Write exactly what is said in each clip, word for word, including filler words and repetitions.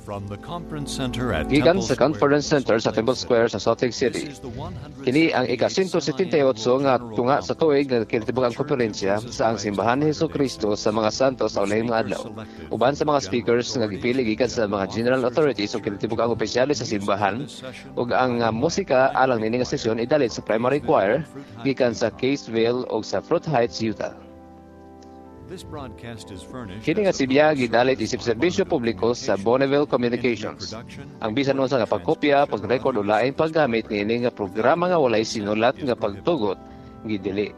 From the conference center at Gikan Temple sa Conference Center sa Temple Square sa Salt Lake City. Kini ang ika one seventy-eight nga tunga sa tuig nga kinatibuk ang konferensya sa ang simbahan ni Jesucristo sa mga santos sa ulahing mga adlaw. Uban sa mga speakers nga gipili gikan sa mga general authorities o kinatibuk ang opisyales sa simbahan ug ang uh, musika alang nini nga sesyon idalit sa primary choir gikan sa Caseville o sa Fruit Heights, Utah. Kini nga si Biya gidalit isip serbisyo publiko sa Bonneville Communications. Ang bisan unsa nga pagkopya, pag-record o laing paggamit niini nga programa nga walay sinulat nga pagtugot gidili.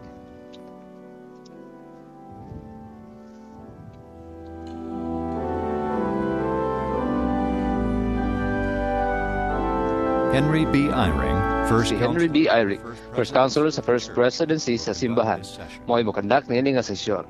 Henry B. Eyring, first si Henry B. Eyring, first counselor sa First Presidency sa simbahan, mo'y mokandak niini nga sesyon.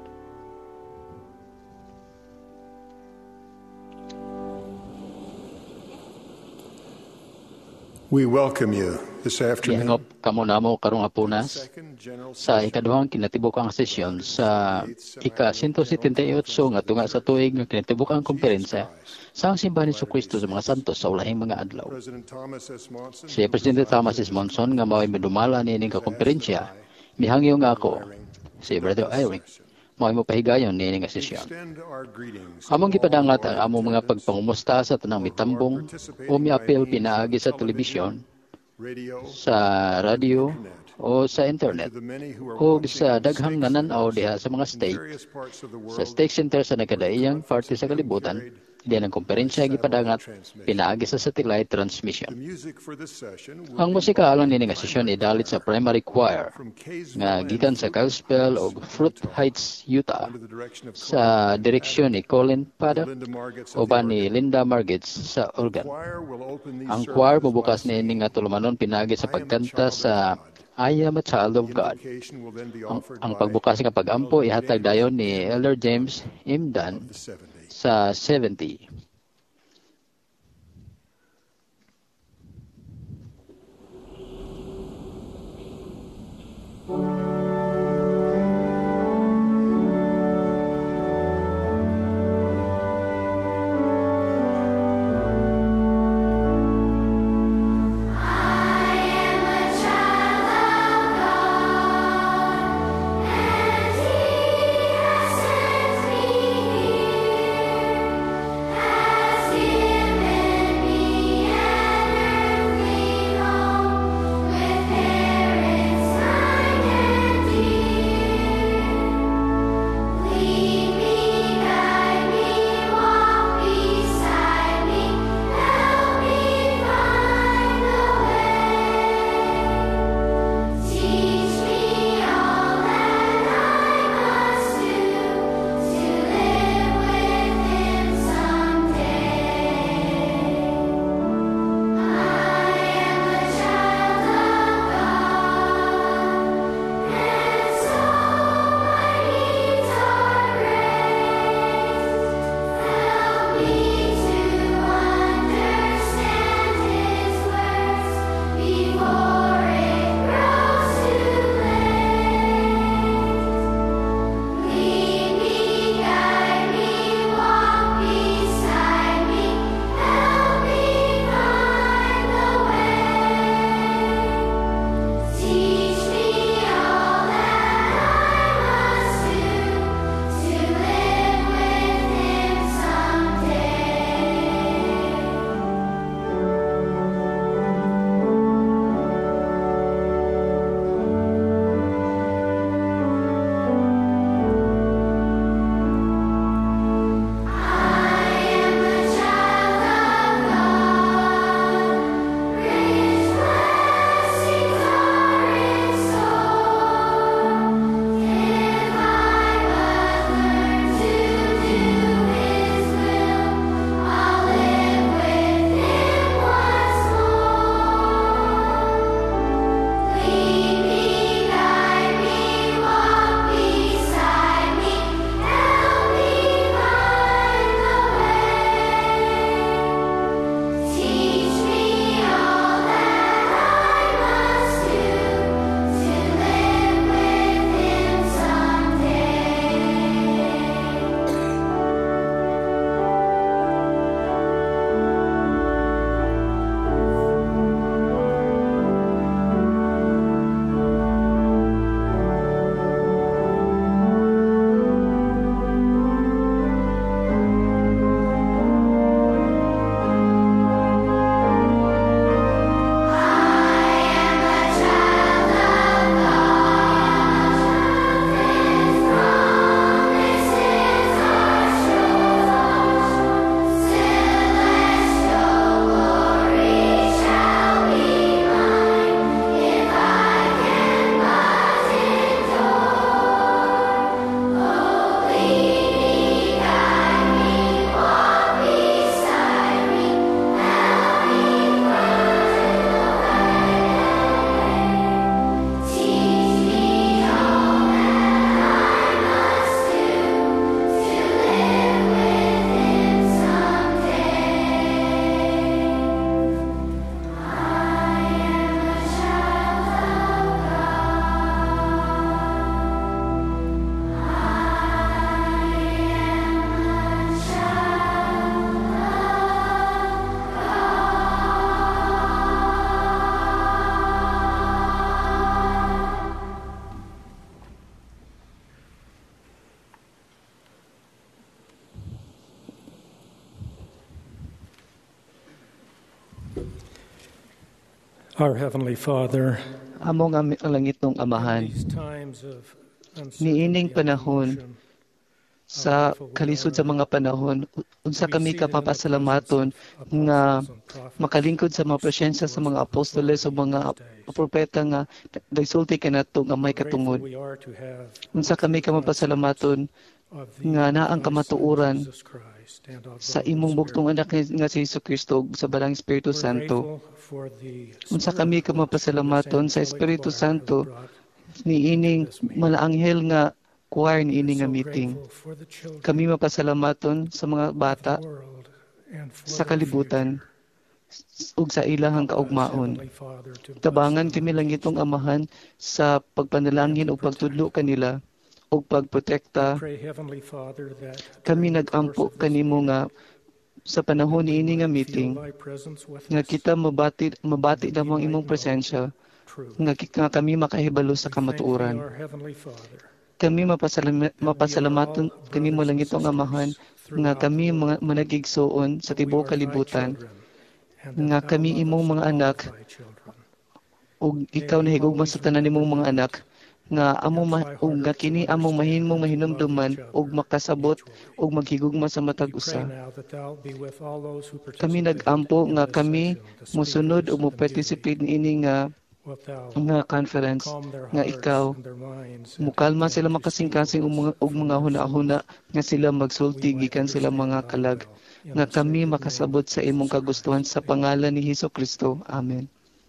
We welcome you this afternoon. Gihangop kamo namo karong hapunas sa ikaduhang kinatibukang sesyon sa ika one seventy-eight nga tunga sa tuig nga kinatibukang komperensya sa ang simbahan ni Jesucristo sa mga santos sa ulahing mga adlaw. Si Presidente Thomas S. Monson nga mao'y medumala niining kakomperensya, mihangyo nga ako, si Brother Eyring, mao'y mopahigayon niining nga sesyon. Among gipadangat ang among mga pagpangumusta sa tanang mitambong o miapil pinaagi sa telebisyon, sa radio o sa internet o sa daghang nananaw diha sa mga state, sa state center sa nagkadaiyang parte sa kalibutan, diyan ang komperensya gipadangat pinaagi sa satellite transmission. Ang musika alang nini nga sesyon idalit sa primary choir nga gikan sa Gospel o Fruit Heights, Utah sa direksyon ni Colin Paddock o ba ni Linda Margits sa organ. Ang choir bubukas nini nga tulumanon pinaagi sa pagkanta sa I am a child of God. Ang, ang pagbukas nga pagampo ihatag dayon ni Elder James Imdan sa seventy. And Our Heavenly Father, Among ang langitong Amahan, these times of niining panahon sa kalisod sa mga panahon, unsa kami kapapasalamaton nga makalingkod sa mga presensya sa mga apostoles o mga propeta nga nagsulti kanato nga may katungod. Unsa kami kamapasalamaton nga naang kamatuoran sa imong buktong anak nga si Jesucristo sa Balang Espiritu Santo. Unsa kami kamapasalamaton sa Espiritu Santo niining malaanghel nga choir niining nga meeting. Kami mapasalamaton sa mga bata sa kalibutan ug sa ilahang kaugmaon. Tabangan kami lang itong Amahan sa pagpanalangin o pagtudlo kanila o pagprotekta. Kami nag-ampo kanimo nga sa panahon niini nga meeting nga kita mabati mabati lamang imong presensya nga, nga kami makahibalo sa kamatuoran. Kami mapasalam, mapasalamaton kanimo lang itong Amahan nga kami mga managigsoon sa tibuok kalibutan nga kami imong mga anak ug ikaw nahigugma sa tanan nimong mga anak nga amo ug nga kini among mahimong mahinumduman ug makasabot ug maghigugma sa matag usa. Kami nag-ampo nga kami mosunod ug mo-participate niini nga nga conference nga ikaw mukalma sila makasing-kasing og mga, og mga huna-huna nga sila magsulti gikan sila mga kalag nga kami makasabot sa imong kagustuhan sa pangalan ni Jesucristo. Amen.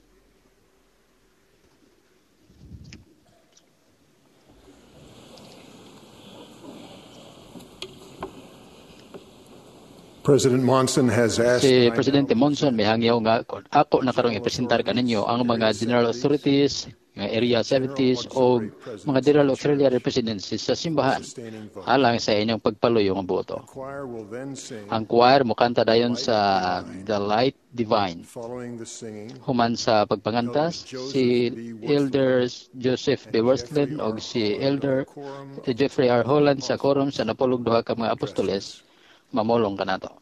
President Monson has asked Si Presidente Monson may hangyaw nga ako na karong ipresentar kaninyo ang mga general authorities nga area seventies o mga general auxiliary presidencies sa simbahan alang sa inyong pagpaluyo nga boto. Ang choir mo kanta dayon sa The Light Divine. Human sa pagpangantas si Elder Joseph B. Worslin o si Elder Jeffrey R. Holland sa quorum sa napulog duha ka mga apostoles mamolong kanato.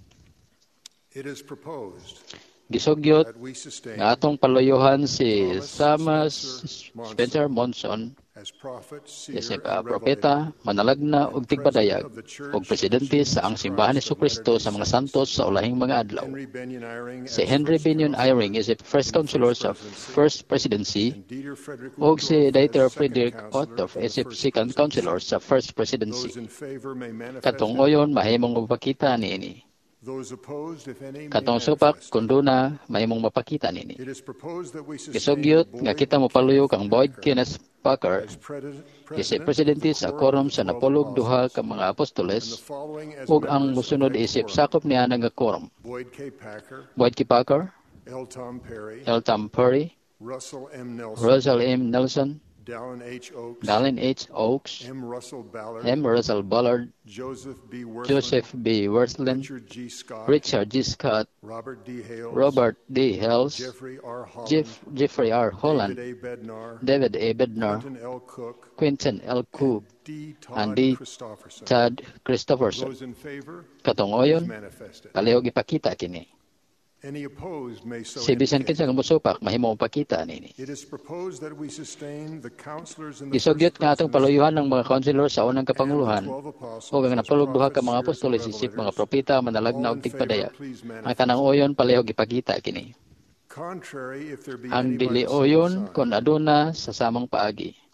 Gisugyot nga atong paluyohan si Samas Spencer Monson isip uh, propeta, manalagna ug tigpadayag ug presidente sa ang simbahan ni Jesucristo sa mga santos sa ulahing mga adlaw. Si Henry Benyon Eyring isip first counselor sa First Presidency ug si Dieter Friedrich Otto isip second counselor sa First Presidency. Katong oyon mahimong mapakita niini. Katong supak kunduna mahimong mapakita nini. Gisugyot nga kita mopaluyo kang Boyd Kenneth Packer isip presidente sa quorum sa napulog duha ka mga apostoles ug ang musunod isip sakop niya nga quorum. Boyd K. Packer, L. Tom Perry, Russell M. Nelson, Dallin H. Oaks, M. Russell Ballard, Joseph B. Worthland, Richard G. Scott, Robert D. Hales, Jeff, Jeffrey R. Holland, David A. Bednar, Quentin L. Cook, and D. Todd Christopherson. Katungoyon, palihog ipakita kini. Si bisan kinsa nga mosupak mahimo pakita nini. Gisugyot nga atong paluyuhan ng mga councilor sa unang kapanguluhan o ang napulog duha ka mga apostoles isip mga propeta manalagna og tigpadaya. Ang tanang oyon palihog ipakita kini. Ang dili oyon kon aduna sa samang paagi.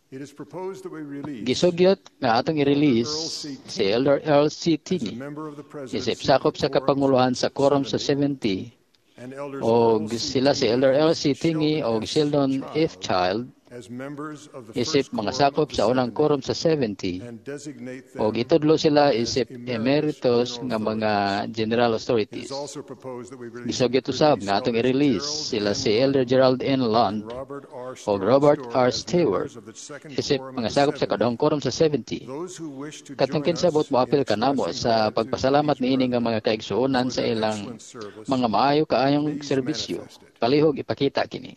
Gisugyot nga atong i-release si Elder L C Tingi isip sakop sa kapanguluhan sa quorum sa seventy o sila si Elder L C Tingi o Sheldon F. Child isip mga sakop sa unang quorum sa seventy o gitudlo sila isip emeritus nga mga general authorities. Gisugyot usab nga atong i-release sila si Elder Gerald N. Lund o Robert R. Stewart isip mga sakop sa kadong quorum sa seventy. Katong kinsabot mo apil kanamo sa pagpasalamat niini nga mga kaigsuonan sa ilang mga maayo kaayong serbisyo. Palihog ipakita kini.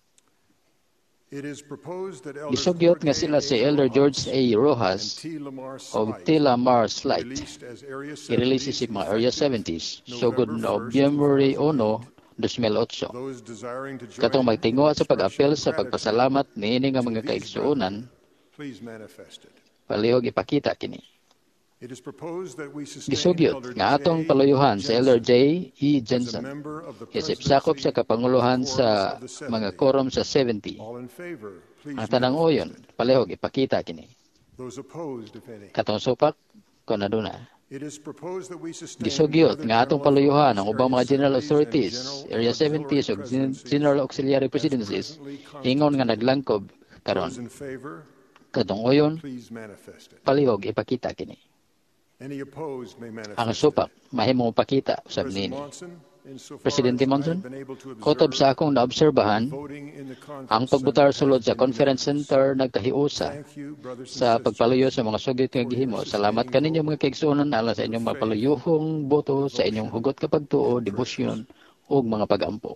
Gisugyot nga sila si Elder George A. Rojas o T. Lamar Slight i-release isip mga area seventies sugod na Obyemery Ono two thousand eight. Katong magtinguha sa pag-apel sa pagpasalamat niini nga mga kaigsuonan, palihog ipakita kini. Gisugyot nga atong paluyuhan sa Elder J. E. Jensen, isip sakop sa kapanguluhan sa mga quorum sa seventy. Ang tanang oyon, palihog ipakita kini. Katong supak, kung aduna. Gisugyot nga atong paluyuhan ang ubang mga general authorities, Area seventy ug General Auxiliary Presidencies, ingon nga naglangkob karon. Katong oyon, palihog ipakita kini. Ang supak, mahimong pakita, usab nini. Presidente Monson, kutob sa akong naobserbahan, ang pagbutar sulod sa conference center nagkahiusa sa pagpaluyo sa mga sugit nga gihimo. Salamat kaninyo mga kaigsuonan ala sa inyong mapaluyuhong boto, sa inyong hugot kapag tuo, debosyon, ug mga pag-ampo.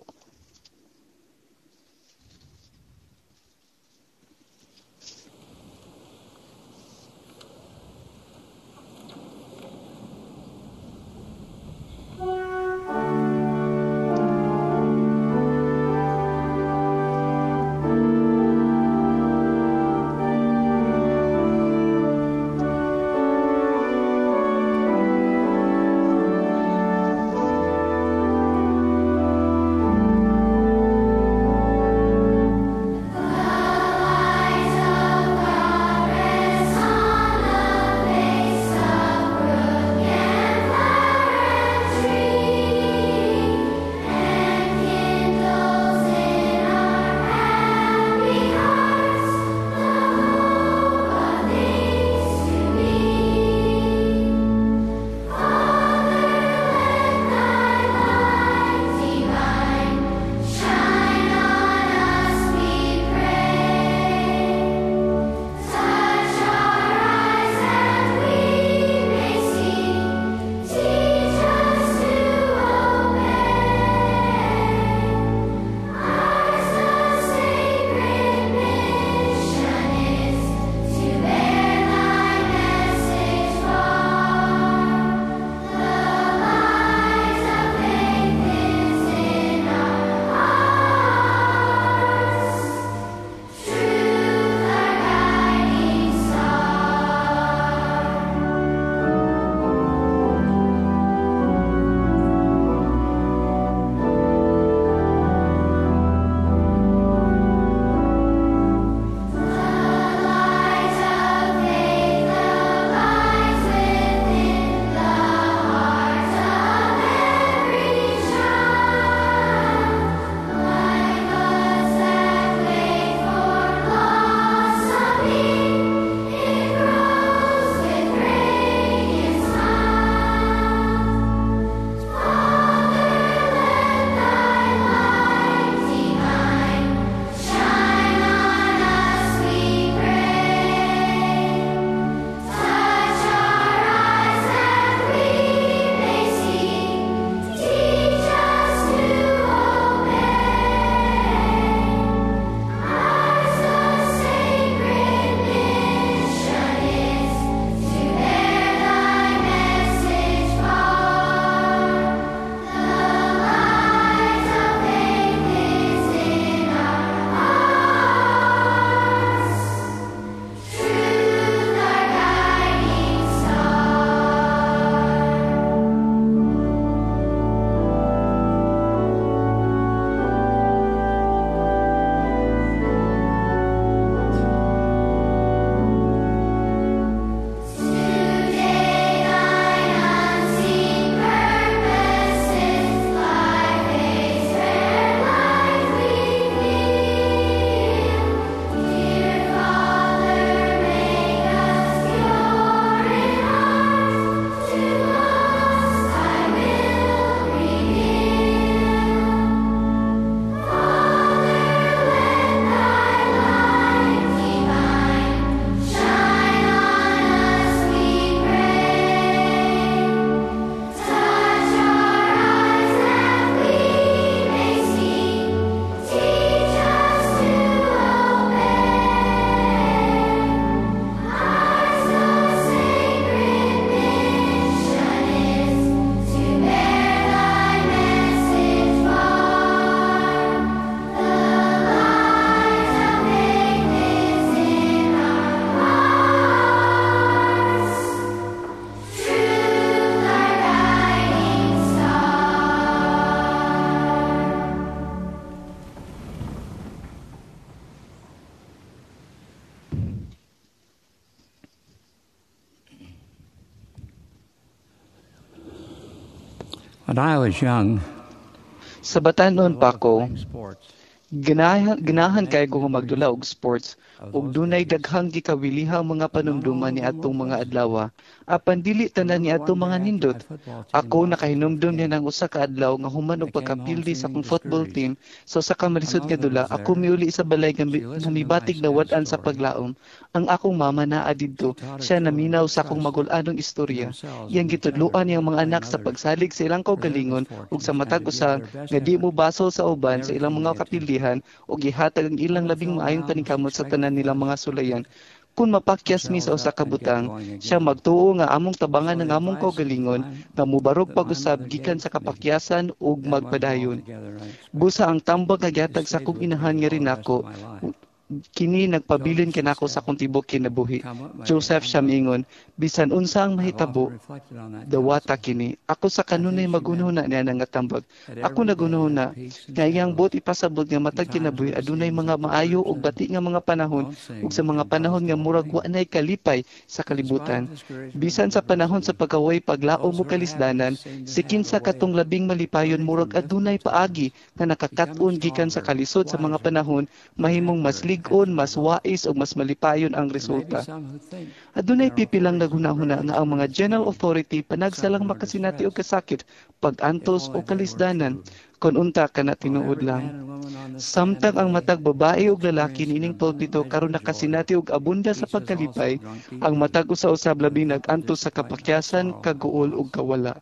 When I was young, Sa batanon pa ko, ganahan, ganahan kay ko magdula og sports ug dunay daghang gikawilihang mga panumduman ni atong mga adlaw. Apan dili tanan ni atong mga nindot. Ako nakahinumdum niya ng usa ka adlaw nga human og pagkapildi sa akong football team. So sa kamarisod nga dula, ako miuli sa balay nga mibatig na wad-an sa paglaom. Ang akong mama naa didto, siya naminaw sa akong magulanong istorya. Iyang gitudluan niyang mga anak sa pagsalig sa ilang kaugalingon ug sa matag usa nga di mo basol sa uban sa ilang mga kapildihan ug gihatag ang ilang labing maayong paningkamot sa tanan nilang mga sulayan. Kung mapakyas mi sa usa ka butang, siya magtuo nga among tabangan ng among kaugalingon nga mubarog pag-usab gikan sa kapakyasan ug magpadayon. Busa ang tambag nga gihatag sa akong inahan nga rin ako, kini nagpabilin kinako sa akong tibok kinabuhi. Joseph siya miingon, bisan unsa ang mahitabo, dawata kini. Ako sa kanunay magunaw na niya nga tambag. Ako nagunaw na, nga iyang buot ipasabot nga matag kinabuhi, adunay mga maayo ug bati nga mga panahon, ug sa mga panahon nga murag wa nay kalipay sa kalibutan. Bisan sa panahon sa pagkaway paglaom mo kalisdanan, si kinsa katong labing malipayon murag adunay paagi nga nakakaton gikan sa kalisod sa mga panahon, mahimong mas on mas wais o mas malipayon ang resulta. Adunay pipilang naghunahuna nga ang mga general authority panagsalang makasinati og kasakit, pag-antos o kalisdanan, kon unta kana tinuod lang. Samtang ang matag babae ug lalaki nining pulpito karon nakasinati og abunda sa pagkalipay, ang matag usa-usab labi nag-antos sa kapakyasan, kaguol ug kawala.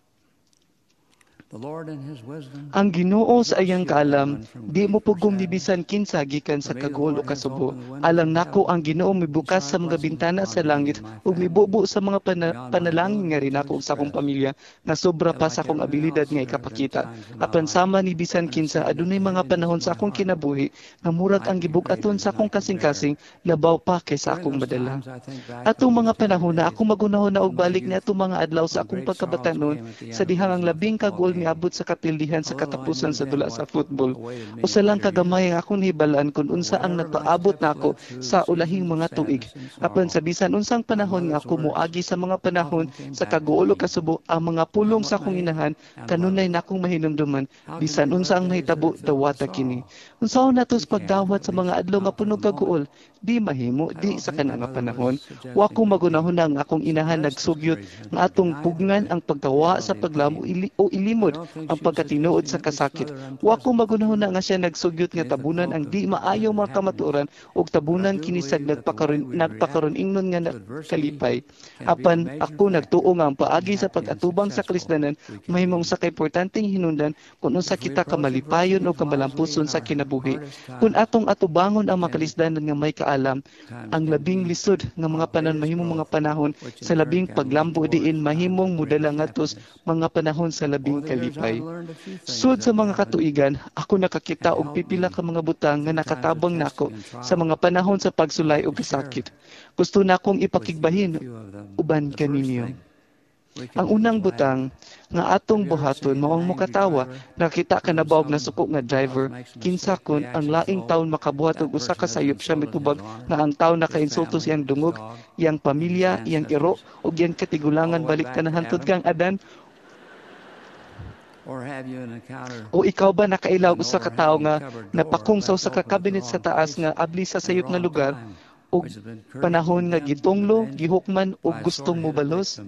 Ang Ginoo sa iyang kaalam, di mo pugong nibisan kinsa gikan sa kaguol o kasubo. Alang nako ang Ginoo mibukas sa mga bintana sa langit ug mibubo sa mga pana- panalangin nga rin ako sa akong pamilya na sobra pa sa akong abilidad nga ikapakita. Apan sama ni bisan kinsa adunay mga panahon sa akong kinabuhi nga murag ang gibug-aton sa akong kasing-kasing labaw pa kaysa akong madala. Atong mga panahon na ako magunahon na og balik ni atong mga adlaw sa akong pagkabatanon sa dihang ang labing kaguol miabot sa kapildihan sa katapusan sa dula sa football. Usa lang kagamay ang akong hibalaan kung unsa ang nagpaabot nako sa ulahing mga tuig. Apan sa bisan unsang panahon nga ako moagi sa mga panahon sa kaguol o kasubo, ang mga pulong sa akong inahan kanunay nakong mahinumduman bisan unsa ang mahitabo dawata kini. Unsaon natos pagdawat sa mga adlaw nga puno kaguol? Di mahimo di sa kana nga panahon. Wa ko magunahon na ang akong inahan nagsugyot nga atong pugngan ang pagkawa sa paglamo ili, o ilimod ang pagkatinuod sa kasakit. Wa ko magunahon na nga siya nagsugyot nga tabunan ang di maayo mga kamatuoran ug tabunan kinisag nagpakaron nagpakaron ingnon nga kalipay. Apan ako nagtuo nga ang paagi sa pag-atubang sa kalisdanan mahimong sa kaimportanteng hinungdan kung unsa kita kamalipayon o kamalampuson sa kinabuhi. Kung atong atubangon ang makalisdanan nga may kaalam, ang labing lisod nga mga panon mahimong mga panahon sa labing paglambo diin mahimong mudala ngadtos mga panahon sa labing kalipay. Sud sa mga katuigan, ako nakakita og pipila ka mga butang nga nakatabang nako sa mga panahon sa pagsulay og kasakit. Gusto na akong ipakigbahin uban kaninyo. Ang unang butang nga atong buhaton mao ang mokatawa, nakita ka na ba og nasuko nga driver kinsa kon ang laing taon makabuhat og usa ka sayop siya mitubag nga ang tawo nakainsulto siyang dungog, iyang pamilya, iyang iro ug iyang katigulangan balik tanahan tud kang adan. O ikaw ba nakailaw usa ka tawo nga napakong sa usa ka cabinet sa taas nga abli sa sayop nga lugar ug panahon nga gitunglo, gihukman ug gustong mobalos?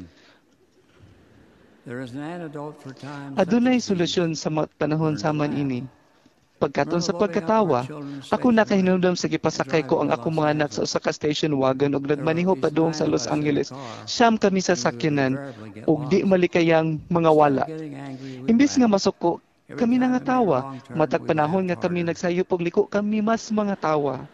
Adunay solusyon sa panahon saman ini. Pagkaton sa pagkatawa, ako nakahinumdum sa gipasakay ko ang akong mga anak sa usa ka station wagon ug nagmaniho padung sa Los Angeles. Siyam kami sa sakyanan ug di malikayang mga wala. Imbis nga masuko, kami nangatawa. Matag panahon nga kami nagsayop og liko, kami mas mga tawa.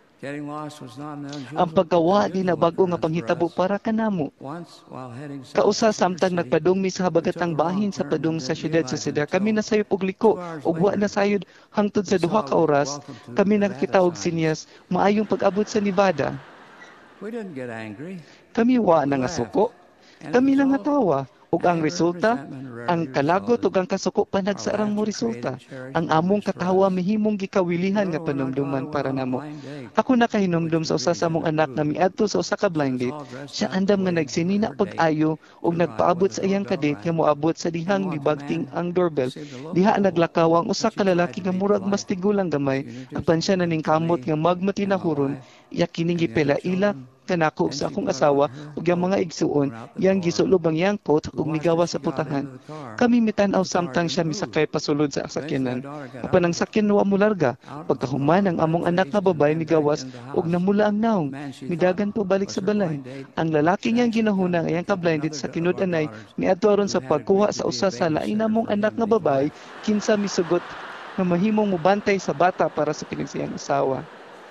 Ang pagkawa di na bago nga panghitabo para kanamo. Kausa samtang nagpadungmi sa habagatang bahin sa padung sa siyudad sa Cedar, kami nasayop og liko ug wa na sayod hangtod sa duha ka oras. Kami nakakita og sinyas maayong pag-abot sa Nevada. Kami wa na nga suko. Kami lang nga tawa. Ug ang resulta, ang kalagot ug ang kasuko panagsaarang mo resulta. Ang among katawa mihimong gikawilihan nga panumduman para namo. Ako nakahinumdum sa usa sa among anak na miadto sa usa ka blind date. Siya andam nga nagsinina pag-ayo ug nagpaabot sa iyang kadate nga moabot sa dihang mibagting ang doorbell. Diha naglakaw ang usa ka lalaki nga murag mas tigulang gamay. Apan siya naningkamot nga magmatinahuron, iya kining gipela-ila kanako sa akong asawa ug ang mga igsuon, yang gisulob ang iyang coat ug migawa sa putahan. Kami mitan-aw samtang siya misakay pasulod sa sakyanan. Apan ang sakyan wa mularga. Pagkahuman ang among anak nga babay migawas ug namula ang naong. Midagan po balik sa balay. Ang lalaki niyang ginahuna nga iyang ka-blinded sa tinud-anay miadto aron sa pagkuha sa usa sa lain namong anak nga babay kinsa misugot nga mahimong mubantay sa bata para sa kining asawa.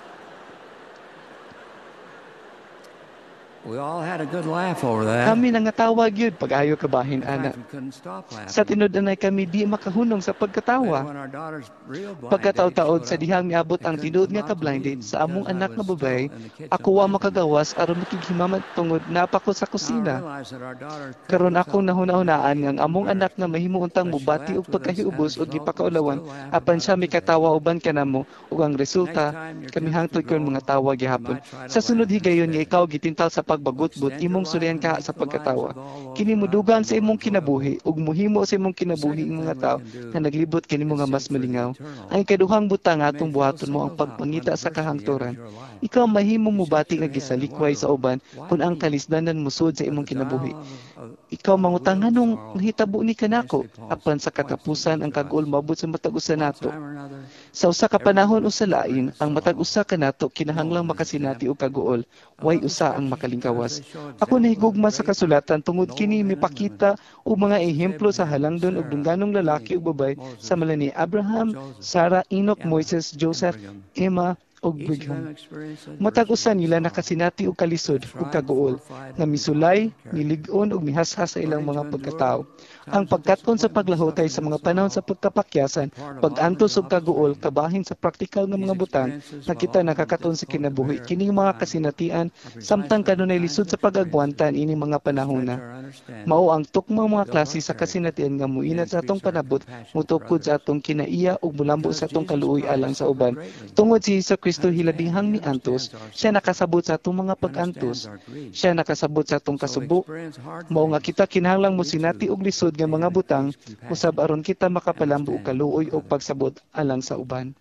We all had a good laugh over that. Kami nangatawag yun pag-ayo kabahin ana. Sa tinud-anay kami di makahunong sa pagkatawa. Pagkataw-taod sa dihang miabot ang tinud nga ka-blinded sa among anak nga babay, ako wa makagawas aron makighimamat tungod napako sa kusina. Karon ako nahuna-hunaan nga ang among anak nga mahimo untang mubati og pagkahiubos ug gipakaulawan apan siya mikatawa uban kanamo ug ang resulta kami hangtod kon mga tawa gihapon. Sa sunod higayon nga ikaw gitintal sa pagbagutbot imong suryan ka sa pagkatawa. Kini mudugan sa imong kinabuhi ug muhimo sa imong kinabuhi ang mga tao nga naglibot kanimo nga mas malingaw. Ang ikaduhang butang atong buhaton mo ang pagpangita sa kahangturan. Ikaw mahimong mubati nga gisalikway sa uban kung ang kalisdanan musud sa imong kinabuhi. Ikaw mangutang nganong nahitabo ni kanako apan sa katapusan ang kag-ol maabot sa matag usa nato. Sa usa ka panahon o sa lain, ang matag usa kanato kinahanglang makasinati og kag-uol, way usa ang makalingkawas. Ako nahigugma sa kasulatan tungod kini mipakita og mga ehemplo sa halangdon og dungganong lalaki ug babay sa mala ni Abraham, Sarah, Enoch, Moises, Joseph, Emma ug Brigham. Matag usa nila nakasinati og kalisod ug kag-uol nga misulay, milig-on ug mihasha sa ilang mga pagkatao. Ang pagkat-on sa paglahutay sa mga panahon sa pagkapakyasan, pag-antos ug kag-uol kabahin sa praktikal nga mga butang nakita nakakaton sa kinabuhi kining mga kasinatian samtang kanunay lisod sa pag-agwantan ini mga panahona. Mao ang tukmang mga klase sa kasinatian nga muinat sa atong panabot mutukod sa atong kinaiya ug mulambo sa atong kaluoy alang sa uban. Tungod si Hesus Kristo hilabihang miantos, siya nakasabot sa atong mga pag-antos. Siya nakasabot sa atong kasubo. Mao nga kita kinahanglang mosinati og lisod nga mga butang usab aron kita makapalambo og kaluoy og pagsabot alang sa uban.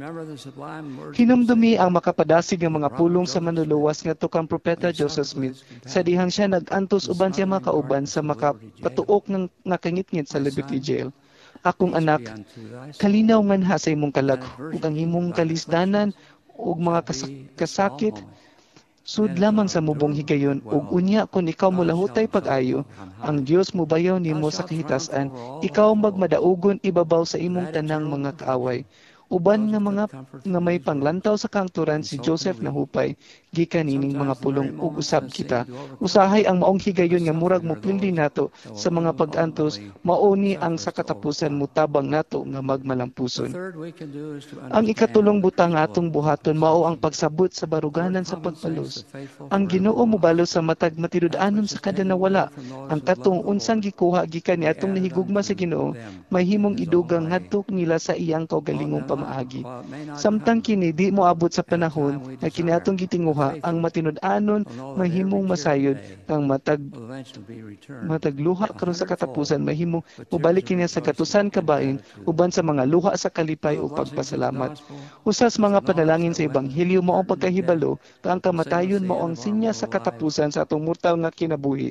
Hinumdumi ang makapadasig ng mga pulong sa manluluwas nga tukang propeta Joseph Smith sa dihang siya nag-antos uban siya makauban sa makapatuok ng nakangitngit sa Liberty Jail. Akong anak, kalinaw nganha sa imong kalag ug ang imong kalisdanan ug mga kasak- kasakit sud lamang sa mubong higayon ug unya kun ikaw molahutay pag-ayo ang Dios mobayaw nimo sa kahitasan, ikaw magmadaugon ibabaw sa imong tanang mga kaaway. Uban nga mga nga may panglantaw sa kangturan si Joseph na hupay gikan ining mga pulong ug usab kita. Usahay ang maong higayon nga murag mopildi nato sa mga pag-antos, mao ni ang sa katapusan mutabang nato nga magmalampuson. Ang ikatulong butang atong buhaton mao ang pagsabot sa baruganan sa pagpalos. Ang Ginoo mobalo sa matag matinud-anon sa kada nawala. Ang katong unsang gikuha gikan ni atong nahigugma sa Ginoo, mahimong idugang ngadto nila sa iyang kaugalingong pamaagi. Samtang kini di mo abot sa panahon na kini atong gitinguha ang matinud-anon mahimong masayod kang matag matagluha karon sa katapusan mahimong mobalik kini sa katusan kabain uban sa mga luha sa kalipay o pagpasalamat. Usas mga panalangin sa ebanghelyo mao ang pagkahibalo kang kamatayon mao ang sinya sa katapusan sa atong mortal nga kinabuhi.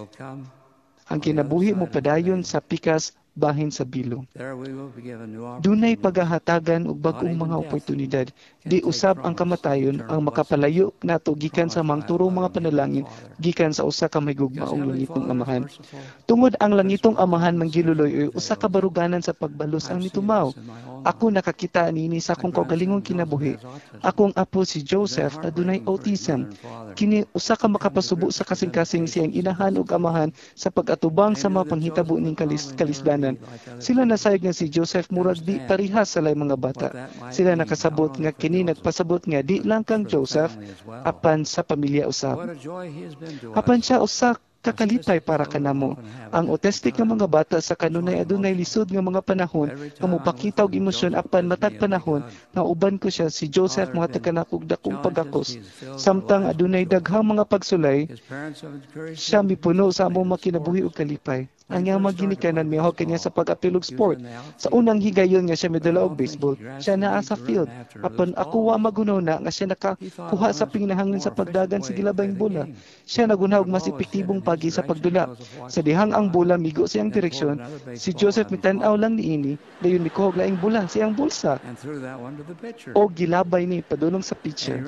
Ang kinabuhi mo padayon sa pikas bahin sa bilong. Dunay paghahatagan og bag-ong mga oportunidad. Di usab ang kamatayon ang makapalayo nato gikan sa mangturo mga panalangin gikan sa usa ka may gugmaong langitong amahan. Tungod ang langitong amahan manggiluloy usa ka baruganan sa pagbalos ang nitumaw. Ako nakakita nini sa akong kaugalingong kinabuhi. Akong apo si Joseph adunay autism. Kini usa ka makapasubo sa kasing-kasing siyang inahan ug amahan sa pag-atubang sa mga panghitabo ning kalis kalisdanan. Sila nasayog nga si Joseph murag di parihas sa lay mga bata. Sila nakasabot nga kini nagpasabot nga di lang kang Joseph apan sa pamilya usab. Apan siya usa kakalipay para kanamo. Ang autistic nga mga bata sa kanunay adunay lisod nga mga panahon nga mopakita og emosyon apan matag panahon nga uban ko siya si Joseph mga taganakog dakong pagakos. Samtang adunay daghang mga pagsulay, siya mipuno sa among makinabuhi og kalipay. Ang iyang maginikanan mihawag kanya sa pag-apilog sport. Sa unang higayon nga siya midala og baseball, siya naa sa field. Apan ako wa magunaw na nga siya nakakuha sa pinahangin sa pagdagan sa gilabayng bola. Siya nagunahog mas epektibong pagi sa pagdula. Sa dihang ang bola migo sa iyang direksyon, si Joseph mitan-aw lang niini, dayon mikuhog laing bola sa iyang bulsa. O gilabay ni padulong sa pitcher.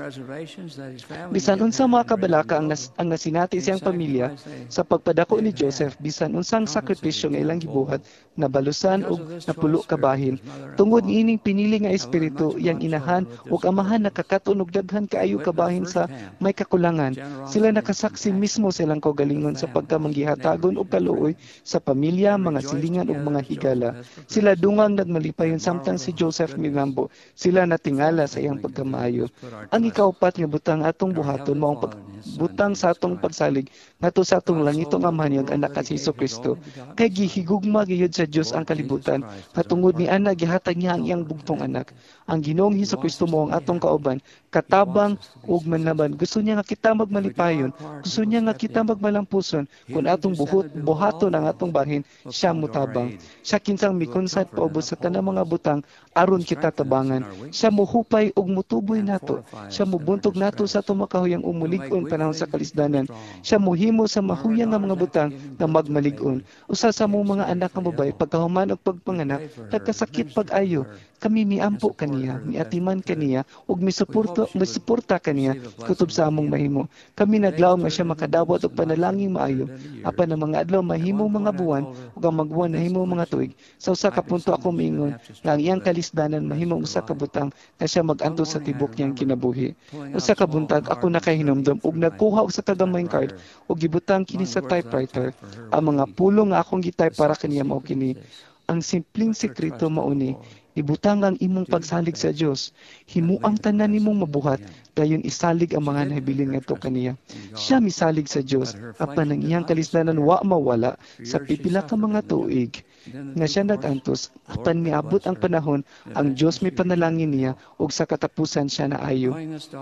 Bisan unsang mga kabalaka ang, nas, ang nasinati siyang pamilya sa pagpadako ni Joseph, bisan unsang sakripisyo nga ilang gibuhat, nabalusan o napulo kabahin. Tungod niining pinili nga espiritu, yang inahan o amahan nakakatunog daghan kaayo kabahin sa may kakulangan. Sila nakasaksi mismo silang kaugalingon sa pagkamanggihatagon o kaluoy sa pamilya, mga silingan o mga higala. Sila dungang nagmalipayon samtang si Joseph Migambo. Sila natingala sa iyang pagkamaayo. Ang ikaupat nga butang atong buhaton maong pag butang sa atong pagsalig ngadto sa atong langitong amahan ang anak si Kristo. Kay gihigugma gayud sa Dios ang kalibutan patungod ni ana gihatag niya ang iyang bugtong anak. Ang Ginoong Hesukristo mo ang atong kauban, katabang ug manlaban. Gusto niya nga kita magmalipayon, gusto niya nga kita magmalampuson. Kung atong buhot buhaton ang atong bahin, siya mutabang. Siya kinsang mikonsat paubos sa tanang mga butang aron kita tabangan. Siya muhupay ug mutuboy nato. Siya mubuntog nato sa atong makahuyang umulig-on panahon sa kalisdanan. Siya muhimo sa mahuyang nga mga butang na magmalig-on. Usa sa among mga anak nga babae pagkahuman og pagpanganak, nagkasakit pag-ayo. Kami miampo kaniya, miatiman kaniya, ug misuporta, misuporta kaniya kutob sa among mahimo. Kami naglaom nga siya makadawat og panalangin maayo. Apan ang mga adlaw mahimo mga buwan ug ang magbuwan mahimo mga tuig. Sa usa ka punto ako miingon nga ang iyang kalisdanan mahimo usa ka butang na siya mag-antos sa tibok niyang kinabuhi. Usa ka buntag ako nakahinumdom ug nagkuha og sa kagamayng card ug gibutang kini sa typewriter. Ang mga pulong nga akong gitype para kaniya mao kini. Ang simpleng sekreto mao ni ibutang ang imong pagsalig sa Dios. Himuang tanan nimong mabuhat, dayon isalig ang mga nahabilin ngadto kaniya. Siya misalig sa Dios, apan ang iyang kalisdanan wa mawala sa pipila ka mga tuig nga siya nagantos, apan miabot ang panahon, ang Dios may panalangin niya ug sa katapusan siya naayo.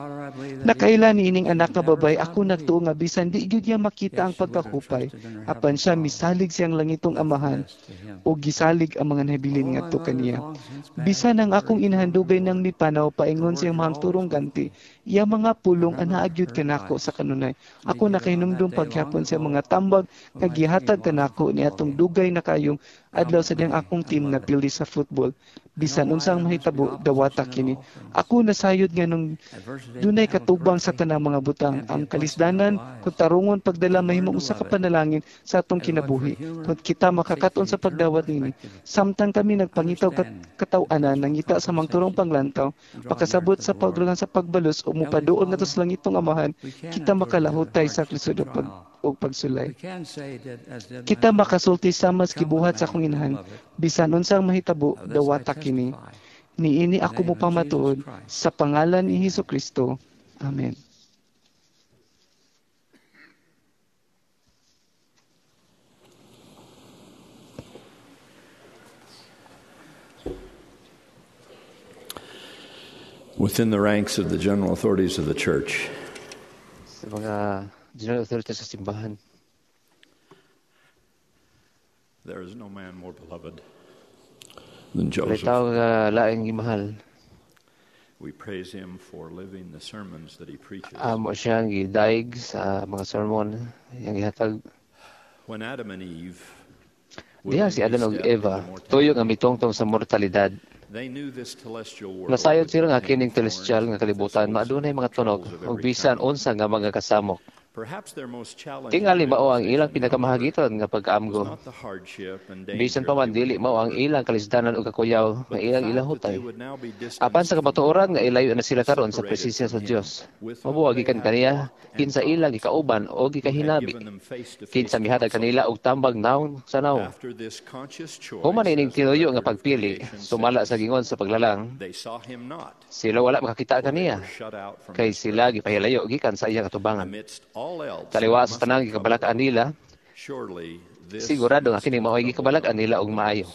Nakaila niining anak nga babay, ako nagtuo nga bisan di gyud niya makita ang pagkahupay, apan siya misalig siyang langitong amahan ug gisalig ang mga nahabilin ngadto kaniya. Bisan ang akong inahandugay ng mipanaw paingon siyang mahang turong ganti, iya mga pulong anaagyud kanako sa kanunay. Ako nakahinumdum paghapon sa mga tambag nga gihatag kanako ni atong dugay na kayong adlaw sa diyang akong team na pili sa football. Bisan unsang mahitabo dawata kini. Ako nasayod nga nung dunay katubang sa tanang mga butang. Ang kalisdanan kung tarungon pagdala mahimong usa ka panalangin sa atong kinabuhi. Kung kita makakaton sa pagdawat nini, samtang kami nagpangitaw kat kataw-anan nangita sa mangturong panglantaw, pakasabot sa pagdulan sa pagbalos o mupaduol nga sa langitong amahan, kita makalahutay sa lisod o pag o pagsulay. Kita makasulti sa mas kibuhat sa akong inahan, bisan unsang mahitabo dawata kini. Niini ako mo pamatuod sa pangalan ni Hesukristo. Amen. Within the ranks of the general authorities of the church, Sa mga general authorities sa simbahan, there is no man more beloved than walay Joseph. tao nga laing gimahal. We praise him for living the sermons that he preaches. Amo siyang gidaig sa mga sermon yang gihatag. When Adam and Eve Diha si Adan ug Eva, tuyo nga mitongtong sa mortalidad. they knew this celestial world. Nasayod sila nga kining celestial nga kalibutan, maadunay mga tunog ug bisan unsa nga mga kasamok. Perhaps their most challenging Tingali mao ang ilang pinakamahagiton nga was pagkaamgo. not the hardship and Bisan danger pa man dili mao ang ilang kalisdanan ug kakuyaw nga ilang ilahutay. would now be distant Apan sa kamatuoran nga ilayo na sila karon sa presensya sa Dios. Mabuwag gikan kaniya kinsa ilang gikauban o gikahinabi. given them face to face. Kinsa mihatag kanila og tambag naon sa naw. After this conscious choice, Human ining tinuyo nga pagpili, sumala sa gingon sa paglalang, they saw him not, sila wala makakita kaniya. shut out from Kay sila gipahilayo gikan sa iyang atubangan. amidst all Taliwa sa tanang gikabalak-an nila, surely this sigurado nga kini mao'y gikabalak-an nila og maayo.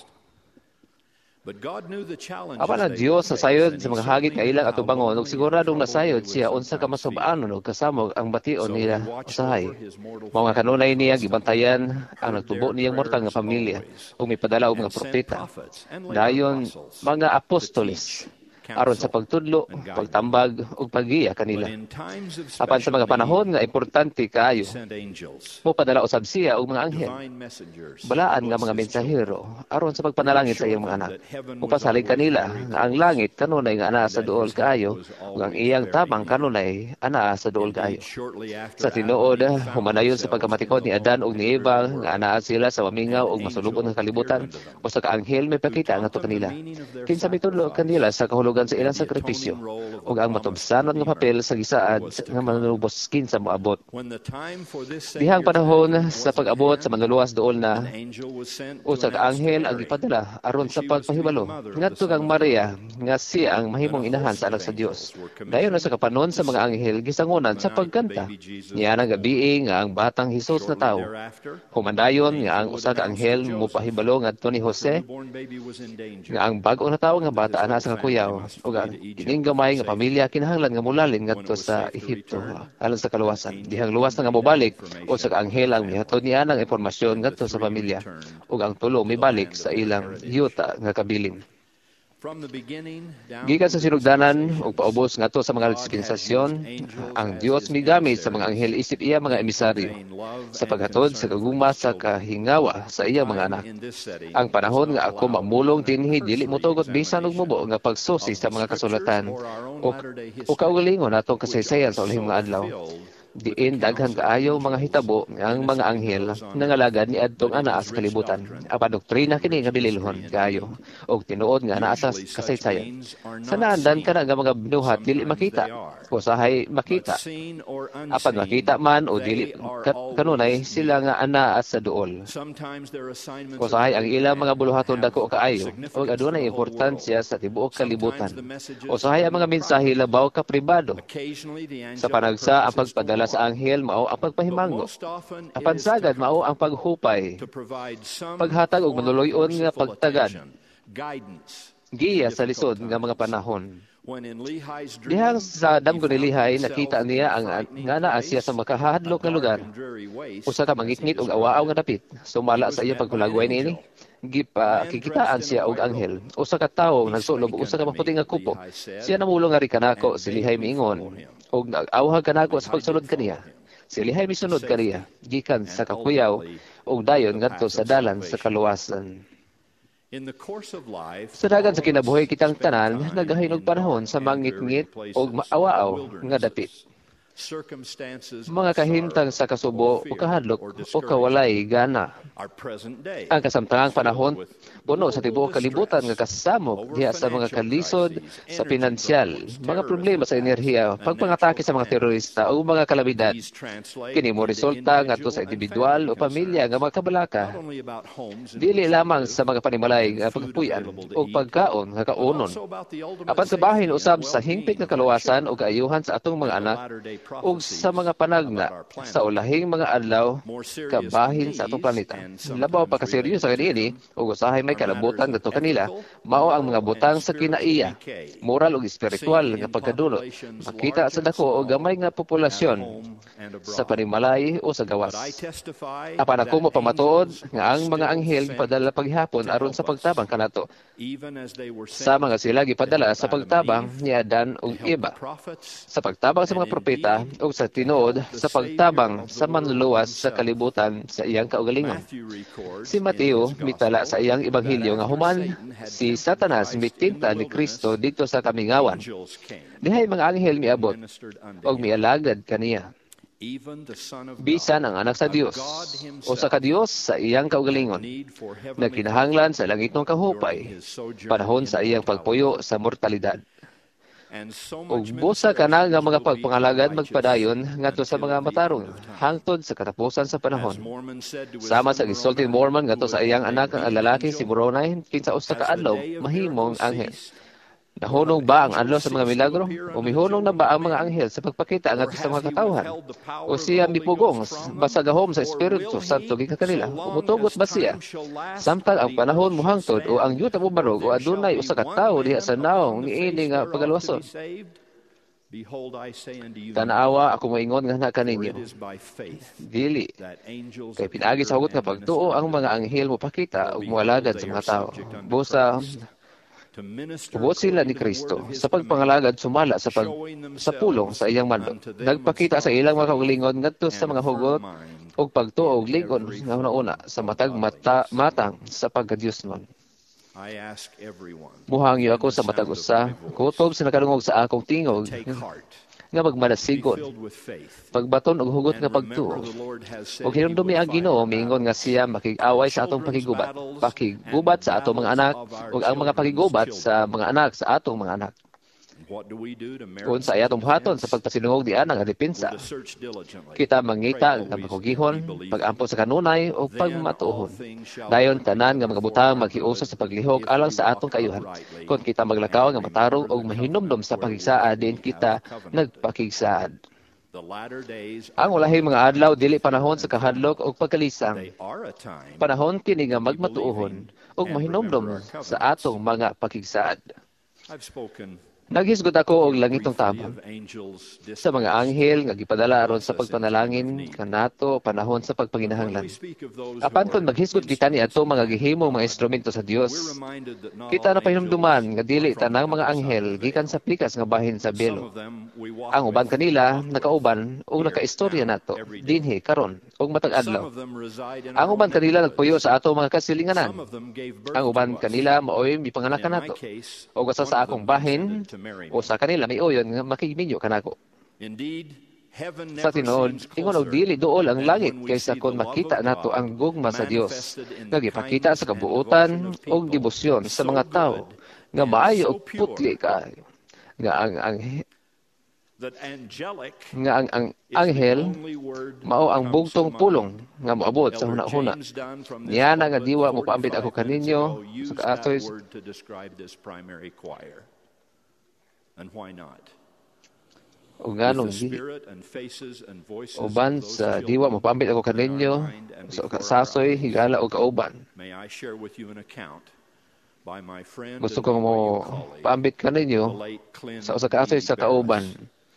But God knew the challenges Apan ang they Dios would nasayod face, sa and mga he hagit nga certainly ilang knew how atubangon ug lonely siguradong they nasayod would siya be unsa ka sometimes masubaanon ug kasamog ang bation So nila he watched usahay. over his mortal Mao nga kanunay family niya constantly, gibantayan ang heard nagtubo their niyang mortal nga prayers pamilya always, ug mipadala og and mga sent propeta. prophets and later Dayon apostles mga to apostoles teach, aron sa counsel, pagtudlo, and guide pagtambag ug paggiya But kanila. in times of Apan sa special mga panahon need, nga importante he kaayo, sent angels, mo padala usab siya og mga anghel, divine messengers, balaan to nga bless mga his mensahero children. aron sa pagpanalangin sa iyang mga anak. Upasalig kanila nga ang langit kanunay nga anaa sa duol kaayo ug ang iyang tabang kanunay anaa sa duol kaayo. Indeed, shortly after Sa Adam tinuod, and Eve found humanayon sa themselves pagkamatikod in ni the Adan ug ni lonely Eva dreary nga world, anaa sila sa mamingaw an ug masulubon angel nga kalibutan, appeared unto them, usa ka anghel may who pakita taught ngadto them the kanila. meaning of their Kinsa mitudlo sacrifice kanila sa kahulugan sa and ilang the sakripisyo atoning role of the ug ang promised matubsanon nga Redeemer papel sa gisaad who was to nga come. manlubos kinsa moabot. When the time for this Dihang Savior's panahon advent sa was at pag-abot sa hand, manluluwas dool an na, angel was sent to usa ka announce to anghel ang Mary ipadala aron that sa she was to be the pagpahibalo mother of the ngadto Son kang of Maria God. nga siya ang mahimong Then a inahan host sa of anak sa Dios. angels were Dayon na sa kapanon sa commissioned mga anghel gisangunan sa pagkanta. Niya nga gabi nga ang batang Hesus na Shortly tao. thereafter, Humandayon an nga ang angel usa ka would anghel announce to mupahibalo ngadto ni the Jose newborn baby was in danger. nga ang bag-o na tawo nga bata ana sa kakuyaw ug ang kining gamay nga pamilya kinahanglan nga mulalin ngadto sa Ehipto alang sa kaluwasan. Dihang luwas na nga mobalik usa ka anghel ang mihatod niya ng impormasyon ngadto sa pamilya ug ang tulo mibalik sa ilang yuta nga kabilin. From the beginning, down Gikan to sa the sinugdanan dispensation, ug paubos ngadto sa mga dispensasyon, ang Dios migamit sa mga anghel isip iya mga emisaryo sa paghatod sa kaguma sa kahingawa sa iyang mga anak. in this setting, Ang panahon nga ako mamulong dinhi dili motugot bisan og mubo nga pagsusi sa mga kasulatan o o kaugalingon atong kasaysayan sa ulihing mga adlaw. Diin daghan kaayo mga hitabo ang mga anghel nangalagad ni adtong anaa sa kalibutan. Apan doktrina kini nga bililhon kaayo og tinuod nga anaa sa kasaysayan. Sa naandan kana nga mga binuhat dili makita. Usahay makita. Apan makita man o dili kanunay sila nga anaa sa duol. Usahay ang ilang mga buluhaton dako kaayo ug adunay importansya sa tibuok kalibutan. Usahay ang mga mensahe labaw ka pribado. Sa panagsa ang pagpadala sa anghel mao ang pagpahimango. Apan sagad mao ang paghupay, paghatag og manuloy-on nga pagtagad, giya sa lisod nga mga panahon. Dihang sa damgo ni Lihay nakita niya ang nga naa siya sa makahadlok nga lugar. Usa ka mangitngit og awaaw nga dapit, sumala sa iya pagkulagway niini. Gipa kikitaan siya og anghel. Usa ka tawo nagsulob usa ka maputi nga kupo. Siya namulong nga ri kanako si Lihay miingon og nag-awhag kanako sa pagsunod kaniya. Si Lihay misunod kaniya gikan sa kakuyaw og dayon ngadto sa dalan sa kaluwasan. Sa dagan sa kinabuhi kitang tanan nagahinog panahon sa mangitngit og maawaaw nga dapit. Mga kahimtang sa kasubo o kahadlok o kawalay gana. Ang kasamtangang panahon, puno sa tibuok kalibutan nga kasamok diha sa mga kalisod sa pinansyal, mga problema sa enerhiya, pagpangatake sa mga terorista o mga kalamidad. Kini mo resulta ngadto sa individual o pamilya nga magkabalaka. Dili lamang sa mga panimalay nga pagpuyan o pagkaon nga kaunon. Apan sa bahin usab sa hingpit nga kaluwasan o kaayuhan sa atong mga anak ug sa mga panagna sa ulahing mga adlaw kabahin sa atong planeta. Labaw pa kaseryo sa kaniini ug usahay may kalabutan ngadto kanila mao ang mga butang sa kinaiya, moral ug espiritual nga pagkadulot. Makita sa dako o gamay nga populasyon sa panimalay o sa gawas. Apan ako mo pamatuod nga ang mga anghel gipadala paghapon aron sa pagtabang kanato. Sa mga sila gipadala sa pagtabang ni Adan ug Eva, sa pagtabang sa mga propeta ug sa tinuod sa pagtabang sa manluluwas sa kalibutan sa iyang kaugalingon. Si Mateo mitala sa iyang ebanghelyo nga human si Satanas mitinta ni Kristo dito sa kamingawan. Dihay mga anghel miabot ug mialagad kaniya. Bisan ang anak sa Dios o sa ka-Dios sa iyang kaugalingon nagkinahanglan sa langitong kahupay panahon sa iyang pagpuyo sa mortalidad. Ug busa ka na nga mga pagpangalagad magpadayon ngadto sa mga matarong hangtod sa katapusan sa panahon. Sama sa gisulting Mormon ngadto sa iyang anak nga lalaki si Moroni kinsa usa ka adlaw mahimong anghel. Nahunong ba ang adlaw sa mga milagro? O mihunong na ba ang mga anghel sa pagpakita ang ato sa mga katawhan? O siya mipugong basa gahom sa Espiritu Santo gikan kanila? Umutugot ba siya? Samtang ang panahon muhangtod o ang yuta mo barog o adunay usa ka tawo diha sa naong niini nga pagalwason. Tanawa ako moingon nga na kaninyo. Dili. Kay pinaagi sa hugot nga pagtuo ang mga anghel mo pakita ug moalagad sa mga tawo. Busa Ubot sila ni Kristo sa pagpangalagad sumala sa pag sa pulong sa iyang mandot. Nagpakita sa ilang mga kaugalingon ngadto sa mga hugot ug pagtuo ug ligon nga una sa matag mata, matang sa pagkadiyosnon. Muhangyo ako sa matag usa, kutob sa nakadungog sa akong tingog nga magmanasigon, pagbaton og hugot nga pagtuo. Ug hinumdumi ang Ginoo miingon nga siya makig-away sa atong pakigubat, pakigubat sa atong mga anak ug ang mga pakigubat sa mga anak sa atong mga anak. Kung sa atong buhaton sa pagpasinungog di ana nga depensa, kita mangita nga makugihon, pag-ampo sa kanunay o pagmatuhon. Dayon tanan nga mga butang maghiusa sa paglihok alang sa atong kayuhan. Kung kita maglakaw nga matarong og mahinumdom sa pagigsaad, din kita nagpakigsaad. Ang ulahing mga adlaw dili panahon sa kahadlok o pagkalisang. Panahon kini nga magmatuohon og mahinumdom sa atong mga pakigsaad. Naghisgot ako og langitong tabang sa mga anghel nga gipadala aron sa pagpanalangin kanato panahon sa pagpanginahanglan. Apan kon maghisgot kita ni ato mga gihimong mga instrumento sa Dios, kita na pahinumduman nga dili tanang mga anghel gikan sa pikas nga bahin sa belo. Ang uban kanila nakauban og nakaistorya nato dinhi karon og matag adlaw. Ang uban kanila nagpuyo sa ato mga kasilinganan. Ang uban kanila maoy mipanganakan nato. Og asa sa akong bahin o sa kanila may uyon nga makigminyo kanako. Sa tinuod, ingon og dili duol ang langit kaysa kon makita nato ang gugma sa Dios nga gipakita sa kabuutan og debosyon sa mga tawo nga maayo og putli ka nga ang ang nga ang, ang anghel mao ang bugtong pulong nga moabot sa hunahuna. Niya na nga diwa mo paambit ako kaninyo sa kaatoy. And why not? O ganong di, uban sa diwa mo paambit ako kaninyo sa sasoy, higala o kauban. Gusto ko mo paambit kaninyo sa usa ka asoy sa kauban.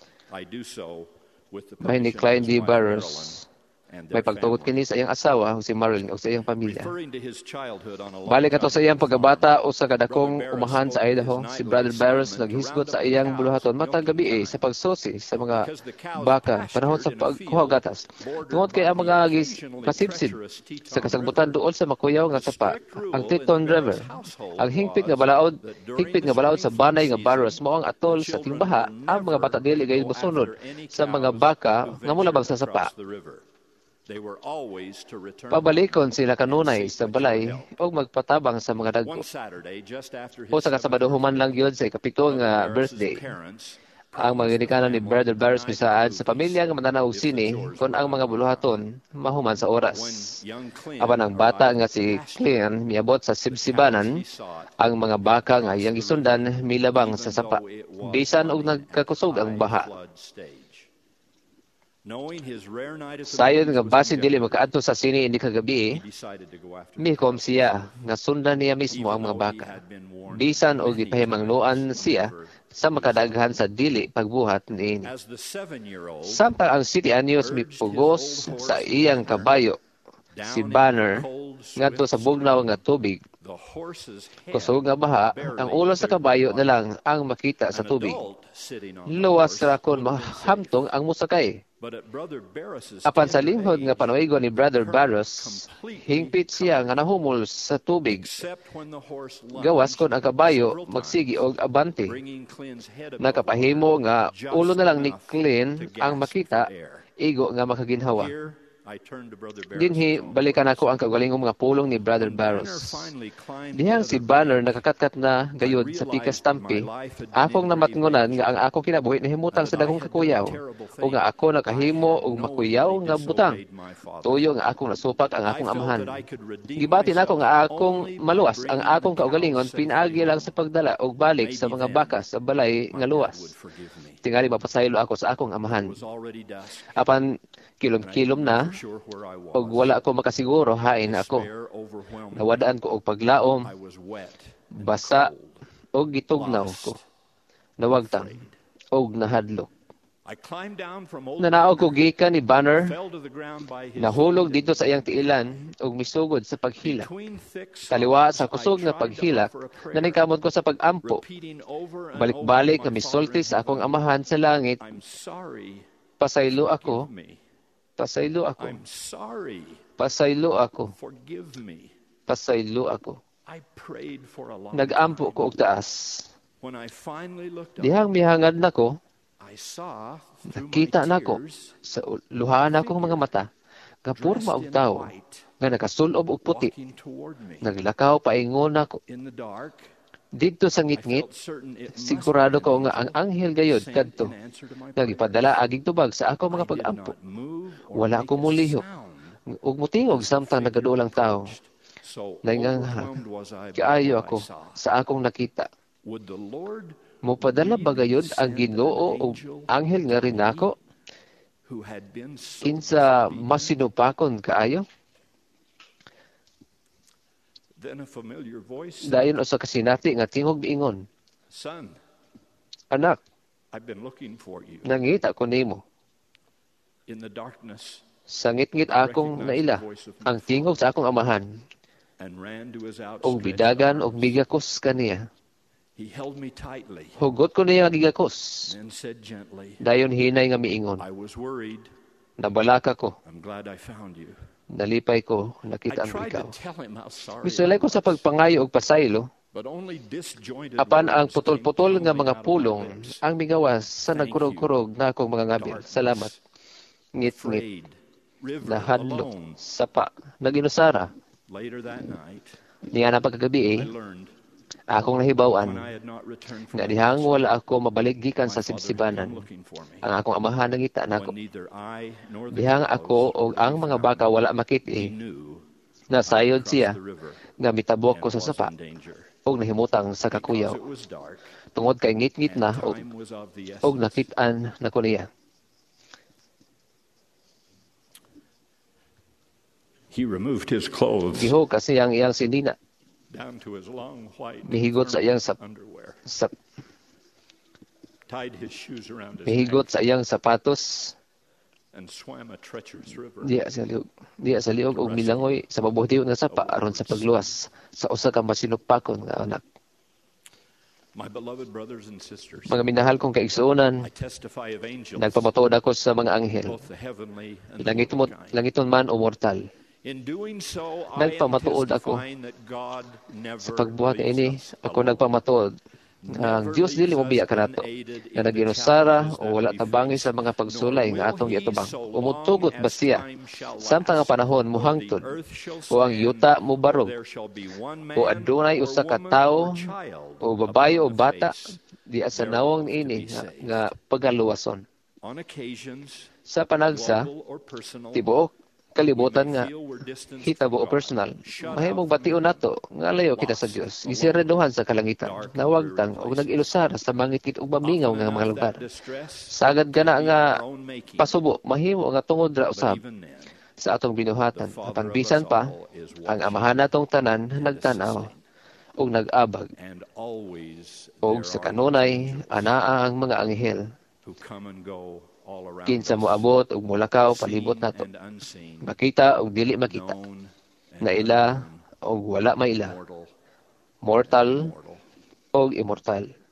May ni Klein D. Barros. May pagtugot kini sa iyang asawa, si Marilyn, o sa iyang pamilya. Balik ato sa iyang pagkabata o sa kadakong umahan sa Idaho, si Brother Barros naghisgot sa iyang buluhaton matag gabi eh, sa pagsusi sa mga baka, panahon sa pagkuha gatas. Tungod kay ang mga kasibsid sa kasagbutan doon sa makuyaw nga sapa, ang Teton River. Ang hingpit nga balaod, hingpit nga balaod sa banay nga Barros mo ang atol sa timbaha, ang mga bata dili gayud mosunod sa mga baka nga mulabang sa sapa. Pabalikon sila kanunay sa balay o magpatabang sa mga dagko. O sa kasabado human lang yun sa ikapito nga birthday. Ang mga ginikanan ni Brother Barros misaad sa pamilya nga mananaw og sini kung ang mga buluhaton mahuman sa oras. Apan ang bata nga si Clean miabot sa sibsibanan, ang mga baka nga iyang gisundan milabang sa sapa. Bisan og nagkakusog ang baha. Sayon nga basin dili makaadto sa sini ini kagabi, mikom siya nga sundan niya mismo ang mga baka. Bisan og gipahimangnuan siya sa makadaghan sa dili pagbuhat niini. Samtang ang siti anyos mipugos sa iyang kabayo, si Banner ngadto sa bugnaw nga tubig. Kusog nga baha, ang ulo sa kabayo na lang ang makita sa tubig. Luwas ra kon mahamtong ang musakay. Apan sa linghod nga panuigon ni Brother Barros, hingpit siya nga nahumol sa tubig. Gawas kon ang kabayo magsigi og abante. Nakapahimo nga ulo na lang ni Clean ang makita, igo nga makaginhawa. Dinhi, balikan ako ang kaugalingong mga pulong ni Brother Barros. Dihang si Banner nakakatkat na gayod sa pikas tampi, akong namatngunan nga ang akong kinabuhi nahimutang sa dagong kakuyaw, o nga ako nakahimo og makuyaw nga butang. Tuyo nga akong nasupak ang akong amahan. Gibatin ako nga akong maluwas ang akong kaugalingon pinaagi lang sa pagdala og balik sa mga bakas sa balay nga luwas. Tingali mapasaylo ako sa akong amahan. Apan kilom-kilom na, og wala ako makasiguro, hain ako. Nawadaan ko og paglaom, basa, og gitugnaw ko. Nawagtang, og nahadlok. Nanao ko gikan ni Banner, nahulog dito sa iyang tiilan, og misugod sa paghila. Kaliwa sa kusog nga paghila, naningkamot ko sa pag-ampo. Balik-balik nga misulti sa akong amahan sa langit, pasaylo ako, pasaylo ako, pasaylo ako, pasaylo ako. Nag-ampo ko og taas. Dihang mihangad na ko, nakita na ko sa luhaan akong mga mata, nga purma og tao, nga nakasulob og puti, naglakaw paingon ako. Dito sa ngit-ngit, sigurado ko nga ang anghel gayod kadto, nagipadala aging tubag sa ako mga pag-ampo. Wala ko mulihok, ug mutingog samtang nagadulang tao. Naingangha, kaayo ako sa akong nakita. Mupadala ba gayod ang Ginoo o anghel nga rin ako? Kinsa masinupakon kaayo? Dayon usa ka sinati nga tingog miingon, Anak, nangita ko nimo. Sa ngit-ngit akong naila, ang tingog sa akong amahan, og bidagan og bigakos kaniya. Hugot ko niya gigakos. Dayon hinay nga miingon, nabalaka ko. Nalipay ko, nakita ang ikaw. Misulay ko sa pagpangayo og pasaylo, apan ang putol-putol nga mga pulong ang migawas sa nagkurog-kurog na akong mga ngabir. Salamat. Ngit-ngit. Nahadlok. Sapa. Naginusara. Niya na pagkagabi eh, akong nahibawan nga dihang wala ako mabalik gikan sa sibsibanan. Ang akong amahan nangita nako. Dihang ako o ang mga baka wala makit-i. Nasayod siya nga mitabok ko sa sapa og nahimutang sa kakuyaw. Tungod kay ngit-ngit na og, og nakit-an na ko niya. He removed his clothes Giho kasi ang iyang sinina. down to his long white Mihigot sa iyang sap, underwear, sap, tied his shoes around his mihigot neck, sa iyang sapatos. and swam a treacherous river. Diya sa liog. Diya sa liog og milangoy sa mabuhtiyon nga sapa aron sa pagluwas sa usa ka masinupakon nga anak. My beloved brothers and sisters, Mga minahal kong kaigsuonan, I testify of angels, nagpamatuod ako sa mga anghel, both the heavenly and the langiton, mankind. langiton man o mortal. In doing so, I am Nagpamatuod ako testifying that God never sa pagbuhat leaves ini, us ako alone. nagpamatuod ang Diyos dili mo biya kanato nga naginusara o wala tabangi sa mga pagsulay nga atong giatubang. Umutugot ba siya samtang ang panahon muhangtod o ang yuta mo barog o adunay usa ka tawo o babae o bata di sa nawong ini nga, nga pagaluwason. On occasions, Sa panagsa, local or personal, tibuok kalibutan nga feel we're distanced hitabo o from God. personal. Mahimong bation nato nga layo kita sa Dios. Gisireduhan sa kalangitan. Nawagtang o nag-ilusara sa mangit ug mamingaw nga mga lugar. Sagad gana nga pasubo mahimo nga tungod ra usab sa atong binuhatan. Apan bisan pa ang amahan natong tanan nagtanaw ug nag-abag. And always Og sa kanunay anaa ang mga anghel who come and go all around kinsa us, moabot ug mulakaw palibot seen nato. and unseen, Makita ug dili makita. known and Na ila o wala maila. mortal, Mortal mortal. o immortal.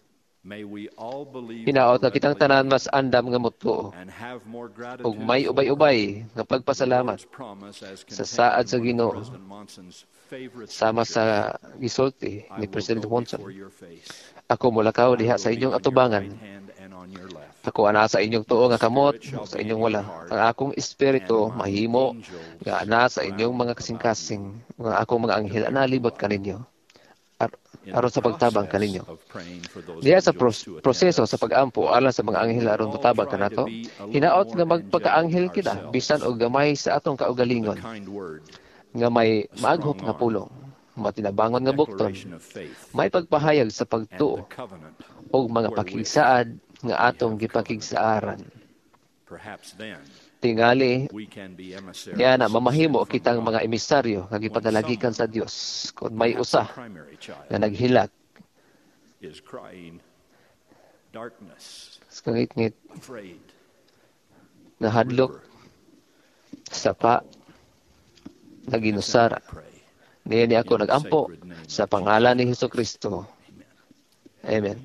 May we all believe Hinaot nga more kitang readily tanan mas andam nga mutuo and have more gratitude ug may for ubay-ubay nga the pagpasalamat Lord's promise as sa contained saad in sa one of Ginoo President Monson's favorite sama scriptures. sa gisulti I ni will President go Monson. before your face. Ako mulakaw I diha will sa be inyong on your atubangan. right hand and on your left. Ako ana sa inyong tuo nga kamot, sa inyong wala. Ang akong espiritu mahimo nga ana sa inyong mga kasing-kasing, nga akong mga anghel ana libot kaninyo. Ar- aron sa pagtabang kaninyo. Diya sa pros- proseso sa pag-ampo alang sa mga anghel aron mutabang kanato, hinaot nga magpaka-anghel kita bisan og gamay sa atong kaugalingon nga may maaghop nga pulong, matinabangon nga bukton, may pagpahayag sa pagtuo og mga pakigsaad nga atong gipakigsaaran. Tingali, niya na mamahimo kitang mga emisaryo nga gipadalagikan sa Dios kung may usa nga naghilak is crying darkness, sa ngit-ngit afraid, na hadlok sa pa na ginusara. Niya ni ako nagampo sa pangalan ni Hesukristo. Amen.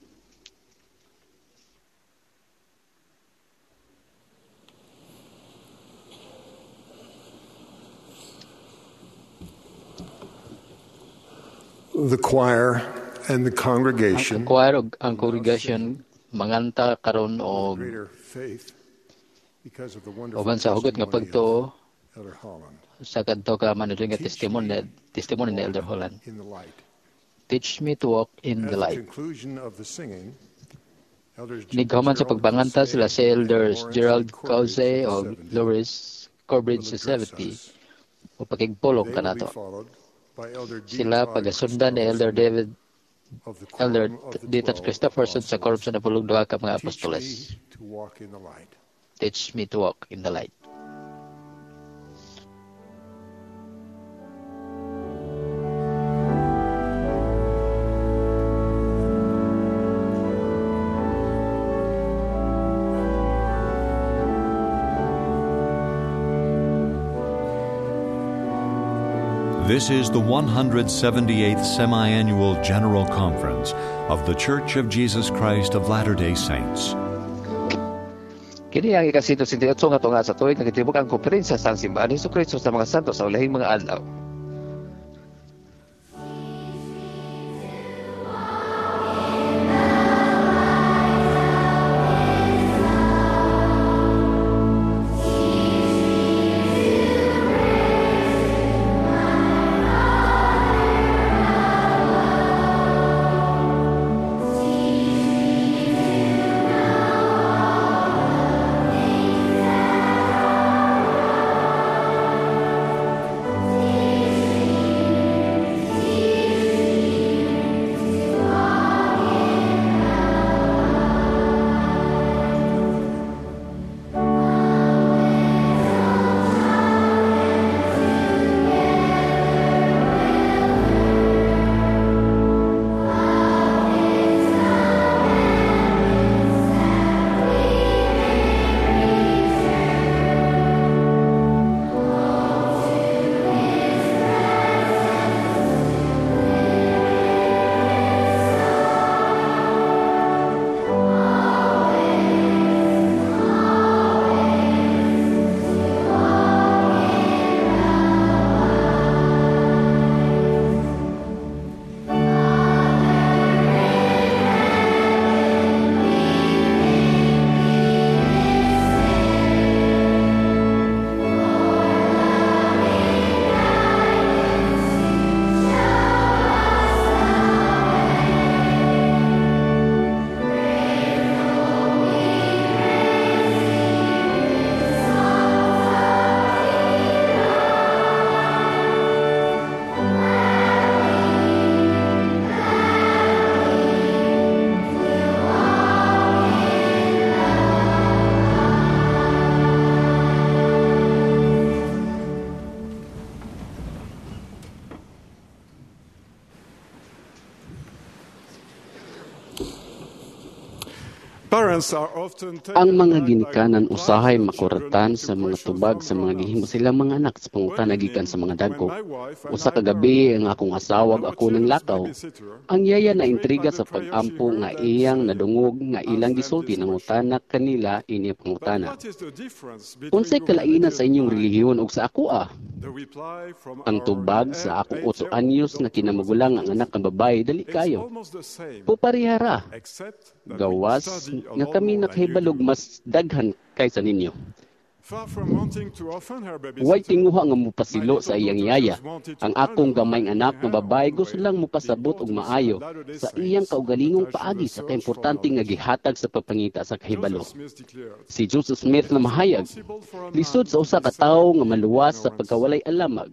The choir and the Ang congregation choir ug ang congregation manganta karon og greater faith because of the wonderful uban sa hugot nga testimony pagtuo of Elder Holland. sa kadto ka manudling nga testimony testimony ni Elder Holland. In the light. Teach me to walk in At the the light. conclusion of the singing, Elders Nighuman sa Gerald pagbanganta Causse sila si Elders and Gerald Corbridge Causse of o the seventy Loris Corbridge will sa address seventy us. o pagigpulong They ka will nato. be followed by Elder D. Sila Todd pagasundan ni Elder Christopherson David of the Elder Quorum of the D. Todd Twelve Christopherson sa Quorum sa Apostles. napulong duha ka mga Teach me apostoles. to walk in the light. Teach me to walk in the light. This is the one hundred seventy-eighth Semi-Annual General Conference of The Church of Jesus Christ of Latter-day Saints. Kini ang ikasinto-sintiotso nga tunga sa tuig nga gitibok ang konferensya sa simbahan ni Hesukristo sa mga santo sa ulahing mga adlaw. Thank Ang mga ginikanan usahay makuratan sa mga tubag sa mga gihimo silang mga anak sa pangutana gikan sa mga dagko. Usa ka gabi ang akong asawag ako ng lakaw. Ang yaya na intriga sa pag-ampo nga iyang nadungog nga ilang gisulti ng utana kanila ini pangutana. Unsay kalainan sa inyong relihiyon ug sa ako ah? Ang tubag sa akong otso anyos nga kinamagulang ang anak ng babae dali kayo. Puparihara. Gawas nga kami nakahibalog mas daghan kaysa ninyo. Huwag tinguha nga mupasilo sa iyang yaya. Ang akong gamayng anak na babae gusto lang mupasabot og maayo sa iyang kaugalingong paagi sa kaimportante nga gihatag sa pagpangita sa kahibalo. Si Joseph Smith na mahayag, lisod sa usa ka tawo nga maluwas sa pagkawalay alamag.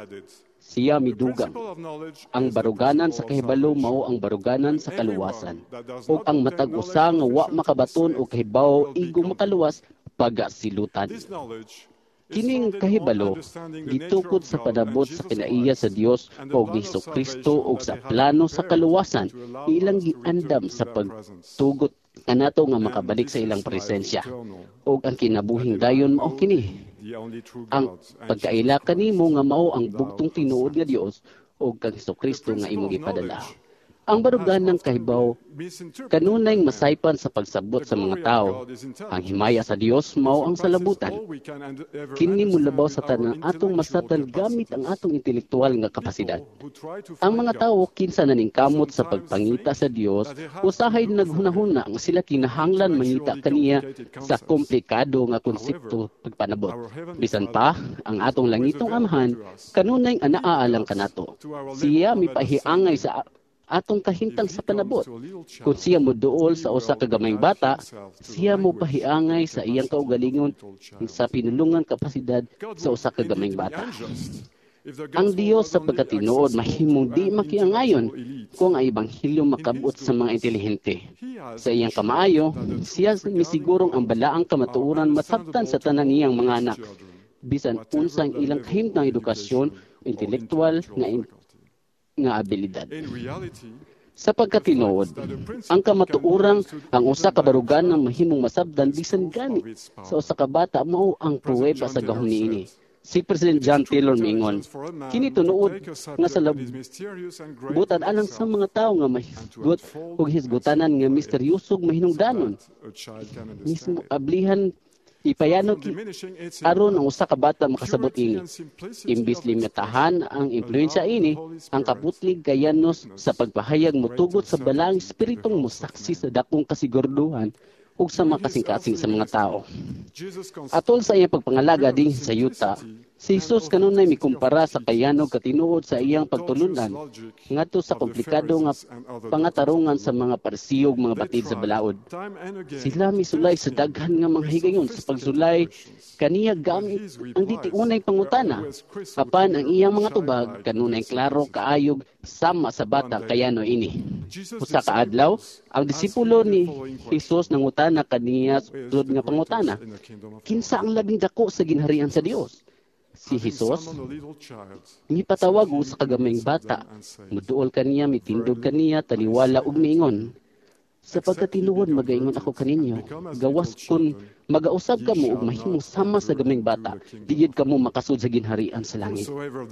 Siya midugang. Ang baruganan sa kahibalo mao ang baruganan sa kaluwasan. O ang matag usa nga wa makabaton o kahibaw igong makaluwas pagasilutan. Kining kahibalo gitukod sa panabot sa kinaiya sa Dios o ni Jesucristo o sa plano sa kaluwasan ilang giandam sa pagtugot kanato nga makabalik sa ilang presensya. O ang kinabuhing dayon mao kini. Ang pagkaila kanimo nga mao ang bugtong tinuod nga Dios o kang Jesucristo nga imong gipadala. Ang barugan ng kahibaw kanunay masaypan sa pagsabot sa mga tao. Ang himaya sa Dios mao ang salabutan. Kini mulabaw sa tanan atong masabtan gamit ang atong intelektual nga kapasidad. Ang mga tao kinsa naningkamot sa pagpangita sa Dios, usahay naghunahuna nga sila kinahanglan mangita kaniya sa komplikado nga konsepto pagpanabot. Bisan pa, ang atong langitong Amahan kanunay anaa alang kanato. Siya mipahiangay sa atong kahintang sa panabot. Kung siya moduol sa usa ka gamayng bata, siya mo pahiangay sa iyang kaugalingon sa pinulungan kapasidad sa usa ka gamayng bata. Ang Dios sa pagkatinuod mahimong di makiangayon kung ang ebanghelyo makabot sa mga intelihente. Sa iyang kamaayo, siya misigurong ang balaang kamatuoran masabtan sa tanan niyang mga anak. Bisan unsang ilang kahimtang edukasyon o intelektual nga nga abilidad. Sa pagkatinuod, ang kamatuurang ang usa ka barugan ng mahimong masabdan bisan gani sa usa ka bata mao ang pruweba sa gahom niini. Si President John Taylor miingon, kini tunuod nga sa labutan alang sa mga tawo nga mahisgot ug hisgutanan nga misteryosog mahinungdanon. Mismo ablihan ipayano aron ang usa ka bata makasabot ini. Imbis limitahan ang impluwensya ini, ang kaputlig kayanos sa pagpahayag motugot sa balaang espiritong mosaksi sa dakong kasigurduhan ug sa makasing-kasing sa mga tao. Atol sa iyang pagpangalaga din sa yuta, si Jesus kanunay mikumpara sa kayanog katinuod sa iyang pagtulunan ngadto sa komplikado nga pangatarungan sa mga parisiyog mga batid sa balaod. Sila misulay sa daghan nga mga higayon sa pagsulay kaniya gamit ang ditiunay pangutana. Apan ang iyang mga tubag kanunay klaro kaayog sama sa bata kayano ini. Usa ka adlaw, ang disipulo ni Jesus nangutana kaniya sud nga pangutana. Kinsa ang labing dako sa ginharian sa Dios? Si Jesus mipatawag sa kagameng bata. Muduol kaniya, mitindog kaniya, taliwala ug miingon. Sa pagkatinuod magaingon ako kaninyo, gawas kun magausab kamo ug mahimong sama sa gameng bata, digid kamo makasud sa ginharian sa langit.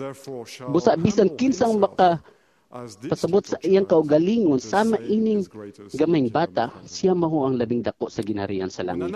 Busa bisan kinsang maka pasabot sa iyang kaugalingon sama ining gameng bata, siya mao ang labing dako sa ginharian sa langit.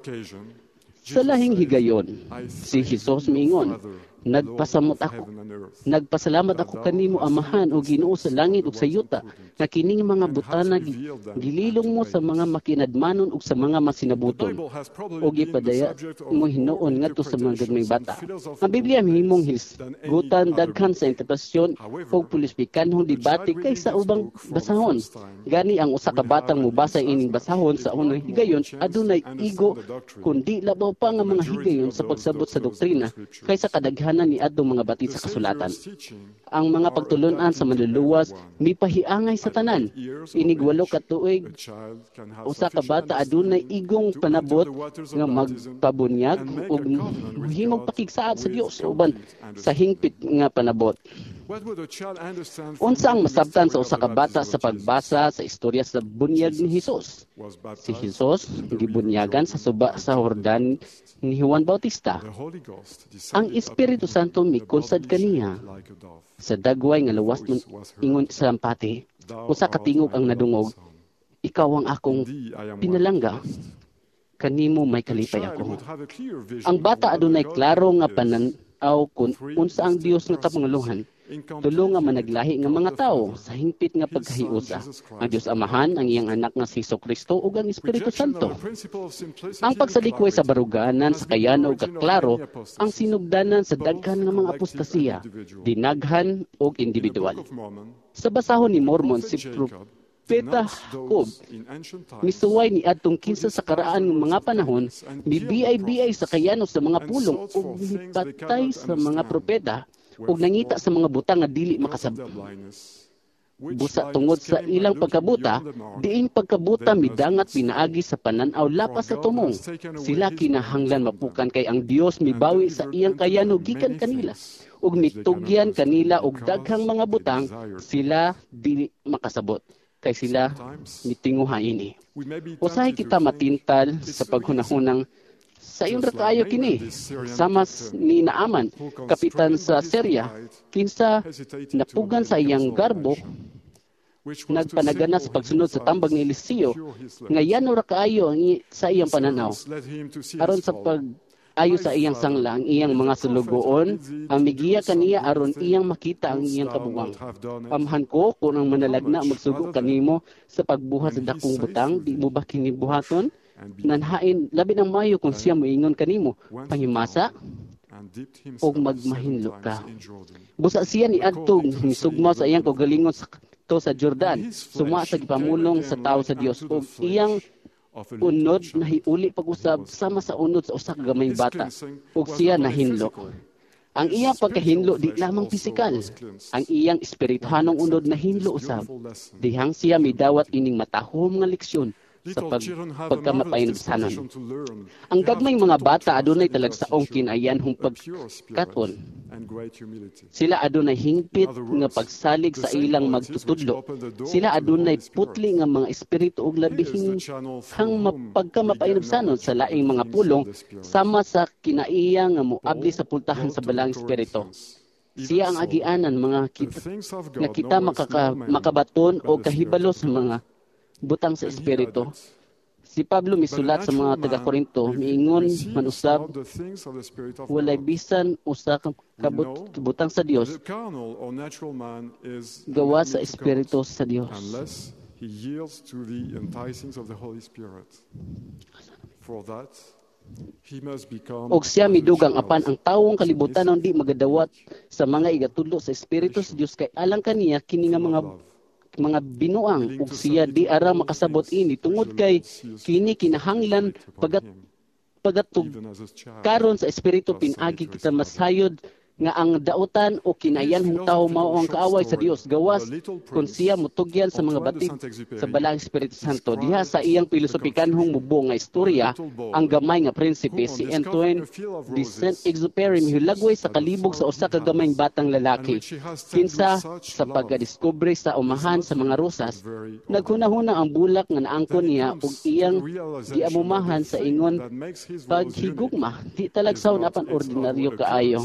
Sa lahing higayon, si Jesus miingon, nagpasamot ako. Nagpasalamat ako kanimo Amahan o Ginoo sa langit ug sa yuta nga kining mga butana gililong mo sa mga makinadmanon ug sa mga masinabuton o gipadaya mo hinuon ngadto sa mga gagmayng bata. Ang Biblia mahimong hisgutan daghan sa interpretasyon ug pulispikanhong debate kaysa ubang basahon. Gani ang usa ka batang mubasa ining basahon sa unang higayon adunay igo kundi labaw pa nga mga higayon sa pagsabot sa doktrina kaysa kadaghan ni adtong mga batid sa kasulatan. Ang mga pagtulunan sa manluluwas mipahiangay sa tanan. Inig walo ka tuig usa ka bata adunay igong panabot nga magpabunyag ug himong pakigsaad sa Dios uban sa hingpit nga panabot. Unsa ang masabtan sa usa ka bata sa pagbasa sa istorya sa bunyag ni Hesus? Si Hesus gibunyagan sa suba sa Jordan ni Juan Bautista. Ang Espiritu Santo mikonsad kaniya sa dagway nga luwas ng ingon sa lampati. Usa ka tingog ang nadungog, ikaw ang akong pinalangga. Kanimo may kalipay ako. Ang bata adunay klaro nga pananaw kung unsa ang Dios nga kapanguluhan. Tulo nga managlahi nga mga tao sa hingpit nga pagkahiusa. Ang Dios Amahan, ang iyang anak nga si Jesucristo ug ang Espiritu Santo. Ang pagsalikoy sa baruganan sa kayano ug kaklaro ang sinugdanan sa daghan nga mga apostasiya, dinaghan ug individual. Sa basahon ni Mormon si Propeta Jacob, misuway ni adtong kinsa sa karaan ng mga panahon, bibiyay-biyay sa kayano sa mga pulong ug nipatay sa mga propeta ug nangita sa mga butang nga dili makasab. Busa tungod sa ilang pagkabuta, diing pagkabuta midangat pinaagi sa pananaw lapas sa tumong. Sila kinahanglan mapukan kay ang Dios mibawi sa iyang kayano gikan kanila. Ug mitugyan kanila og daghang mga butang, sila dili makasabot kay sila mitinguha ini. Usahay kita matintal sa paghunahunang sa iyon rakayo kini, sama ni Naaman, kapitan sa Syria, kinsa napugan sa iyang garbo, nagpanagana sa pagsunod sa tambag ni Eliseo, nga yan rakayo sa iyang pananaw. Aron sa pag-ayo sa iyang sangla, ang iyang mga sulugoon, ang migiya kaniya aron iyang makita ang iyang kabuwang. Pamahan ko kung ang manalagna magsugo kanimo sa pagbuhat sa dakong butang, di mo ba kinibuhaton? Nanhain labi ng mayo kung siya moingon kanimo pangimasa og magmahinlo ka. Busa siya ni adtong misugma sa iyang kaugalingon sa to sa Jordan, suma sa gipamulong sa tawo sa Dios ug iyang unod na hiuli pag-usab sama sa unod sa usa ka gamayng bata ug siya nahinlo. Ang iyang pagkahinlo di lamang pisikal, ang iyang espirituhanong unod na hinlo usab. Dihang siya midawat ining matahom nga leksyon sa pag, pagkamapayinubsanon. Ang gagmayng mga bata adunay talagsaong kinayanhong pagkaton. Sila adunay hingpit nga pagsalig sa ilang magtutudlo. Sila adunay putli nga mga espiritu ug labihing hang mapagkamapayinubsanon sa laing mga pulong sama sa kinaiya nga moabli sa pultahan sa balang espiritu. Siya ang agianan mga kita, nga kita makaka, makabaton o kahibalo sa mga butang sa espiritu. Si Pablo misulat sa mga taga-Korinto, miingon manusab, walay bisan usa ka kabut, butang sa Dios, gawa sa espiritu sa Dios. He yields to the enticings of the Holy Spirit. For that, he must become og siya midugang apan ang tawong kalibutan di magadawat sa mga igatudlo sa espiritu sa Dios kay alang kaniya kini nga mga mga binuang ug siya di ara makasabot ini tungod kay kini kinahanglan pagat pagatug karon sa espiritu pinagi kita masayod nga ang dautan o kinayanhong tao mao ang kaaway sa Dios gawas kung siya mutugyan sa mga batid sa balang Espiritu Santo. Diha sa iyang pilosopikanhong mubo nga istorya, ang gamay nga prinsipe si Antoine de Saint-Exupéry mihulagway sa kalibog sa usa ka gamayng batang lalaki. Kinsa sa pagdiskubre sa umahan sa mga rosas, naghunahuna ang bulak nga naangkon niya ug iyang giamumahan sa ingon paghigugma. Di talagsawon apan ordinaryo kaayo.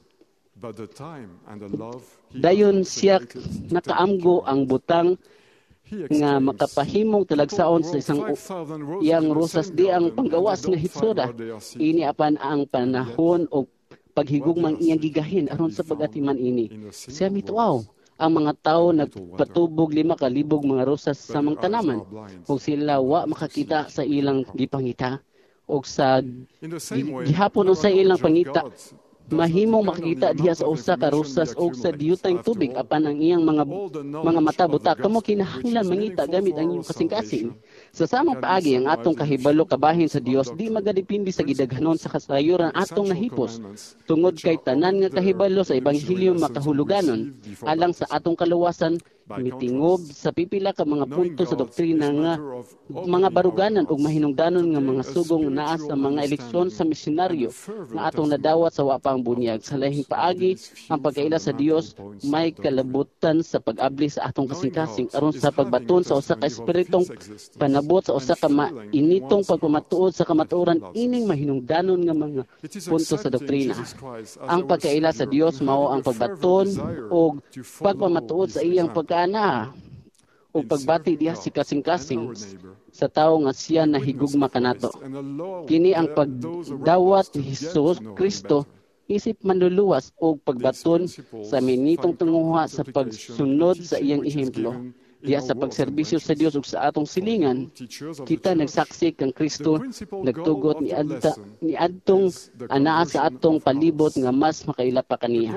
Dayon siya nakaamgo ang butang nga makapahimong talagsaon sa isang iyang rosas di ang panggawas nga hitsura. Ini apan ang panahon o paghigugmang iyang gigahin aron sa pagatiman ini. Siya mituaw ang mga tao nagpatubog lima ka libog mga rosas sa mga tanaman ug sila wa makakita sa ilang gipangita ug sa gihapon sa ilang pangita mahimong makikita diha sa usa ka rosas o sa diyutang tubig apan ang iyang mga mga mata buta kamo kinahanglan mangita gamit ang iyong kasing-kasing. Sa samang paagi ang atong kahibalo kabahin sa Dios di magadepende sa gidaghanon sa kasayuran atong nahipos tungod kay tanan nga kahibalo sa ebanghelyo makahuluganon alang sa atong kaluwasan mitingob sa pipila ka mga punto sa doktrina nga mga baruganan ug mahinungdanon nga mga sugong naa sa mga eleksyon sa misyonaryo nga atong nadawat sa wa pa ang bunyag. Sa lahing paagi, ang pagkaila sa Dios may kalabutan sa pag-abli sa atong kasing-kasing aron sa pagbaton sa usa ka espiritong panabot sa usa ka mainitong pagpamatuod sa kamatuoran ining mahinungdanon nga mga punto sa doktrina. Ang pagkaila sa Dios mao ang pagbaton o pagpamatuod sa iyang pagkaana o pagbati diha si kasing-kasing sa tawo nga siya nahigugma kanato. Kini ang pagdawat ni Hesus Kristo isip manluluwas o pagbaton sa minitong tunguha sa pagsunod sa iyang ehemplo. Diya sa pagserbisyo sa Dios ug sa atong silingan, kita nagsaksi kang Kristo nagtugot ni adta ni adtong anaa sa atong palibot nga mas makaila pa kaniya.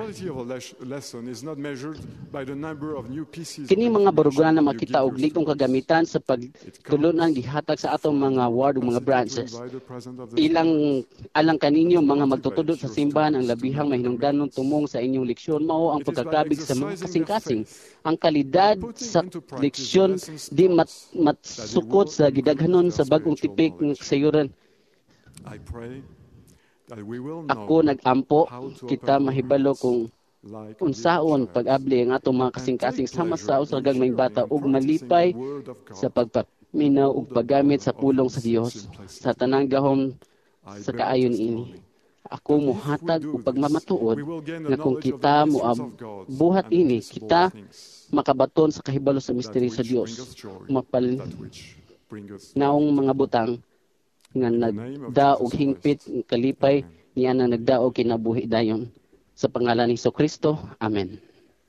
Kini mga baruganan na makita og ligong kagamitan sa pagtulunan gihatag sa atong mga ward ug mga branches. Ilang alang kaninyo mga magtutudot sa simbahan ang labihang mahinungdanon tumong sa inyong leksyon mao ang pagkakabig sa mga kasing-kasing. Ang kalidad sa leksyon di mat, matsukot sa gidaghanon sa bagong tipik ng kasayuran. Ako nag-ampo, kita mahibalo kung unsaon pag-abli ang atong mga kasing-kasing sama sa usagang may bata ug malipay sa pagpaminaw ug paggamit sa pulong sa Dios sa tanang gahom sa kaayon ini. Ako muhatag og pagmamatuod nga kung kita mo buhat ini, kita makabaton sa kahibalo sa misteryo sa Dios. Mapal naong mga butang nga nagdaog hingpit kalipay niya na nagdaog kinabuhi dayon. Sa pangalan ni Jesucristo. Amen.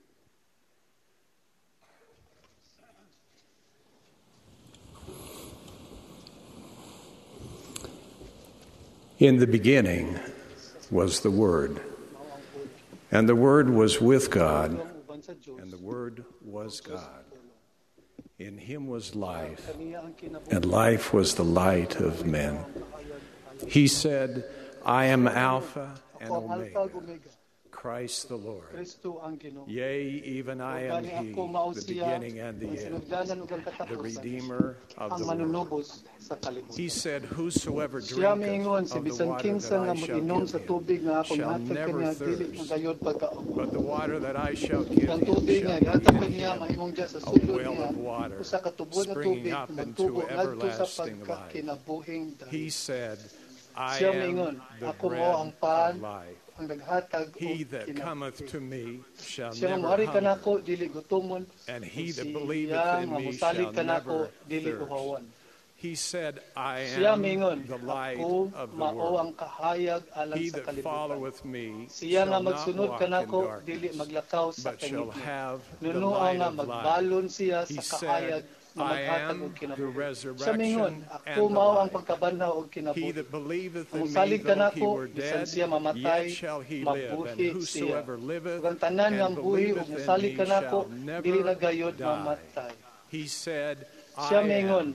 In the beginning was the Word, and the Word was with God, and the Word was God. In Him was life, and life was the light of men. He said, I am Alpha and Omega, Christ the Lord. Yea, even I am He, the beginning and the end, the Redeemer of the world. He said, whosoever drinketh of the water that I shall give him shall never thirst, but the water that I shall give him shall be in him a well of water, springing up into everlasting life. He said, I am the bread of life. He that cometh to me shall never hunger, and he that believeth in me shall never thirst. He said, I am the light of the world. He that followeth me shall not walk in darkness, but shall have the light of life. He said, I am the resurrection and the life. He that believeth in me, though he were dead, yet shall he live. And whosoever liveth and believeth in me shall never die. He said, I am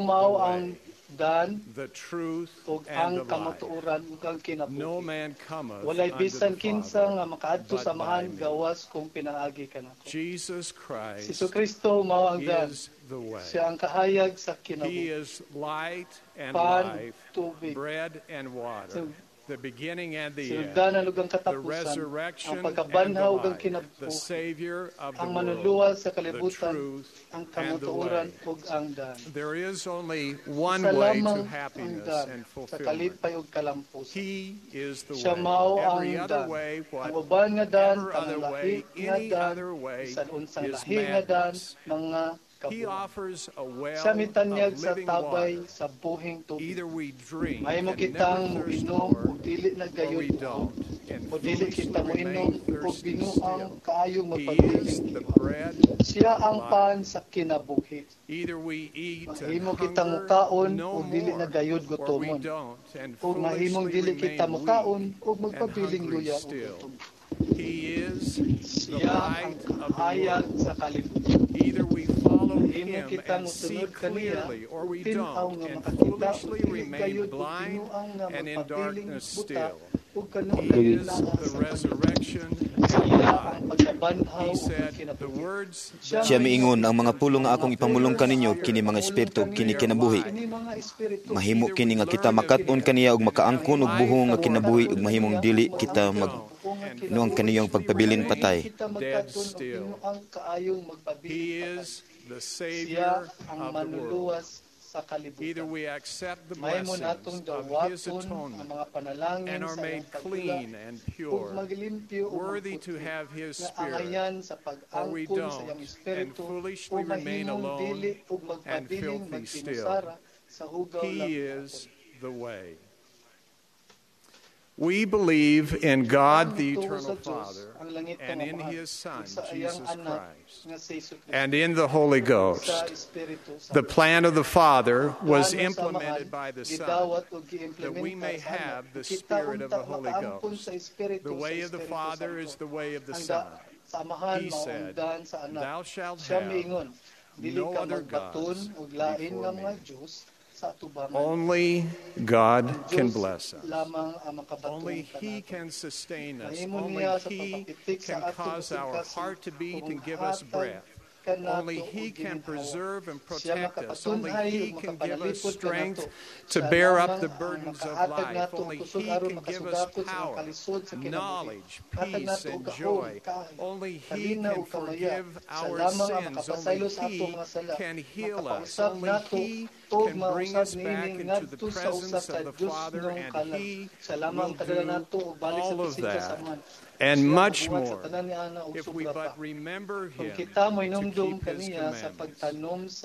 the truth and the life. No man cometh unto the Father but by me. Jesus Christ is the way. He is light and life, bread and water, the beginning and the end, the resurrection and the life, the Savior of the world, the truth and the way. There is only one way to happiness and fulfillment. He is the way. Every other way, whatever other way, any other way is madness. He offers a well of living water. Either we drink and never thirst more, or we don't, and foolishly remain thirsty still. He is the bread of life. Either we eat and hunger no more, or we don't, and foolishly remain weak and hungry still. He is the light of the world. Either we follow Him and see clearly, or we don't, and foolishly remain blind and in darkness still. He is the resurrection and the life. banhaw ug said, "The kinabuhi. words Siya miingon, ang mga pulong nga akong ipamulong kaninyo kini mga espiritu kini kinabuhi. Kini mga espiritu Mahimo kini nga kita makat-on kaniya ug makaangkon og buhong nga kinabuhi ug mahimong dili kita mag nuang kaniyong pagpabilin patay. kita magkadton og tinuang kaayong He magpabilin patay. is the Siya Savior ang of the world. manluluwas sa Either kalibutan. we accept the Mahimo blessings natong of His dawaton ang atonement mga panalangin and are sa made iyang pagtula clean and ug pure, maglimpyo ug worthy to magputi, have His nga Spirit, angayan sa or we pag-angkon sa iyang don't, and espiritu foolishly o remain mahimong alone dili ug and magpabiling filthy still. magtinusara sa hugaw lang. He is the way. We believe in God, the eternal Father, and in His Son, Jesus Christ, and in the Holy Ghost. The plan of the Father was implemented by the Son, that we may have the Spirit of the Holy Ghost. The way of the Father is the way of the Son. He said, "Thou shalt have no other gods before me." Only God can bless us. Only He can sustain us. Only He can cause our heart to beat and give us breath. Only He can preserve and protect us. Only He can give us strength to bear up the burdens of life. Only He can give us power, knowledge, peace, and joy. Only He can forgive our sins. Only He can heal us. Only He can bring us back into the presence of the Father, and He will do all of that and much more if we but remember Him to keep His commandments.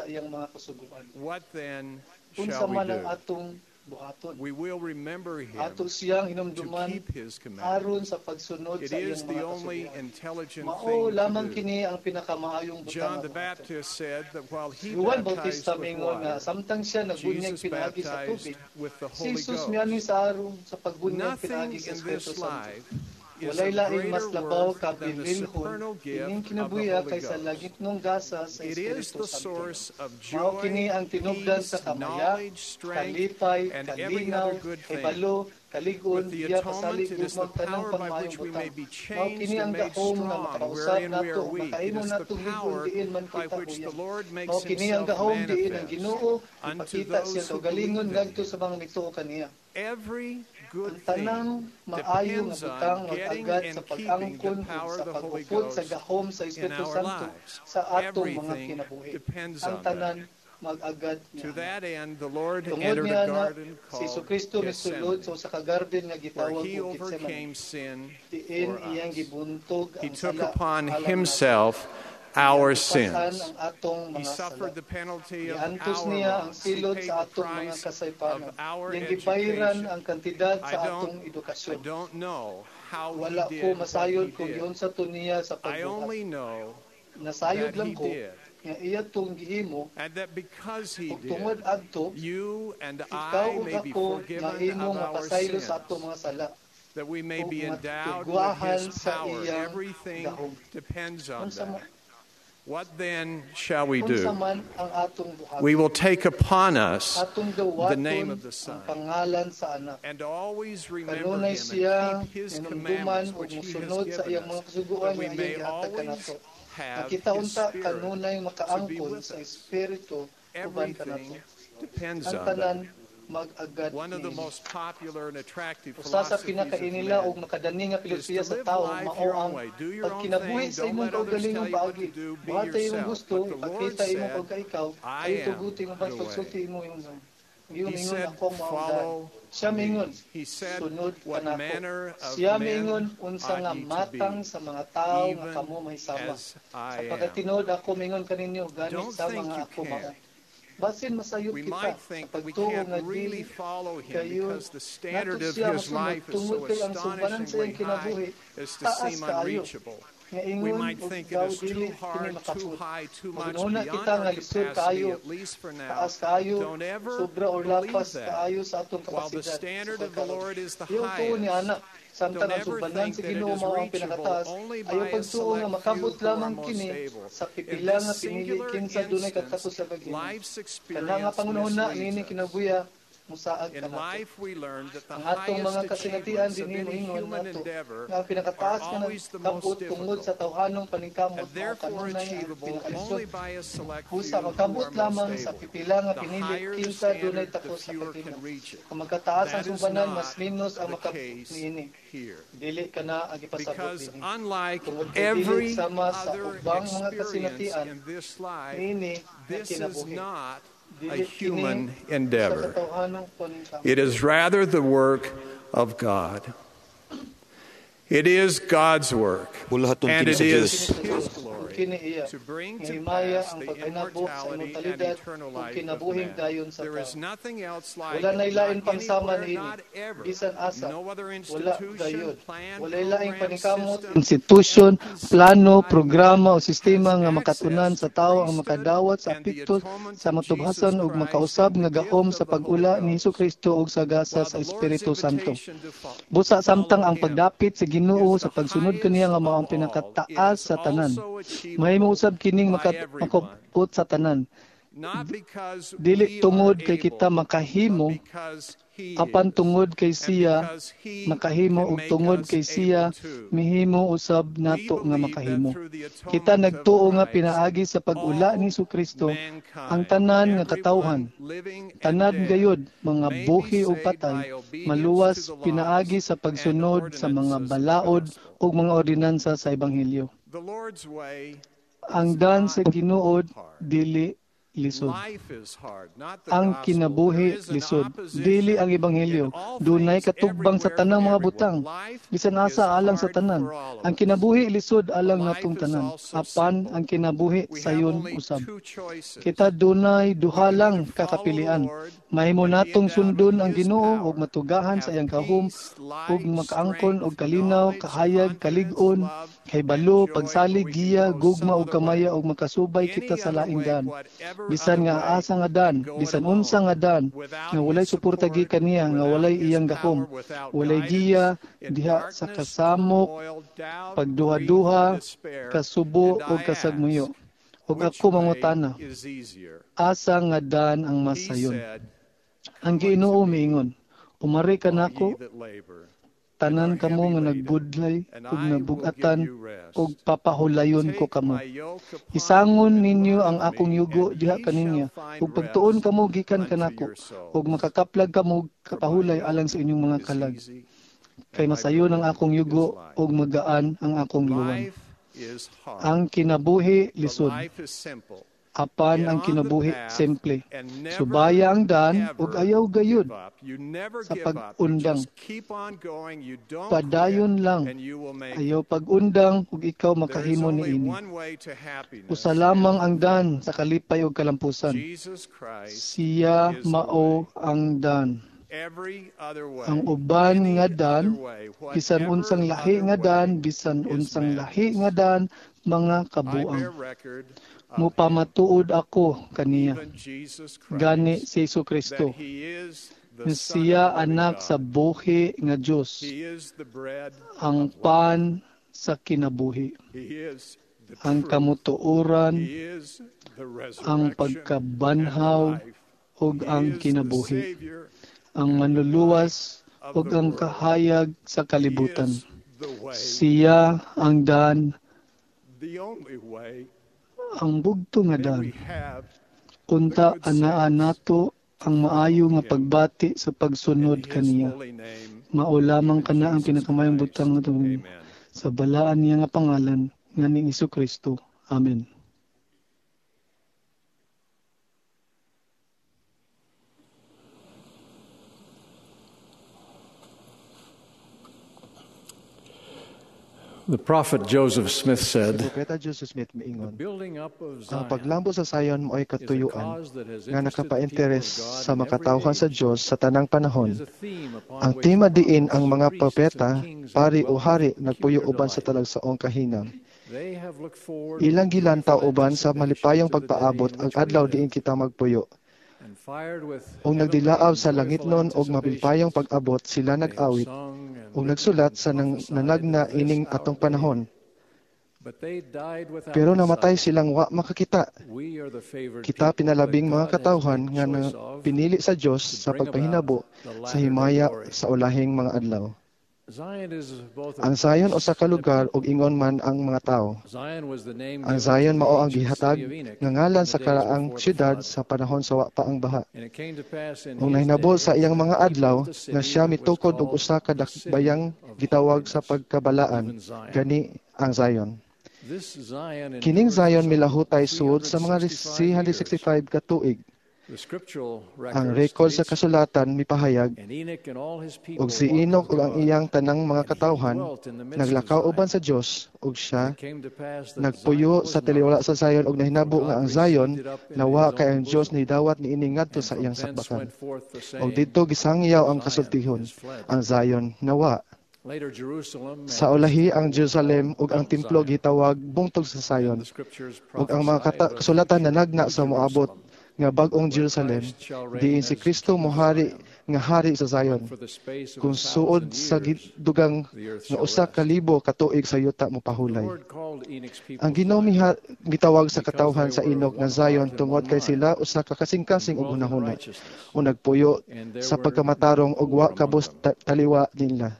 What then shall we do? We will remember Him ato siyang to hinumduman keep His aron commandments. sa pagsunod It sa is iyang the mga only kasuguan. intelligent Mao thing lamang to do. kini ang pinakamaayong butang. John the nga buhaton. Baptist said that while he Juan baptized Bautista with mingon nga water, samtang siya nagbunyag Jesus pinaagi sa baptized tubig, with the si Holy Jesus Ghost. miani sa aron sa pagbunyag Nothing pinaagi sa in Espiritu this Santo. life is Walay of laing mas greater labaw worth ka than the bilbilhon supernal ining gift of the kinabuya Holy kaysa Ghost. langit ng gasa sa It is Espiritu the Santo. source of Mao kini joy, ang tinubdan peace, sa kamaya, knowledge, strength, kalipay, and every kalinaw, other good thing. ibalo, kaligon, With the diya atonement, pasalig it ug is the magtanong power by pangmayong which we may butang. be Mao changed kini ang and made gahom nga strong makausab wherein we nato are ug weak. It makaimo is the natong ligon power diin man by kita which the uyab. Lord Mao makes kini ang Himself gahom diin ang manifest Ginoo unto ipakita siya those to who galingon believe in ngadto Him. sa mga mituo kaniya. Every good Ang thing tanang maayo nga depends butang on getting mag-agad and sa keeping pag-angkon the power ug of sa the Holy pagupod sa Ghost gahom sa in Espiritu our Santo lives. sa atong mga Everything kinabuhi. depends Ang on tanan that. mag-agad To niya. that end, the Lord Tungod entered niya a na garden si Jesu called Kristo misulod Gethsemane, so sa kagarden nga where gitawag He og Getsemane. overcame sin Diin for iyang us. gibuntog He ang took sala upon alang Himself nato. our Iyang gipasan sins. ang atong He mga suffered sala. the penalty of Giantos our niya ang wrongs. He silot paid sa the atong mga price of kasaypanan. our Iyang gibayran education. ang kantidad I sa atong don't, I edukasyon. don't know how Wala He ko did what masayod He kung did. yun sa tuniya sa I pagbuhat. only know Nasayod that lang He ko did. nga iya tong gihimo And that because He ug did, tungod adto you and ikaw I ug may be ako forgiven mahimo of our mapasaylo sins, sa atong mga sala. that we may ug be endowed with matugwahan His sa power. iyang Everything gahom. depends on Unsa that. man What then shall we unsa do? man ang atong buhaton. We will take upon us Atong the name dawaton of the ang Son pangalan sa anak. and always remember Kanunay Him siya and keep His hinumduman commandments ug which He has musunod sa given iyang mga us, kasuguan that we nga may iyang gihatag always kanato. have Nakita His unta Spirit kanunay to be makaangkon with sa us. espiritu uban kanato. Everything depends Ang on tanan that. mag-agad One of the niini. most popular and attractive Usa sa philosophies of pinakainila ug men makadani nga is to filosofiya sa live tao life mao your ang own way. Do your own pagkinabuhi thing. sa Don't imong let others tell kaugalingong you what paagi. to do. Be Buhatay imong yourself. gusto, But the Lord ipakita imong said, pagkaikaw, I ay am tuguti mo ba the pagsulti way. imo yung Yung He ingon said, ako maundan. follow Siya me. mingon, He said, sunod ka what nako. manner of Siya men mingon, unsa nga ought ye to matang be, sa mga tao nga even kamo mahisama. as Sa I am. pagkatinod ako mingon kaninyo, ganit Don't sa think mga you ako can't. mao. Basin masayod We kita might sa think that we pagtuo can't nga really dili follow Him kayo because the standard nato of siya His masunod life is tungod so kay ang sumbanan sa iyang astonishingly kinabuhi high as to taas seem kaayo. unreachable. Nga We ingon might ug think daw it is dili too kini hard, too makapud. high, too much Magununa beyond kita nga our lisod capacity, kaayo, at least for now. taas kaayo, Don't ever sobra or believe lapas that. kaayo sa atong While the kapasidad. standard sa of the pagkaroon. Lord is the Yung tuo ni highest, anak, samtang don't ang ever subanan think sa that it Ginoo is mao ang reachable pinakataas, only ayaw by a pagtuo nga select makabot few who are lamang most kini able. sa In pipila this nga pinili singular kinsa dunay instance, kadkato sa baginang. life's Kana nga experience pangunahuna misleads nini us. kinabuya musaag ka In nato. life, we learn that the Ang atong mga highest kasinatian achievements of dinhi any moingon human nato endeavor nga ang pinakataas are nga always the nagkabot most tungod difficult, sa tawhanong paningkamot and mao therefore kanunay ang achievable pinakalisod. only by a select few Busa who magkabot are lamang most sa able. pipila nga The pinili higher the kinsa dunay standard, the takos sa fewer pagtimo. can reach it. Kung magkataas ang That is sumbanan, not mas linos ang the makabot case niini. here. Dili ka na ang ipasabot Because dinhi. unlike Tungod kay every dili sama sa other ubang mga experience kasinatian, in this life, niini this is kinabuhi. not a Dili human kini endeavor. sa katawhanong paningkamot. It is rather the work of God. It is God's work, Bulahaton and kini it sa is Dios. His glory. Kini iya To bring nga to himaya pass ang the pagkainabot sa immortality and immortalidad eternal ug life of kinabuhing man. dayon sa There is tao. nothing else like Wala it, nay lain not pang sama anywhere, niini. not ever. Bisan asa. No other Wala institution, gayud. plan, Wala laing program, paningkamot, system, institusyon, plano, conceived by programa o man sistema has nga makatunan access sa to tao ang priesthood makadawat sa and the apekto atonement sa of matubhasan Jesus ug Christ makausab and nga the gaom gift sa of the pag-ula Holy ni Ghost. Hesukristo ug sa gasa While sa the Lord's Espiritu Santo. invitation to fo- Busa to samtang follow ang Him pagdapit sa Ginoo is sa the pagsunod highest kaniya nga of mao ang all. pinakataas It is sa tanan. also achievable Mahimo usab kining by makat- everyone. makabot sa tanan. Not because Dili we tungod are kay kita able, makahimo, but because He apan is. tungod kay And siya because He makahimo can ug make tungod us kay siya able to. mihimo usab We nato nga believe makahimo. that through the Kita atonement of nagtuo nga Christ, pinaagi sa pag-ula ni all Hesukristo mankind, ang tanan nga katawhan, everyone living and tanan dead, gayud mga may be buhi ug saved patay, by obedience maluwas to the laws pinaagi sa and pagsunod sa mga ordinances of the balaod gospel. ug mga ordinansa sa ebanghelyo. The Lord's way Ang is dan not sa Ginuod hard. dili lisod. Life is hard, not the Ang gospel. kinabuhi There is an lisod, opposition dili ang ebanghelyo. in all Dunay things, katubang sa everywhere, tanang for mga everyone. butang. Life Bisan is asa alang sa hard tanan. for all of Ang us. kinabuhi lisod alang Life natong is tanan. also Apan simple. ang kinabuhi We have sayon only usab. two choices. Kita dunay duha We can lang either follow kakapilian. the Lord Mahimo and be natong endowed sundon with ang His Ginoo power, ug matugahan sa have iyang kahum peace, ug light, makaangkon og strength, kalinaw, knowledge, kahayag, confidence, kalig-on, love, kay and balo, joy, pagsalig, or we can giya, go gugma some ug other kamaya way. ug makasubay Any kita sa other laing way, dan. whatever Bisan other nga way, asa nga dan, and go it bisan alone, unsa nga dan, without nga walay His suporta support, kaniya, nga without walay His iyang power, gahom, without walay guidance, giya in diha sa darkness, kasamok, turmoil, doubt, pagduha-duha, grief, despair, kasubo and ug I kasagmuyo. ask, Ug which ako way mangutana, is easier? asa nga dan ang He masayon? said, Ang "Come Ginoo unto me, miingon, umari ka all nako, ye that labor tanan and are kamo heavy nga laden, nagbudlay and ug I will nabugatan give you rest. ug papahulayon ko Take kamo. my yoke upon Isangon you and ninyo learn ang of akong me, yugo and diha ye kaninya, shall find ug pagtuon rest kamo gikan unto kanako, your souls. ug makakaplag kamo For my kapahulay yoke alang sa inyong mga is kalag. easy, Kay and my masayon ang burden akong is yugo light." ug magaan ang akong luwan. Life is hard, Ang kinabuhi but lisod, life is simple. apan Get ang on the kinabuhi path simple. and never, Subaya ang dan ug ever ayaw gayud give up. You never sa give up. You pag-undang. just keep on going. You don't Padayon quit, lang, and you will make it. ayaw pag-undang ug ikaw There is makahimo only niini. one way to happiness, Usa lamang ang dan sa kalipay ug kalampusan. Jesus Christ. Siya is the mao ang dan. Every other way, Ang uban any nga other dan, way, bisan whatever unsang lahi other nga dan, way bisan is unsang madness. lahi nga dan, mga I bear kabuang. record of Mupamatuod ako kaniya. even Jesus Christ, Gani si Hesus Kristo. that He is the Na Son siya of the living anak God. sa buhi nga Dios, He is the bread ang of life. pan sa kinabuhi, He is the ang truth. kamutuoran, He is the ang resurrection pagkabanhaw, and the life. ug He ang is the kinabuhi, Savior ang manluluwas, ug ang kahayag sa kalibutan. He is the way, Siya ang dan, the only way ang bugto nga that dan. we have Unta anaa nato ang maayo nga pagbati sa pagsunod in His kaniya. holy name. Mao lamang kana ang pinakamayong butang nga tungod Amen. sa balaan niya nga pangalan nga ni Hesukristo. Amen. The prophet Joseph Smith said, Propeta Joseph Smith "The miingon, building up of ang Zion paglambo sa Sayon mo ay is a katuyuan cause that has nga interested the nakapainteres people of God sa in every makatawhan sa age. Diyos sa tanang panahon. It is a theme upon Ang which tema diin prophets, ang mga priests, propeta, and kings have pari o dwelt hari with nagpuyo peculiar uban sa delight. talagsaong kahinang. They have looked forward Ilang with gilantaw joyful uban sa anticipation malipayong to the day pagpaabot in ang which we adlaw live, diin kita magpuyo. and fired with O heavenly nagdilaaw and sa langit joyful nun og mapilpayong anticipations, pag-abot sila they have nag-awit sung and o written nagsulat and sa nang prophesied nanagna of this ining our atong day. panahon. Pero namatay silang wa makakita. Kita pinalabing mga katawhan nga na pinili sa Dios sa pagpahinabo sa himaya sa ulahing mga adlaw. Ang Zion usa ka lugar ug ingon man ang mga tawo. Ang Zion mao ang gihatag nga ngalan sa karaang syudad sa panahon sa wa pa ang baha. Ug nahinabo sa iyang mga adlaw nga siya mitukod og usa ka dakbayang gitawag sa pagkabalaan, gani ang Zion. Kining Zion milahutay suod sa mga three hundred sixty-five ka tuig. Ang record sa kasulatan mipahayag ug si Enoch ug ang iyang tanang mga katawhan naglakaw uban sa Dios ug siya nagpuyo sa taliwala sa Zion ug nahinabo nga ang Zion nawa kay ang Dios nidawat niini ngadto sa iyang sakbakan. Ug didto gisangyaw ang kasultihon, ang Zion nawa. Sa ulahi ang Jerusalem ug ang templo gitawag bungtod sa Zion. Ug ang mga kasulatan na nagna sa moabot nga bag-ong Jerusalem, diin si Kristo mohari nga hari sa Zion. Kung suod sa dugang nga usa ka libo ka tuig sa yuta mopahulay. Ang Ginoo mitawag sa katawhan sa Enoch nga Zion tungod kay sila usa ka kasing-kasing ug hunahuna o nagpuyo sa pagkamatarong ug wa kabus taliwa nila.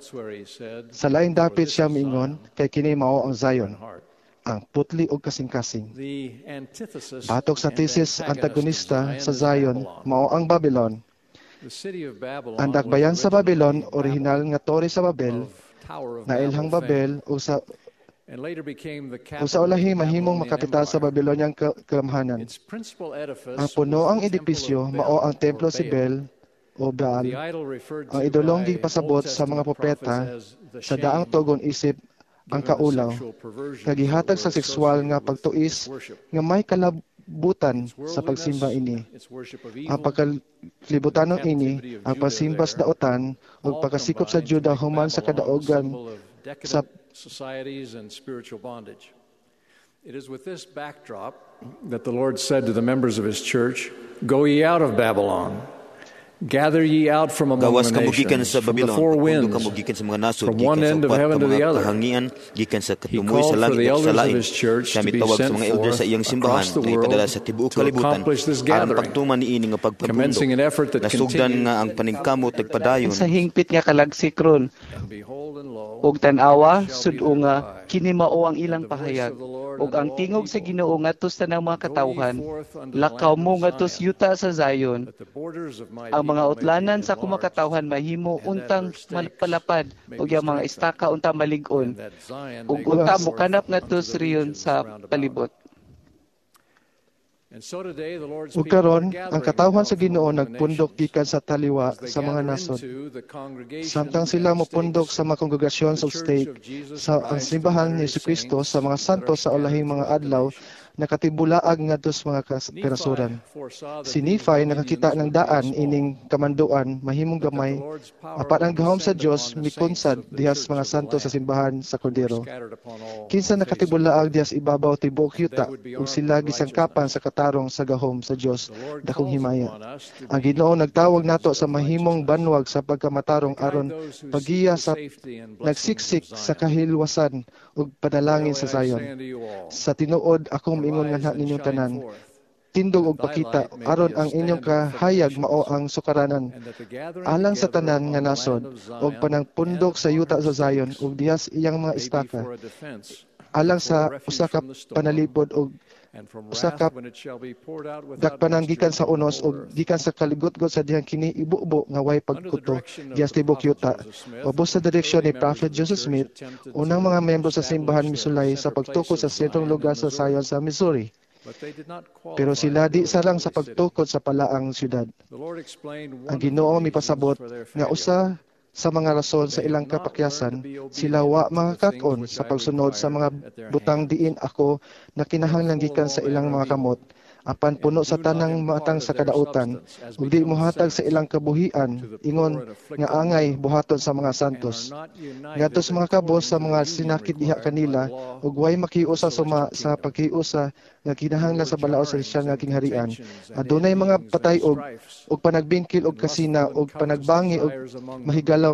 Sa laing dapit siya miingon kay kini mao ang Zion, ang putli ug kasing-kasing. Batok sa thesis antagonista sa Zion mao ang Babylon. Ang dakbayan sa Babylon, orihinal nga tore sa Babel, nailhang Babel ug sa ug sa ulahi mahimong makapital sa Babylonian kalamhanan. Ang puno ang edipisyo mao ang templo si Bel o Baal. Ang idolong gipasabot sa mga propeta sa daang tugon isip ang kaulaw, kagihatag sa sexual nga pagtuis nga may kalabutan sa pagsimba ini. Ang pagkalibutanon ini, ang pagsimba sa daotan ug pagkasikop sa Juda human sa kadaogan sa It is with this backdrop that the Lord said to the members of His church, "Go ye out of Babylon. Gather ye out from among Gawas the kamugikan nations, sa from the Babylon, four pundo winds, kamugikan sa mga nasod, from one gikan sa end of upat heaven ka to the mga other." kahangian, gikan sa He katumoy called sa for langit the ug sa elders of lain. His church Siya to be mitawag sa sent mga elder forth sa iyang simbahan across the nga ipadala world sa tibuok to kalibutan accomplish this aron gathering, pagtuman niini nga pagpabundok. commencing an effort that Nasugdan continues nga ang paningkamot ug padayon sa hingpit nga kalagsikron ug tan-awa sud-o nga kini mao ang ilang pahayag ug ang tingog sa Ginoo ngadto sa tanang mga katawhan lakaw mo ngadto sa yuta sa Zion. Ang mga utlanan sa kumakatawhan mahimo untang malapad ug ang mga istaka unta malig-on ug unta mo kanap ngadto sa riyon sa palibot. Ug karon ang katawhan sa Ginoo nagpundok gikan sa taliwa sa mga nasod. Samtang sila mopundok sa mga kongregasyon sa stake sa ang simbahan ni Jesucristo sa mga santo sa ulahing mga adlaw nakatibulaag ngadto sa mga karasuran. Si Nephi nakakita ng daan ining kamanduan mahimong gamay apat ang gahom sa Dios mikunsad dihas mga santo sa simbahan sa Kordero. Kinsa nakatibulaag dihas ibabaw tibuok yuta ug sila gisangkapan sa katarong sa gahom sa Dios dakong himaya. Ang Ginoo nagtawag nato sa mahimong banwag sa pagkamatarong aron pagiya sa nagsiksik sa kahilwasan ug panalangin sa Zion. Sa tinuod akong ingon nga ninyong tanan, tindog og pakita aron ang inyong kahayag mao ang sukaranan alang sa tanan nga nasod ug panangpundok sa yuta sa Zion ug dihas iyang mga istaka alang sa usa ka panalipod ug usa ka dakpanan gikan sa unos ug gikan sa kaligotgot sa dihang kini ibubo nga way pagkuto dihas tibok yuta. Ubos sa direksyon ni Prophet Joseph Smith, unang mga miyembro sa simbahan misulay sa pagtukod sa sentrong lugar sa Zion sa Missouri. Pero sila di sarang sa pagtukod sa palaang syudad. Ang Ginoo mipasabot nga usa sa mga rason sa ilang kapakyasan, sila wa makakaton sa pagsunod sa mga butang diin ako na kinahanglan gikan sa ilang mga kamot, apan puno sa tanang matang sa kadautan, ug di mohatag sa ilang kabuhian, ingon nga angay buhaton sa mga santos. Ngadto sa mga kabos sa mga sinakit diha kanila, ug way makiusa suma sa pagkiusa nga kinahanglan sa balaod sa Kristiyan nga kingharian. Adunay mga patayog ug panagbingkil og kasina ug panagbangi og mahigalong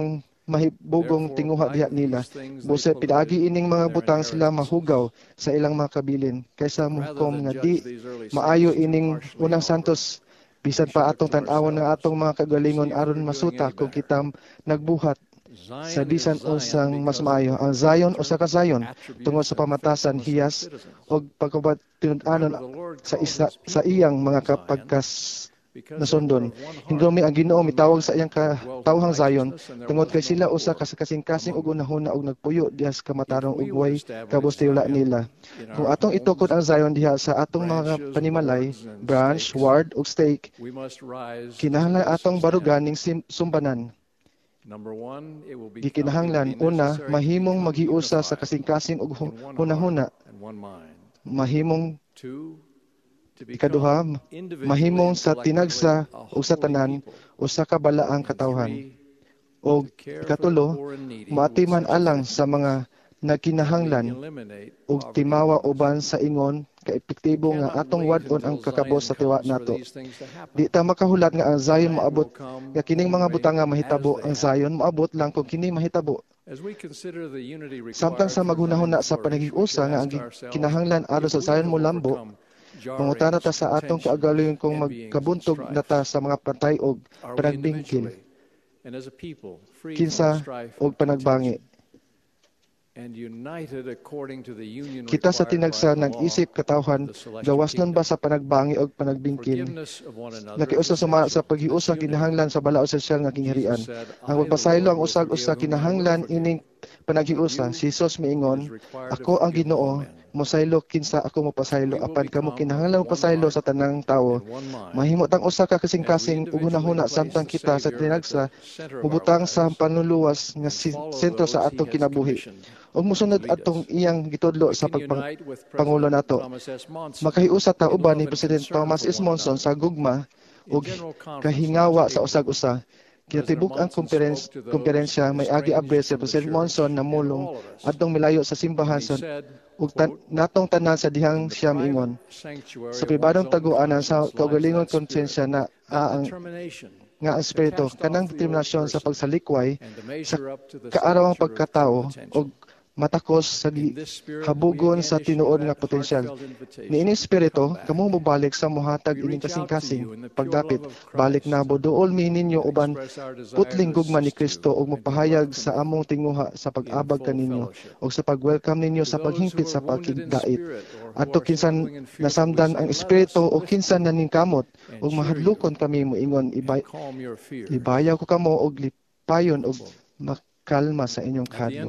mahibugong tinguha diha nila. Buset pinaagi ining mga butang sila mahugaw sa ilang mga kabilin kaysa mukom nga di maayo ining unang santos bisan pa atong tan-awon nga atong mga kagalingon aron masuta kung kita nagbuhat sa bisan usang mas maayo. Ang Zion usa ka Zion tungod sa pamatasan, hiyas og pagkabatinud-anon sa isa, sa iyang mga kapagkas nasundon. Hindumi ang Ginoo mitawag sa iyang katawhang Zion tungod kay sila usa ka kasing-kasing ug unahuna og nagpuyo diha sa kamatarong ug way kabustiyula nila. Kung atong itukod ang Zion diha sa atong mga panimalay, branch, ward ug stake, kinahanglan atong barugan ning sumbanan. Gikinahanglan una mahimong maghiusa sa kasing-kasing ug hunahuna. Mahimong ikaduha, mahimong sa tinagsa o sa tanan o sa kabalaang katawhan. O ikatulo, maatiman alang sa mga nagkinahanglan o timawa uban sa ingon ka-epektibo nga atong wadon ang kakabos sa tiwa nato. Di ta makahulat nga ang Zion maabot nga kining mga butang nga mahitabo. Ang Zion maabot lang kung kini mahitabo. Samtang sa maghunahuna sa panaghiusa nga ang kinahanglan aron sa Zion mo lambo, mangutana ta sa atong kaagalingon kung magkabuntog na ta sa mga patay og panagbingkil, kinsa og panagbangi. Kita sa tinagsa nag-isip katawhan, gawas nun ba sa panagbangi o panagbingkil? Nakiusa sa, sa paghiusa kinahanglan sa balaod sosyal nga kingharian. Ang pagpasaylo ang usag-usa kinahanglan ining panaghiusa. Si Jesus miingon, ako ang Ginoo, mosaylo kinsa ako mopasaylo apan kamo kinahanglan mopasaylo sa tanang tawo. Mahimo tang usa ka kasing-kasing ug hunahuna samtang kita sa tinagsa mubutang sa panluluwas nga sentro sa atong kinabuhi. Ug mosunod atong iyang gitudlo sa pagpangulo nato. Makahiusa ta uban ni President Thomas S. Monson sa gugma ug kahingawa sa usag-usa. Kinatibuk ang konferens, konferensya may agi address si President Monson na mulong adtong milayo sa simbahan sa ug tan, natong tanan sa dihang siya miingon. Sa pribadong taguanan sa kaugalingon konsensya na ah, ang nga ang espiritu kanang determinasyon sa pagsalikway sa kaarawang pagkatao ug matakos sa habugon sa tinuod nga potensyal. Niini espiritu kamo mobalik sa mohatag ining kasing-kasing pagdapit balik na buduol mi ninyo uban putling gugma ni Kristo ug mopahayag sa among tinguha sa pag-abag kaninyo ug sa pag-welcome ninyo sa paghingpit sa pagkigdait. Adto kinsan nasamdan ang espiritu o kinsan naningkamot ug mahadlukon kami moingon ibay, ibayaw ko kamo og lipayon og kalma sa inyong kadlo.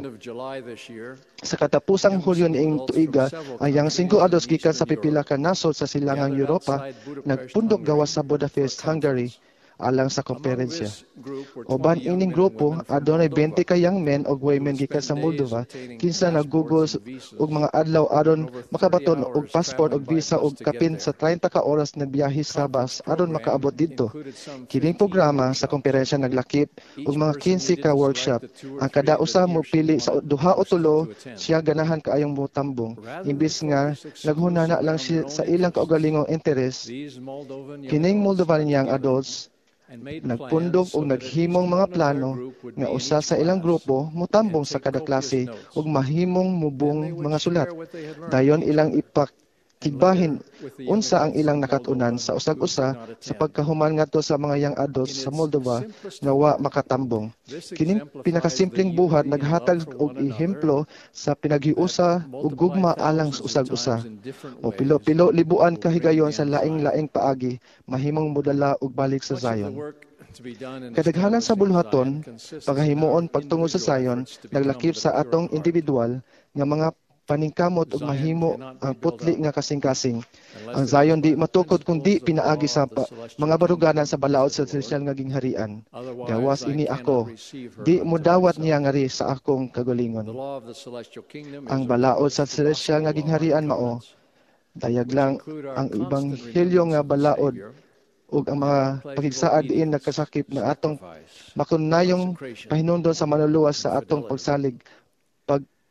Sa katapusang Hulyo niing tuiga, ang yang singko ados gikan sa pipila ka nasod sa silangang Europa nagpundok gawas sa Budapest, Hungary alang sa konferensya. Oban ining grupo adunay twenty ka young men og women gikan sa Moldova kinsa naggugol og mga adlaw aron makabaton og passport og visa og kapin sa thirty ka oras na biyahe sa bus aron makaabot didto. Kining programa sa konferensya naglakip og mga fifteen ka workshop. Ang kada usa mo pili sa duha o tulo siya ganahan kaayong motambong imbis nga naghunana lang siya sa ilang kaugalingong interes. Kining Moldovan young adults nagpundok o naghimong mga plano nga usa sa ilang grupo mutambong sa kada klase ug mahimong mubong mga sulat. Dayon ilang ipakigbahin unsa ang ilang nakatunan sa usag-usa sa pagkahuman ngadto sa mga young adults sa Moldova nga wa makatambong. Kining pinakasimpleng buhat naghatag og ehemplo sa pinaghiusa ug gugma alang usag-usa. O pilo-pilo libuan ka higayon sa laing-laing paagi mahimong modala og balik sa Zion. Kadaghanan sa buluhaton, paghahimuon pagtungo sa Zion, naglakip sa atong individual nga mga paningkamot ug mahimo ang putli nga kasing-kasing. Ang Zion di matukod kundi pinaagi sa pa, mga baruganan sa balaod sa celestial nga gingharian. Gawas ini ako, di mo dawat niya ngari sa akong kagalingon. Ang balaod sa celestial nga gingharian mao, dayag lang ang ebanghelyo nga balaod ug ang mga pagigsaad diin nagkasakip na atong makunayong pahinungdon sa manuluwas sa atong pagsalig pag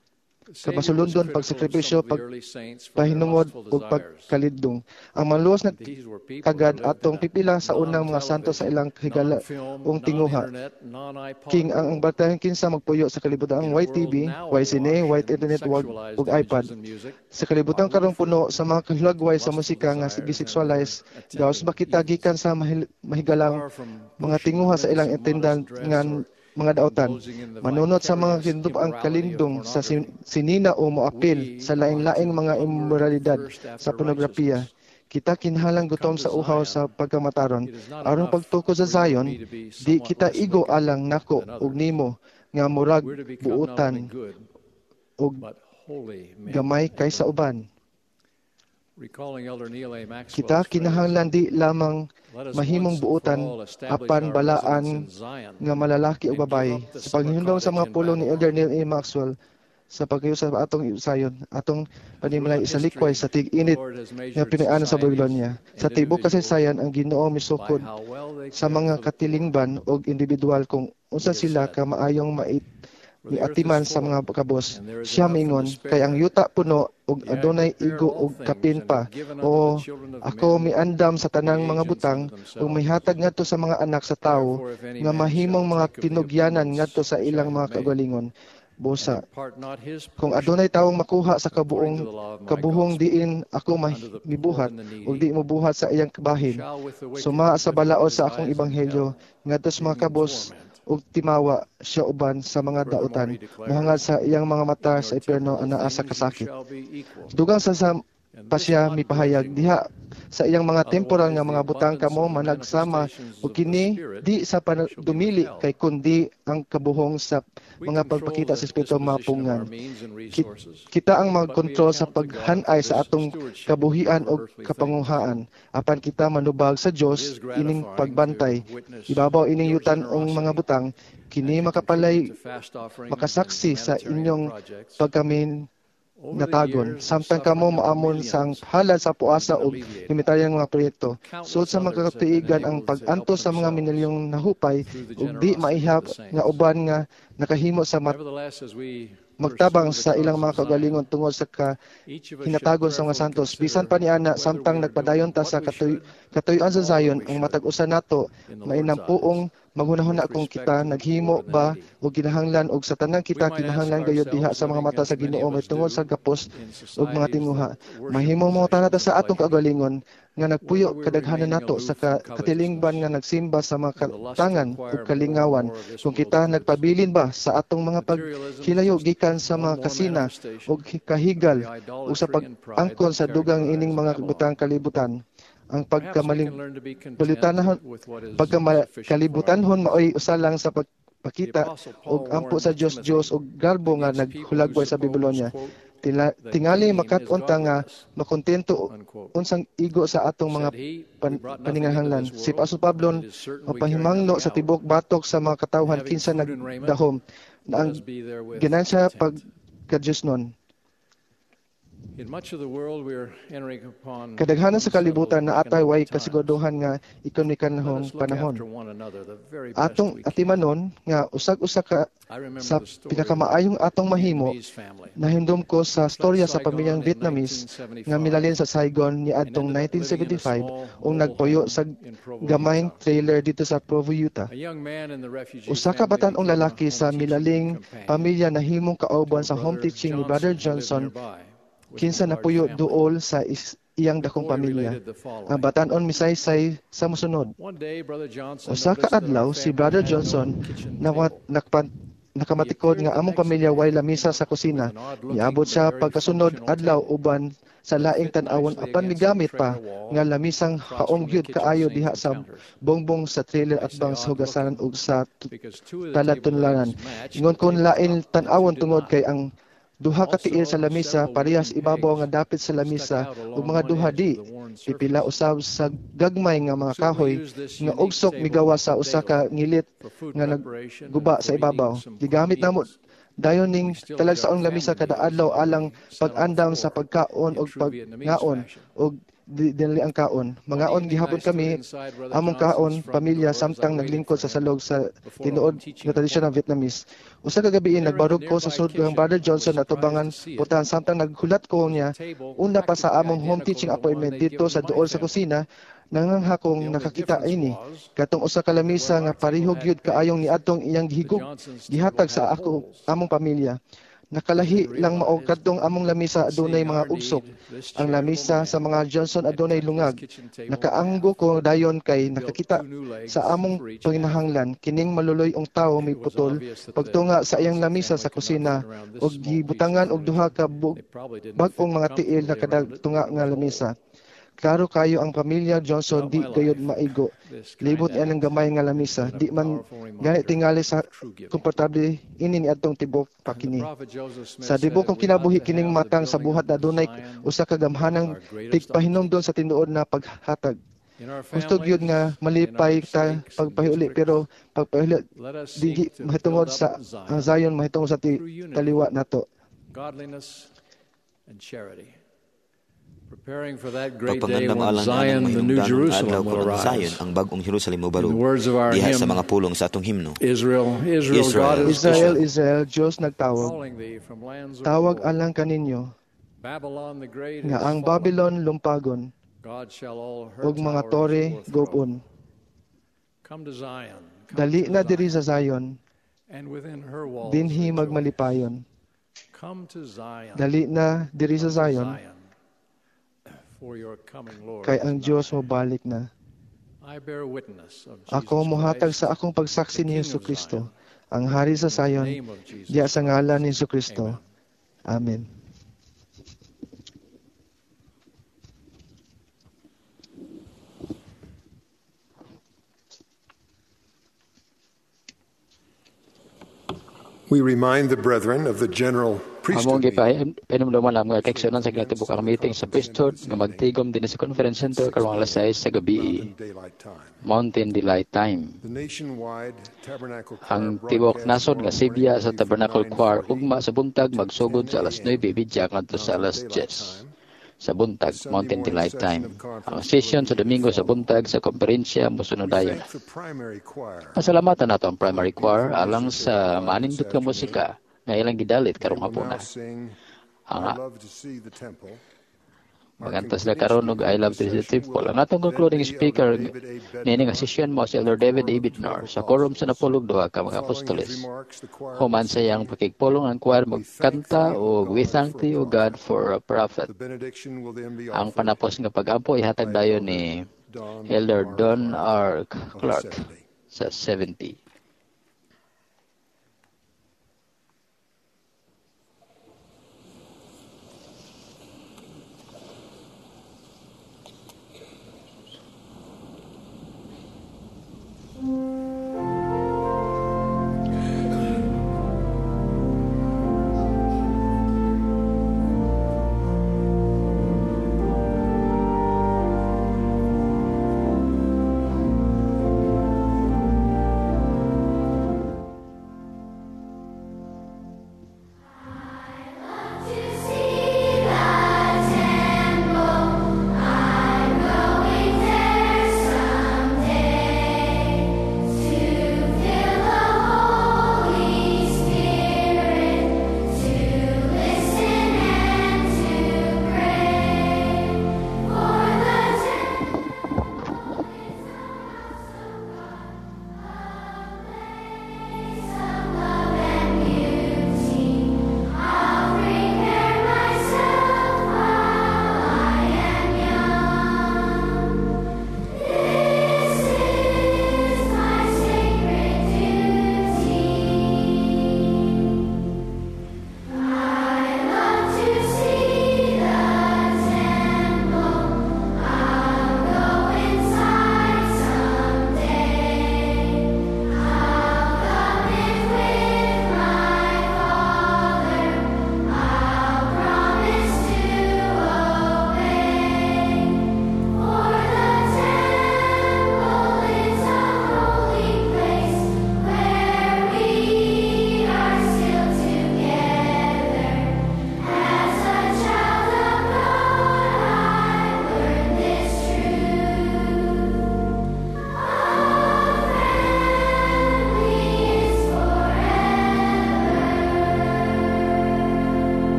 kabasulundon, pagsakripisyo, pagpahinungod ug pagkalidong. Ang maluwas na kagad atong pipila sa unang mga santo sa ilang higala ung tinguha. King ang ang batayan kinsa magpuyo sa kalibutan ang Y T V, Y Cine, White Internet ug iPad. Sa kalibutan karong puno sa mga kahilagway sa musika nga giseksualize, gawas ba kita gikan sa mahigalang mga tinguha sa ilang attendant nga mga daotan, manunot sa mga kinutub-ang kalindong sa sinina o moapil sa laing-laing mga immoralidad sa pornografiya. Kita kinhalang gutom sa uhaw sa pagkamataron. Aron pagtukod sa Zion, di kita igo alang nako ug nimo nga murag buutan ug gamay kaysa uban. Kita kinahanglan di lamang mahimong buutan apan balaan nga malalaki o babae. Sa paghindong sa mga pulong ni Elder Neil A. Maxwell sa pagkayo sa atong sayon, atong panimulay isa likway sa tig-init nga pinaianan sa Babylonia. Sa tibok kasaysayan ang Ginoo misukod sa mga katilingban o individual kung unsa sila ka maayong mait ni atiman sa mga kabos. Siya mingon, kay ang yuta puno ug adunay igo ug kapin pa. O ako miandam sa tanang mga butang ug mihatag ngadto sa mga anak sa tawo nga mahimong mga tinugyanan ngadto sa ilang mga kagalingon. Busa, kung adunay tawong makuha sa kabuong kabuhong diin ako mibuhat ug di mo buhat sa iyang bahin, suma sa balaod sa akong ebanghelyo ngadto sa mga kabos ug timawa siya uban sa mga dautan, mohangad sa iyang mga mata sa impierno anaa sa kasakit. Dugang sa sa pa siya mipahayag diha sa iyang mga temporal nga mga butang kamo managsama ug kini di sa dumili kay kundi ang kabuhong sa mga pagpakita sa espiritu mapungan. Kita ang magkontrol sa paghanay sa atong kabuhian o kapanguhaan apan kita manubag sa Dios ining pagbantay. Ibabaw ining yutan ong mga butang kini makapalay makasaksi sa inyong pagkamin natagon samtang kamo maamon sang halad sa puasa ug limitaryan mga proyekto. Sud sa mga katuigan ang pag-anto sa mga minalyong nahupay ug di maihap nga uban nga nakahimo sa mat- magtabang sa ilang mga kagalingon tungod sa ka hinatagon sa mga santos. Bisan pa niana samtang nagpadayon ta sa katuy katuyuan sa Zion ang matag usa nato mainam puong maghunahuna kung kita naghimo ba o kinahanglan og sa tanang kita kinahanglan gayud diha sa mga mata sa Ginoo may tungod sa gapos ug mga tinguha. Mahimong mo tanata sa atong kagalingon nga nagpuyo kadaghanan nato sa katilingban nga nagsimba sa mga katangan ug kalingawan. Kung kita nagpabilin ba sa atong mga paghilayo gikan sa mga kasina ug kahigal ug sa pag-angkon sa dugang ining mga butang kalibutan. Ang pagkamaling balitanahon pagkamalibutanhon maoy usa lang sa pagpakita ug ampo sa Dios Dios ug garbo nga naghulagway sa Babylonia. Tila, tingali makat-unta nga makontento unsang igo sa atong mga pan, paningahanglan. Si Apostol Pablo mapahimangno sa tibok batok sa mga katawhan kinsa nagdahom na ang ginansya pagka-Dios nun. Kadaghanan sa kalibutan na atay way kasiguraduhan nga ekonomikanhong panahon. Atong atimanon nga usag-usa ka sa pinakamaayong atong mahimo, nahindom ko sa storya sa pamilyang Vietnamese nga milalin sa Saigon ni adtong nineteen seventy-five ug nagpuyo sa gamayng trailer dito sa Provo, Utah. Usa ka batan-ong lalaki sa milaling pamilya nahimong kauban sa home teaching ni Brother Johnson kinsa napuyo duol sa is, iyang dakong pamilya. Ang batan-on misaysay sa mosunod. Usa ka adlaw si Brother Johnson nawat nakpan nakamatikod nga among pamilya way lamisa sa kusina. Niabot siya pagkasunod adlaw uban sa laing tan-awon apan migamit pa nga lamisang haom gyud kaayo diha sa bongbong sa trailer at bang sa hugasan ug sa talatunlanan. Ingon kon lain tan-awon tungod kay ang duha ka tiil sa lamisa parehas ibabaw nga dapit sa lamisa ug mga duha di pipila usab sa gagmay nga mga kahoy nga ugsok migawa sa usa ka ngilit nga nagguba sa ibabaw. Gigamit namo dayon ning talagsaong lamisa kada adlaw alang pag-andam sa pagkaon ug pagngaon ug di dinali ang kaon. Mangaon gihapon kami among kaon pamilya samtang naglingkod sa salog sa tinuod nga tradisyonal Vietnamese. Usa ka gabi nagbarog ko sa sud kang Brother Johnson na tubangan putahan samtang naghulat ko niya una pa sa among home teaching appointment dito sa duol sa kusina. Nangangha kong nakakita ini katong usa ka lamisa nga pareho gyud kaayong niadtong iyang gihigog gihatag sa ako among pamilya. Nakalahi lang mao kadtong among lamisa adunay mga ugsok. Ang lamisa sa mga Johnson adunay lungag. Nakaanggo ko dayon kay nakakita sa among panginahanglan kining maluloy ong tawo may putol pagtunga sa iyang lamisa sa kusina ug gibutangan og duha ka bag-ong mga tiil na kadagtunga nga lamisa. Klaro kayo ang pamilya Johnson di gayud maigo. Libot yan ang gamay nga lamisa. Di man ganit tingali sa komportable ini ni atong tibok pakini. Sa tibok kong kinabuhi kining matang sa buhat na dunay usa ka gamhanang tigpahinumdon sa tinuod na paghatag. Gusto gyud nga malipay ta pagpahuli pero pagpahuli dili mahitungod sa ang Zion mahitungod sa ti, taliwa nato. Godliness and charity. Preparing for that great day when Pagpangandang Zion, the New Jerusalem, will Zion, arise. ang bagong Jerusalem mo In barug. the words of our Diha hymn, sa mga pulong sa atong himno. Israel, Israel, God is Israel, Israel, Diyos nagtawag. calling thee from lands of Tawag gold. alang kaninyo Babylon the great nga is ang fallen. Babylon lumpagon God shall all her ug mga towers tore overthrow. gopon. Come to Zion. Come Dali to na Zion. diri sa Zion, And within her walls dinhi rejoice. magmalipayon. Come to Zion. Dali na diri sa Zion, Zion. For your coming, Lord, kay is ang nigh. Diyos mo balik na. I bear witness of Jesus Ako muhatag Christ, sa akong pagsaksi ni the King Yesu of Kristo, Zion, ang hari sa in the Zion, name of Jesus diya sa Christ. ngalan ni Yesu Kristo. Amen. We remind the brethren of the general Among priesthood meeting. gipahinumduman ang mga teksyonan sa kinatibuk ang meeting sa priesthood nga magtigom din sa conference center karong alas sais sa gabi. Mountain Daylight Time. Mountain Delight Time. The nationwide tabernacle choir Ang tibok nasod nga Sibya sa Tabernacle Choir ugma sa buntag magsugod sa alas nueve bidya ngadto sa alas diyes sa buntag, Mountain Delight Time. Ang session sa Domingo sa buntag sa komperensya mosunod dayon. Thank the primary choir. Pasalamatan nato ang primary choir alang sa manindot nga musika nga ilang gidalit karong They will hapuna. now sing, Ang I love to see the temple. magantas na karon og I Love to the Temple. Ang atong concluding speaker nini nga session mo si Elder David A. Bidnor sa quorum sa napulog duha ka mga apostoles. Human sa iyang pakigpulong ang choir magkanta o We thank thee, O God, for a prophet. The benediction will then be Ang offered panapos nga pag-ampo ihatag dayon ni Elder Don R. Clark sa seventy. Thank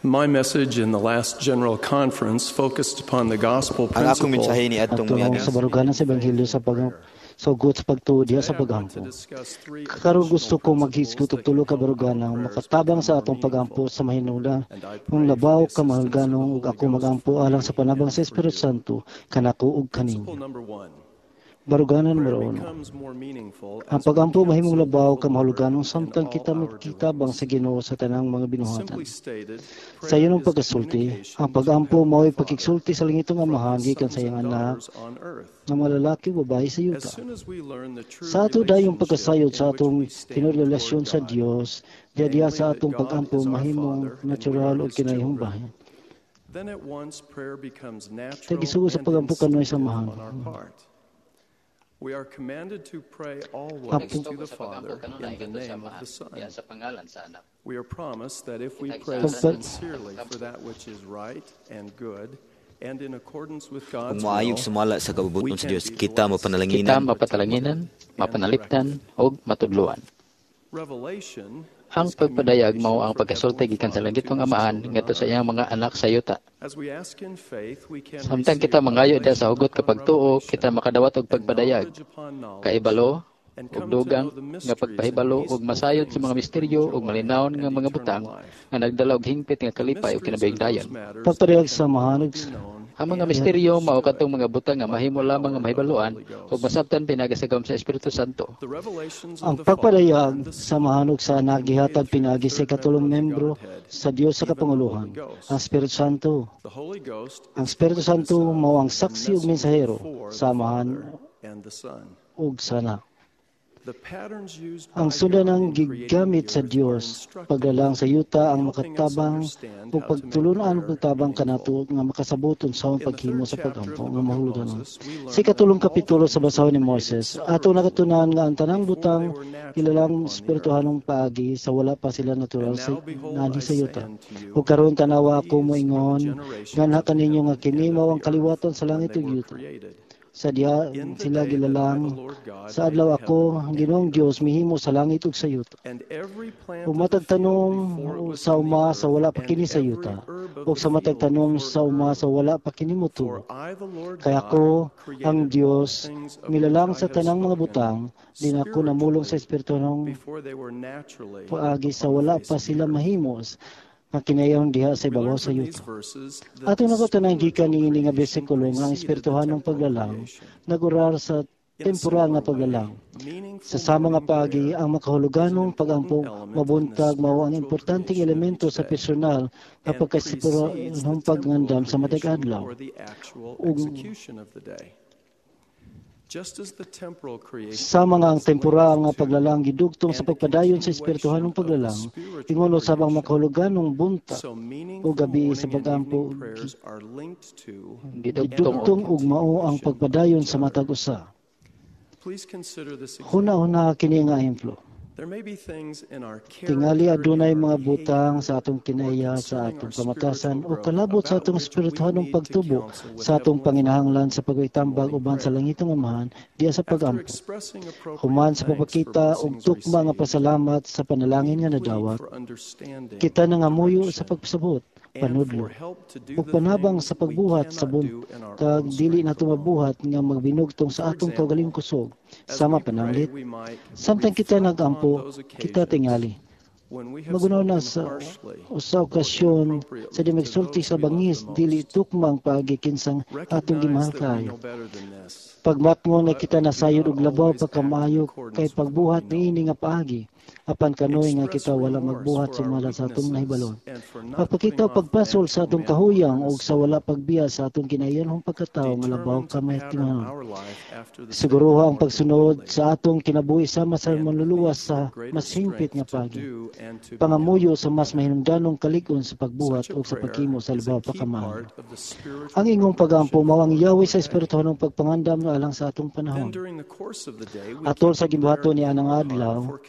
My message in the last General Conference focused upon the gospel Ang akong principle mensahe ni adtong miaging sa baruganan sa Ebanghelyo sa pag sugot sa pagtuod diha sa pagampo. Karon gusto ko maghisgot og tulo ka baruganang makatabang sa atong pagampo sa mahinula. Kung labaw ka mahulganong ug ako magampo alang sa panabang sa Espiritu Santo kanako ug kaninyo. Baruganan numero uno. Ang pagampo mahimong labaw ka mahuluganong samtang kita magkitabang sa Ginoo sa tanang mga binuhatan. Sa iyong pagkasulti, ang pagampo mao'y pagkiksulti sa langitong amahan gikan sa iyang anak na malalaki o babae sa yuta. Sa ato dayong pagkasayod sa atong kinrelasyon sa Dios, diya diya sa atong pagampo mahimong natural o kinayong bahin. Tagisugo sa pagampo kanoy sa amahan. We are commanded to pray always to the Father in the name of the Son. We are promised that if we pray sincerely for that which is right and good and in accordance with God's will, maayog sumala sa kabubuton sa Dios, kita mapanalanginan, kita mapatalanginan, mapanaliptan ug matudluan. Revelation. Ang pagpadayag mao ang pagkasulti gikan sa langitong amahan ngadto sa iyang mga anak sa yuta. Samtang kita mangayo diha sa hugot kapag tuo, kita makadawat og pagpadayag, kaibalo ug dugang nga pagpahibalo ug masayod sa mga misteryo ug malinawon nga mga butang nga nagdala og hingpit nga kalipay ug kinabaigdayon. Pagpadayag sa mahanog. Ang mga misteryo mao kadtong mga butang nga mahimo lamang nga mahibaluan ug masabtan pinagasagam sa Espiritu Santo. Ang pagpadayag sa mahanog sa anak gihatag pinagi sa katulong membro sa Dios sa kapanguluhan, ang Espiritu Santo. Ang Espiritu Santo mao ang saksi ug mensahero sa amahan ug sa anak. Ang sundanang gigamit sa Dios, paglalang sa yuta ang makatabang o pagtulunan ang pagtabang kanato nga makasabuton sa ang paghimo sa pagampo nga mahulugan. Sa katulong kapitulo sa basahon ni Moses, ato nakatunan nga ang tanang butang kilalang espirituhanong paagi sa wala pa sila natural sa nani sa yuta. Ug karon tanawa ako moingon nga kaninyo nga kini mao ang kaliwatan sa langit ug yuta. Sa diha sila gilalang sa adlaw ako ang Ginoong Dios mihimo sa langit ug sa yuta. Ug matag tanom sa uma sa wala pa kini sa yuta ug sa matag tanom sa uma sa wala pa kini motubo. Kaya ako ang Dios milalang sa tanang mga butang din ako namulong sa espiritu ng paagi sa wala pa sila mahimos nga kinayang diha sa ibabaw sa yuta. Ato nakatunan gikan niini nga bersikulo nga ang espirituhanong paglalang nagurar sa temporal nga paglalang. Sa sama nga paagi ang makahuluganong pagampo mabuntag mao ang importanteng elemento sa personal nga pagkasipurong pagngandam sa matag adlaw. Ug sama nga ang temporal nga paglalang gidugtong sa pagpadayon sa espirituhanong paglalang, ingon usab ang makahuluganong buntag o gabi sa pagampo gidugtong ug mao ang pagpadayon sa matag usa. Huna-huna kini nga ehemplo. Tingali adunay mga butang sa atong kinaiya sa atong kamatasan o kalabot sa atong espirituhanong pagtubo sa atong panginahanglan sa pagitambag uban sa langitong amahan diya sa pagampo. Human sa papakita og tukma nga pasalamat sa panalangin nga nadawat, kita nangamuyo sa pagsabot, panudlo, ug panabang sa pagbuhat sa bunt, kag dili nato mabuhat nga magbinugtong sa atong kaugalingong kusog, sama pananglit. Samtang kita nagampo, kita tingali. Magunaw na sa usa okasyon sa di magsulti sa bangis, dili tukmang paagi kinsang atong gimahal kayo. Pagmatngon nga kita nasayod og labaw pagkamayo kay pagbuhat niini nga paagi. Apan kanoy nga kita wala magbuhat sumala sa atong nahibalon. Papakita pagpasol sa atong kahuyang o sa wala pagbiya sa atong kinayanhong pagkatao nga labaw kamay timanon. Siguruha ang pagsunod sa atong kinabuhi sama sa manluluwas sa mas hingpit nga pagi. Pangamuyo sa mas mahinungdanong kalig-on sa pagbuhat o sa paghimo sa labaw pakamay. Ang ingong pagampo mao ang yawi sa espirituhanong pagpangandam nga alang sa atong panahon. Atol sa gibuhaton ni anang adlaw,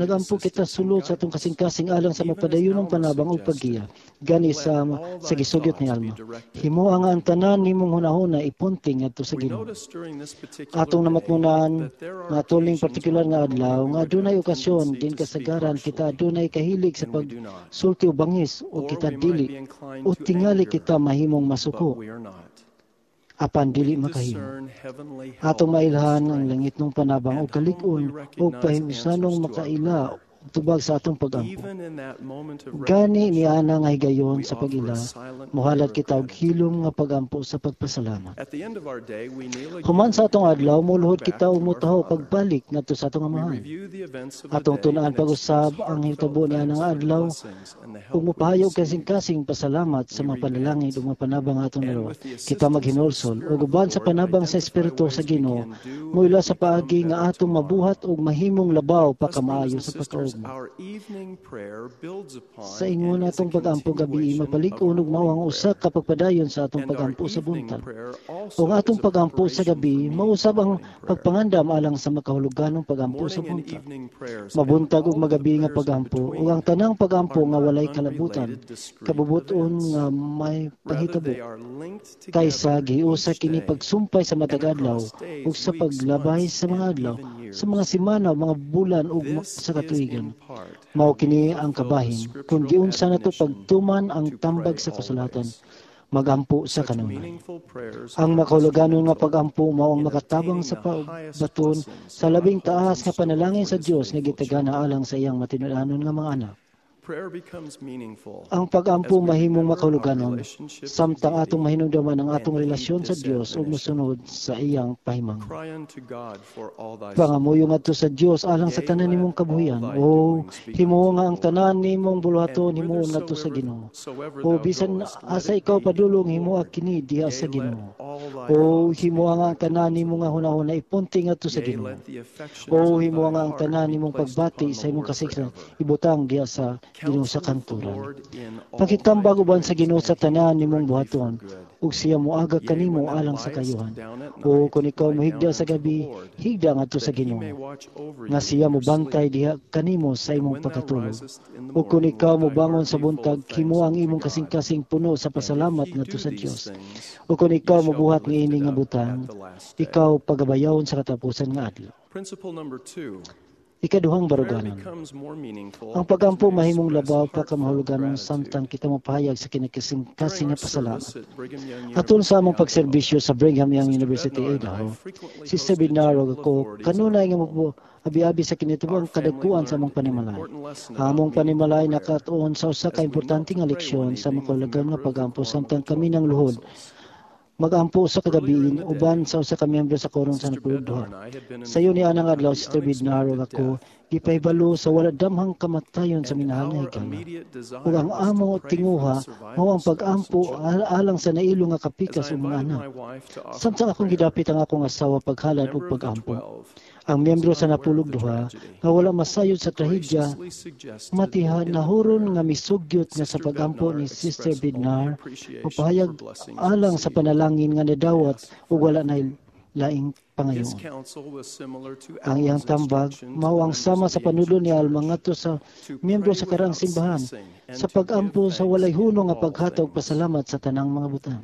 nagampo kita sulod sa atong kasing-kasing alang sa mapadayon ng panabang ug paggiya. Gani sa sa gisugyot ni Alma. Himo ang ang tanan nimong hunahuna ipunting ngadto sa Ginoo. Atong namatmunan nga tuling partikular nga adlaw nga adunay okasyon din kasagaran kita adunay kahilig sa pagsulti o bangis o kita dili o tingali kita mahimong masuko. Apan dili makahimo. Atong mailhan ang langit ng panabang o kalig-on o pahimusanong makaila tubag sa atong pag-ampo. Gani ni ana nga higayon sa pag-ila, muhalad kita og hilom nga pag-ampo sa pagpasalamat. Human sa atong adlaw, muluhod kita og mutaho pagbalik ngadto sa atong amahan. Atong tunaan pag-usab ang hitabo ni ana nga adlaw ug mopahayog kasing-kasing pasalamat sa mga panalangin ug mga panabang atong dalawa. Kita maghinulsol ug uban sa panabang sa espiritu sa Ginoo, moila sa paagi nga atong mabuhat og mahimong labaw pa kamaayo sa pagkaog. Sa ingon atong pag-ampo gabi, mapalig-on ug mao ang usa ka pagpadayon sa atong pag-ampo sa buntag. Ug atong pag-ampo sa gabi, mausab ang pagpangandam alang sa makahuluganong pag-ampo sa buntag. Mabuntag ug magabi nga pag-ampo ug ang tanang pag-ampo nga walay kalabutan, kabubuton nga may panghitabo. Kaysa giusa kini pagsumpay sa matag adlaw ug sa paglabay sa mga adlaw, sa mga semana, mga bulan ug sa katuigan. Mao kini ang kabahin kung giunsa nato pagtuman ang tambag sa kasulatan, magampo sa kanunay. Ang makahuluganon nga pagampo mao ang makatabang sa pagbaton sa labing taas nga panalangin sa Dios nga gitagana alang sa iyang matinud-anon nga mga anak. Ang pag-ampo mahimong makahuluganon samtang atong mahinungdaman ang atong relasyon sa Dios ug mosunod sa iyang pahimang. Pangamuyo ngadto sa Dios alang sa tanan nimong kabuhian. O himuo nga ang tanan nimong buluhaton himuon ngadto sa Ginoo. O bisan asa ikaw padulong himuo kini diha sa Ginoo. O himuo nga ang tanan nimong nga hunahuna ipunti ngadto sa Ginoo. O himuo nga ang tanan nimong pagbati sa imong kasikran ibutang diha sa Ginoo sa kanturan. Pakitambag uban sa Ginoo sa tanan nimong buhaton, ug siya moaga kanimo alang sa kayuhan. O kung ikaw mohigda sa gabi, higda ngadto sa Ginoo, nga siya mobantay diha kanimo sa imong pagkatulog. O kung ikaw mobangon sa buntag, himo ang imong kasing-kasing puno sa pasalamat ngadto sa Dios. O kung ikaw mobuhat niini nga butang, ikaw pagabayawon sa katapusan nga adlaw. Ikaduhang baruganan. Ang pag-ampo mahimong labaw pa kamahuluganon samtang kita mapahayag sa kinakasing-kasing nga pasalamat. Atol sa among pagserbisyo sa Brigham Young University, Idaho, Sister Binaro ako kanunay nga mo abi-abi sa kinitubang kadagkuan sa among panimalay. Among panimalay nakatuon sa usa ka importante nga leksyon sa makahulugan nga pag-ampo samtang kami nang luhod mag-ampo sa kagabiin uban sa usa ka miyembro sa koron sa napuludhan. Sayo ni anang adlaw Sister Bidnaro ako gipahibalo sa wala damhang kamatayon sa minahal nga higala. Ug ang amo tinguha mao ang pag-ampo alang sa nailo nga kapikas ug mga anak. Samtang akong gidapit ang akong asawa paghalad ug pag-ampo. Ang miyembro sa napulog duha nga wala masayod sa trahedya matiha nahuron nga misugyot nga sa pagampo ni Sister Bidnar o pahayag alang sa panalangin nga nadawat ug wala na laing pangayon. Ang iyang tambag mao ang sama sa panudlo ni Alma ngadto sa miyembro sa karang simbahan sa pagampo sa walay hunong nga paghatag pasalamat sa tanang mga butang.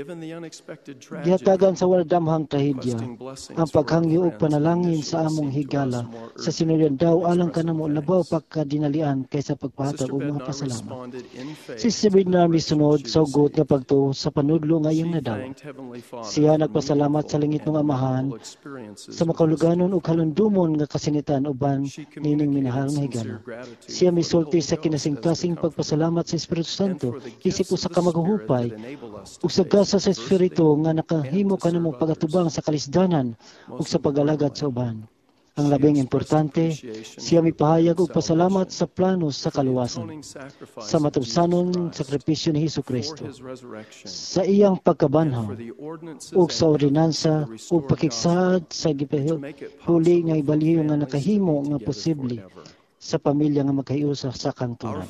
Gihatagan sa wala damhang trahedya ang paghangyo ug panalangin sa among higala sa sinulyan daw alang kanamo labaw pagkadinalian kaysa pagpahatag og mga pasalamat. Si Sibidna misunod sa ugot nga pagtuo sa panudlo nga iyang nadawat. Siya nagpasalamat sa langit ng Amahan sa makahuluganon ug halundumon nga kasinitan uban nining minahal nga higala. Siya misulti sa kinasing-kasing pagpasalamat sa Espiritu Santo isip usa ka maghuhupay ug sa sa sa Espiritu nga nakahimo kanimo pagatubang sa kalisdanan ug sa pag-alagad sa uban. Ang labing importante, siya mipahayag og pasalamat sa planos sa kaluwasan, sa matubsanon sakripisyo ni Hesukristo, sa iyang pagkabanhaw, ug sa ordinansa ug pakigsaad sa gipahuli nga ibaliyo nga nakahimo nga posible sa pamilya nga magkahiusa sa kanturan.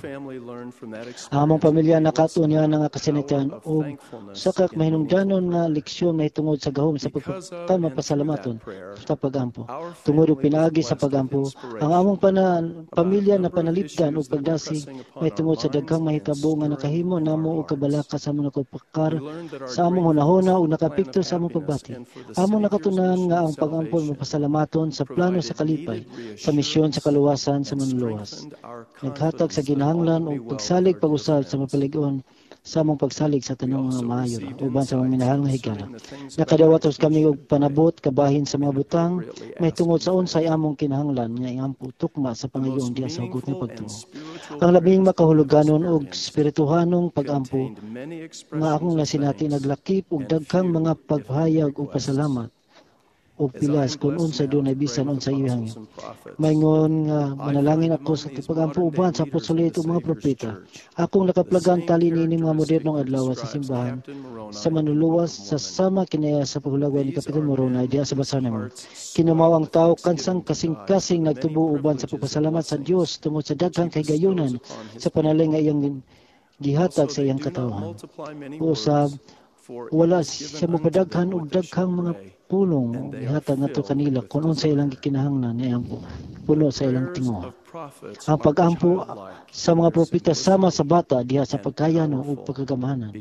Ang among pamilya nakatunya nga kasinatian o sa kak mahinungdanon nga leksyon na itungod sa gahom sa pagpasalamaton sa pagampo. Tungod og pinaagi sa pagampo, ang among pana, pamilya na panalipdan o pagdasig may tungod sa daghang mahitabo nga nakahimo namo og kabalaka sa among nakapakar sa among hunahuna o nakapikto sa among pagbati. Among nakatunan nga ang pagampo mapasalamaton sa plano sa kalipay, sa misyon sa kaluwasan sa manluwas. Naghatag sa ginahanglan o pagsalig pag-usab sa mapalig-on sa among pagsalig sa tanong mga maayo uban sa mga minahal nga higala. Nakadawatos kami og panabot kabahin sa mga butang may tungod sa unsay among kinahanglan nga iampo tukma sa pangayoon diha sa hugot nga pagtuo. Ang labing makahuluganon og espirituhanong pagampo nga akong nasinati naglakip og daghang mga pagpahayag o pasalamat o pilas kung unsay dunay bisan unsay ihangin. Maingon nga manalangin ako sa pagampo uban sa apostolate o mga propeta. Akong nakaplagan tali niini mga modernong adlaw sa simbahan sa manuluwas sa sama kinaya sa paghulagan ni Kapitan Morona diha sa Basanamo. Kinumaw ang tao kansang kasing-kasing nagtubo uban sa pagpasalamat sa Dios tungod sa daghang kahigayunan sa panalig nga iyang gihatag sa iyang katawhan. Usab wala siya mapadaghan og daghang mga pulong ihatag ngadto kanila kung unsa ilang gikinahanglan niyang puno sa ilang tinguha. Ang pag-ampo sa mga propeta sama sa bata diha sa pagkayano o pagkagamahanan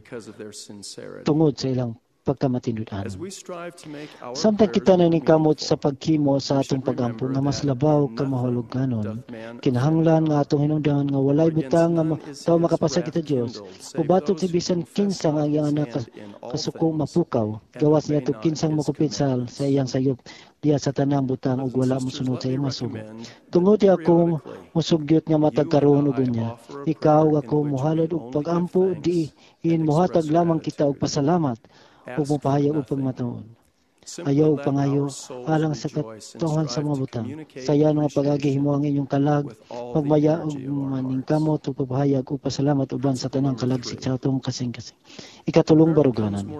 tungod sa ilang pagkamatindudan. Samtang kita naningkamot sa pagkimo sa atong pagampo nga mas labaw ka mahuluganon, kinahanglan nga atong hinungdan nga walay butang nga tao makapasakit sa Dios, o batot si bisan kinsang ang iyang anak kasukong mapukaw, gawas niya to kinsang makupitsal sa iyang sayop diya sa tanang butang ug wala mosunod sa iyang masugo. Tungod di akong musugyot nga matag karon ug niya, ikaw ako muhalad og pagampo di in muhatag lamang kita og pasalamat ug mopahayag og pagmatuon. Ayaw ug pangayo alang sa katuhan sa mga butang. Saya nga pag-agi himo ang inyong kalag, pagmaya ug maningkamot ug pagpahayag ug pasalamat uban sa tanang kalagsik sa atong kasing-kasing. Ikatulong baruganan.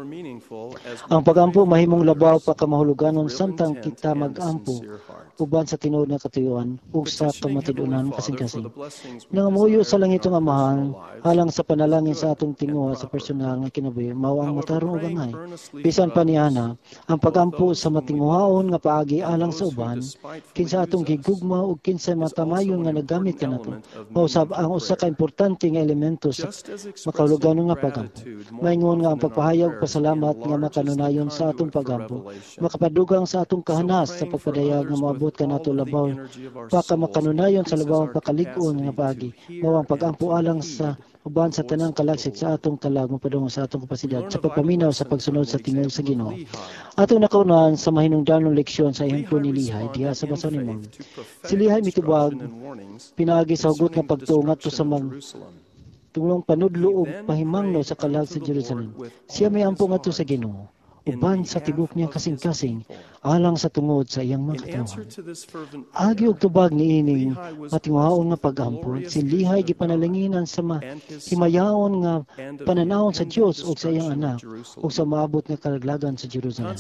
Ang pagampo mahimong labaw pa ka mahuluganon samtang kita mag-ampo uban sa tinuod nga katuyuan ug sa kamatidunan kasing-kasing. Nangamuyo sa langitong Amahan alang sa panalangin sa atong tinguha sa personal nga kinabuhi mao ang matarong ug angay. Bisan pa niana ang pagampo sa matinguhaon nga paagi alang sa uban kinsa atong gigugma ug kinsa matamayon nga nagamit kanato. Mausab ang usa ka importante nga elemento sa makahuluganon nga pagampo. Maingon nga ang pagpahayag pasalamat nga makanunayon sa atong pagampo makapadugang sa atong kahanas sa pagpadayag nga moabot kanato labaw paka makanunayon sa labawang pakalig-on nga paagi mao ang pagampo alang sa uban sa tanang kalagsik sa atong kalag mapadung sa atong kapasidad sa pagpaminaw sa pagsunod sa tingog sa Ginoo. Atong nakaunahan sa mahinungdanong leksyon sa ehemplo ni Lihay diha sa Basanimo. Si Lihay mitubag pinaagi sa hugot nga pagtuo ngadto sa mag tulong panudlo ug pahimangno sa kalag sa Jerusalem. Siya may ampo ngadto sa Ginoo uban sa tibok niya kasing-kasing alang sa tungod sa iyang mga katawan. Agi og tubag niining matinguhaon nga pagampo, si Lihay gipanalanginan sa himayaon nga pananawon sa Dios ug sa iyang anak ug sa maabot nga kalaglagan sa Jerusalem.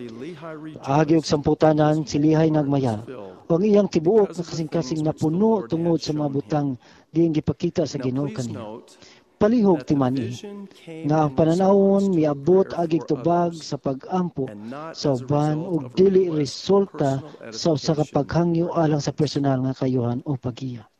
Agi og samputanan si Lihay nagmaya. Ang iyang tibuok nga kasing-kasing napuno tungod sa mga butang diing gipakita sa Ginoo kaniya. Palihog timani nga ang pananawon miabot agig tubag sa pag-ampo sa uban ug dili resulta sa usa ka paghangyo alang sa personal nga kayuhan o pagiya.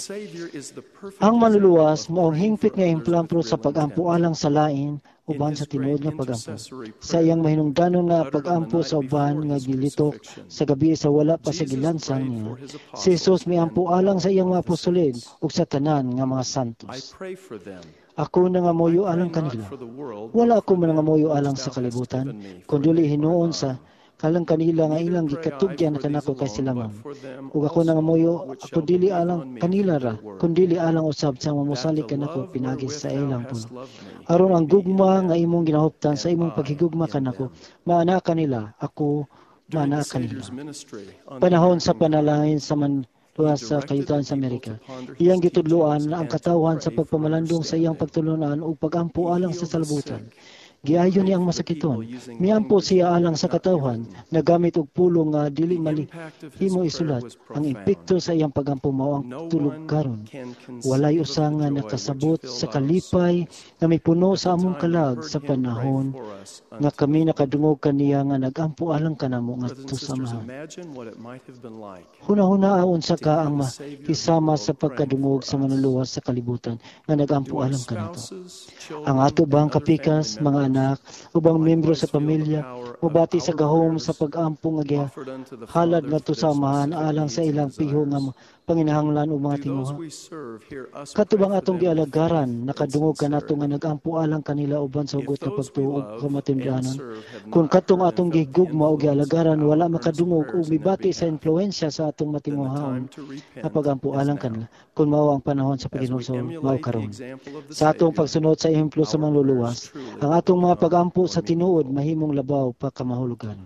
Ang manluluwas mao ang hingpit nga ehemplo sa pag-ampo alang sa lain uban sa tinuod nga pagampo. Sa iyang mahinungdanon nga pagampo sa uban nga gilitok sa gabi sa wala pa sa gilansang niya, si Jesus miampo alang sa iyang mga apostolid ug sa tanan nga mga santos. Ako nangamuyo alang kanila. Wala ako nangamuyo alang sa kalibutan, kundi hinuon sa kalang kanila nga ilang gikatugyan kanako kay silamon. Ug ako nangamuyo ako dili alang kanila ra, kundi alang usab sa mamusalig kanako pinagi sa ilang puno. Aron ang gugma nga imong ginahuptan sa imong paghigugma kanako, maana kanila, ako maana kanila. Panahon sa panalangin sa man luwas sa kayutan sa Amerika. Iyang gitudloan na ang katawan sa pagpamalandong sa iyang pagtulunan o pagampo alang sa salbutan. Giayo niya ang masakiton. Miampo siya alang sa katawhan, nagamit og pulong nga dili mali himo isulat. Ang impekto sa iyang pagampo mao ang tulog karon. Walay usa nga nakasabot sa kalipay nga mipuno sa among kalag sa panahon nga kami nakadungog kaniya nga nagampo alang kanamo nga tusamahan. Huna-huna unsa ka ang makisama sa pagkadungog sa manuluwas sa kalibutan nga nagampo alang kanato. Ang ato bang kapikas, mga anak, ubang membro sa pamilya, mubati sa gahom sa pag-ampo nga halad nga tusamahan alang sa ilang piho nga panginahanglan o mga tinguha. Katubang atong gialagaran, nakadungog ka nato nga nagampo alang kanila uban sa hugot na pagtuog kamatindanan. Kung katong atong gigugma o gialagaran, wala makadungog o mibati sa influensya sa atong matinguhaon na pagampo alang kanila. Kung mao ang panahon sa paghinulsol, mao karon. Sa atong pagsunod sa ehemplo sa mangluluwas, ang atong mga pagampo sa tinuod mahimong labaw pa kamahulugan.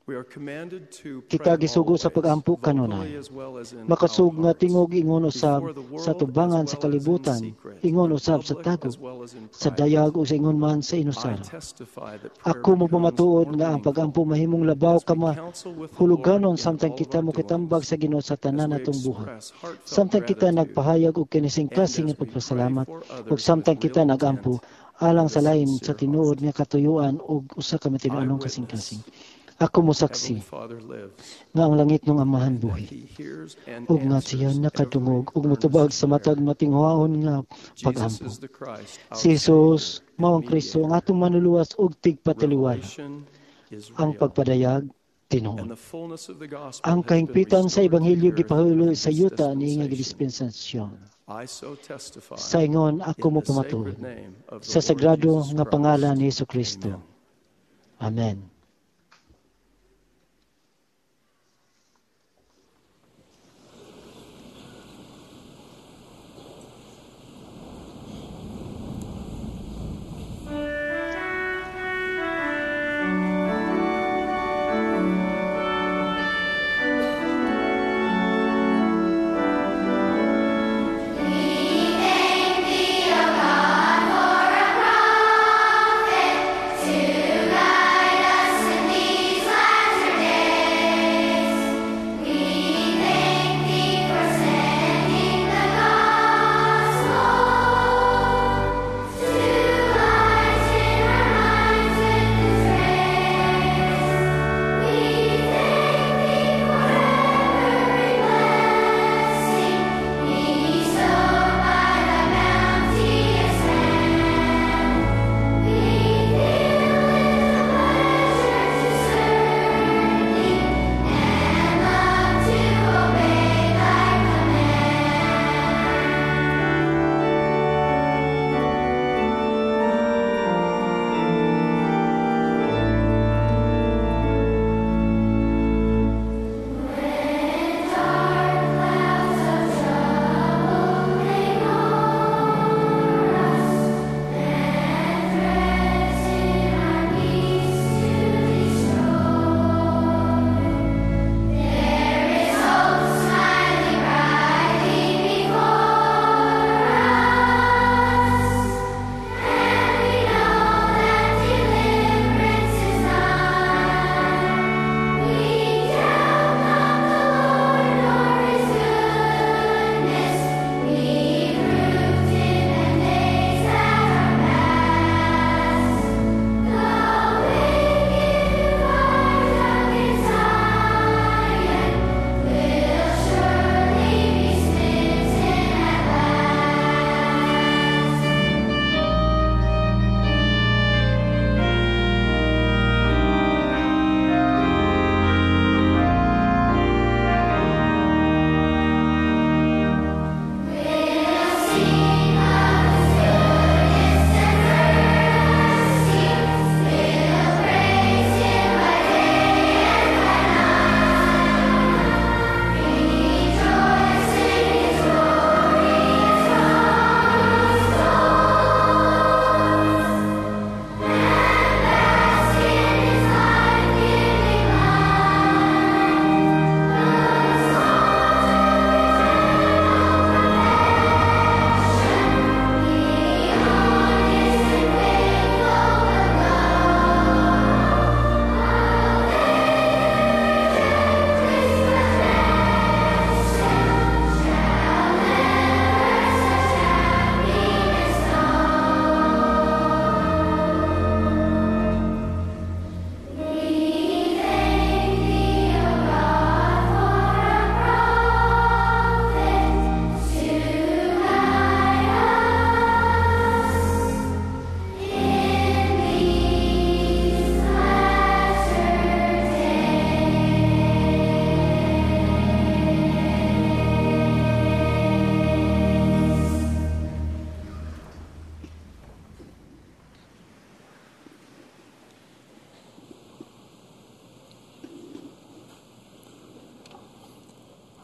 Kita gisugo sa pag-ampo kanunay. Makasug nga tingog ingon usab sa tubangan sa kalibutan, ingon usab sa tago, sa dayag o sa ingon man sa inusara. Ako mo pamatuod nga ang pag-ampo mahimong labaw kama huluganon samtang kita mo kitambag sa Ginoo sa tanan natong buhat. Samtang kita nagpahayag og kinising-kasing nga pagpasalamat, ug samtang kita nagampo alang sa lain sa tinuod nga katuyuan ug usa ka matinuanong kasing-kasing. Ako mo saksi nga ang langit ng amahan buhi ug nga siya nakadungog ug mutubag sa matag matinghuaon nga pag-ampo. Si Jesus mao ang Kristo ang atong manuluwas ug tigpataliwala. Ang pagpadayag tinuod. Ang kahingpitan sa ebanghelyo gipahulo sa yuta ni nga dispensasyon. Sa ingon ako mo pamatuod sa sagrado nga pangalan ni Jesucristo. Amen. To guide us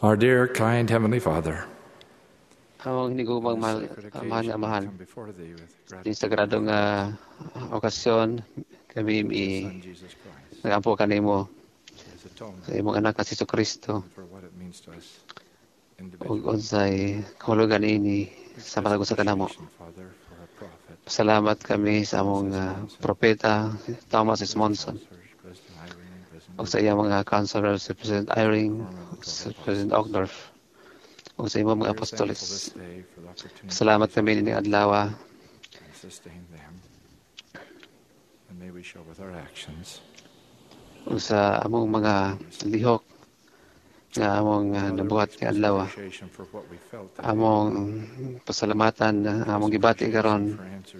Our dear, kind Heavenly Father, Among hinigumang mahal, mahal nga mahal. Di sagradong uh, okasyon, kami i nagampo ka nimo sa imong anak na si Kristo. Ug unsay kahulugan ini sa matag usa kanamo. Salamat kami sa among uh, propeta Thomas S. Monson. O sa iyang mga counselors, si President Eyring, si President Ogdorf, o sa iyong mga apostoles. Salamat kami nining adlaw. O sa among mga lihok nga among uh, nabuhat ni adlaw. Among pasalamatan, among gibati karon.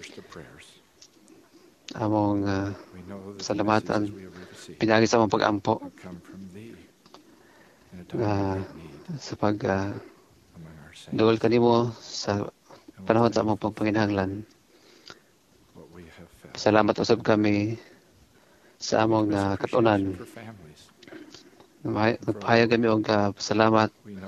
Among uh, pasalamatan pinagi sa among pag-ampo uh, sa pag uh, duol kanimo sa panahon sa among pagpanginahanglan. Salamat usab kami sa among uh, katunan. Nagpahayag kami og uh, pasalamat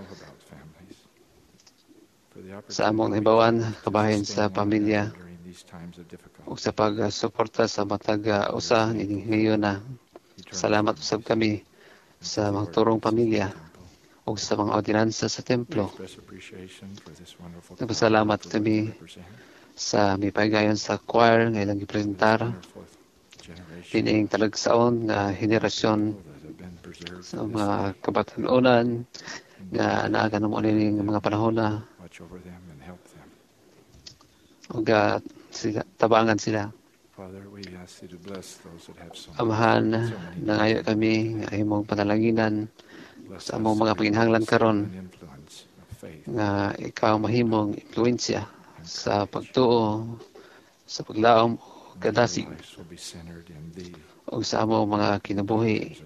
sa among hibawan kabahin sa pamilya ug sa pag-suporta sa matag uh, usa ngayon na. Salamat usab kami sa mga turong pamilya o sa mga ordinansa sa templo. Nagpasalamat kami sa mipahigayon sa choir nga ilang gipresentar. Kining talagsaon nga henerasyon sa mga kabatanunan nga naaga na mo nining mga panahon na o ga sila, tabangan sila. Amahan, nangayo kami nga imong panalanginan sa among mga panginahanglan karon nga ikaw mahimong impluensya sa pagtuo, sa paglaom o kadasig o sa among mga kinabuhi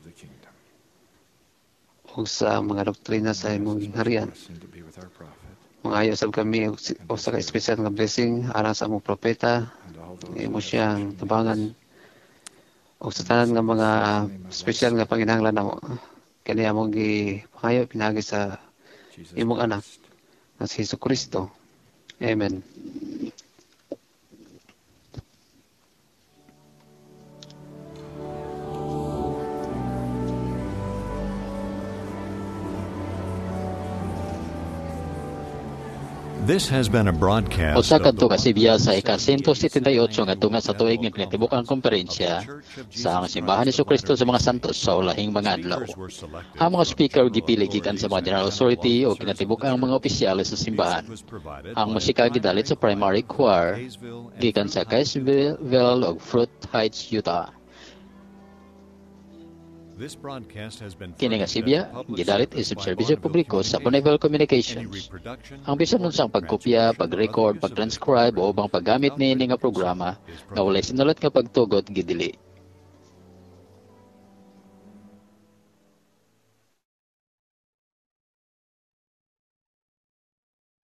o sa mga doktrina sa imong harian. Mangayo sab kami o sa ka-espesyal nga blessing alang sa among propeta nga imo siyang tabangan o sa tanan nga mga special nga panginahanglan namo kani among gipangayo pinagi sa imong anak nga si Jesucristo. Amen. This has been a broadcast Usa kadto ka Sibiya sa ika one seventy-eight nga tunga sa tuig nga kinatibuk-ang komperensya sa ang simbahan ni Jesucristo sa mga santos sa ulahing mga adlaw. Ang mga speaker gipili gikan sa mga general authority o kinatibuk-ang mga opisyales sa simbahan. Ang musika gidalit sa primary choir gikan sa Kaysville ug Fruit Heights, Utah. Kini nga Sibiya, gidalit isip serbisyo publiko sa Bonneville Communications. Ang bisan nun sang pagkopya, pag-record, pag-transcribe o ubang paggamit ni nga programa na walay sinulat nga pagtugot gidili.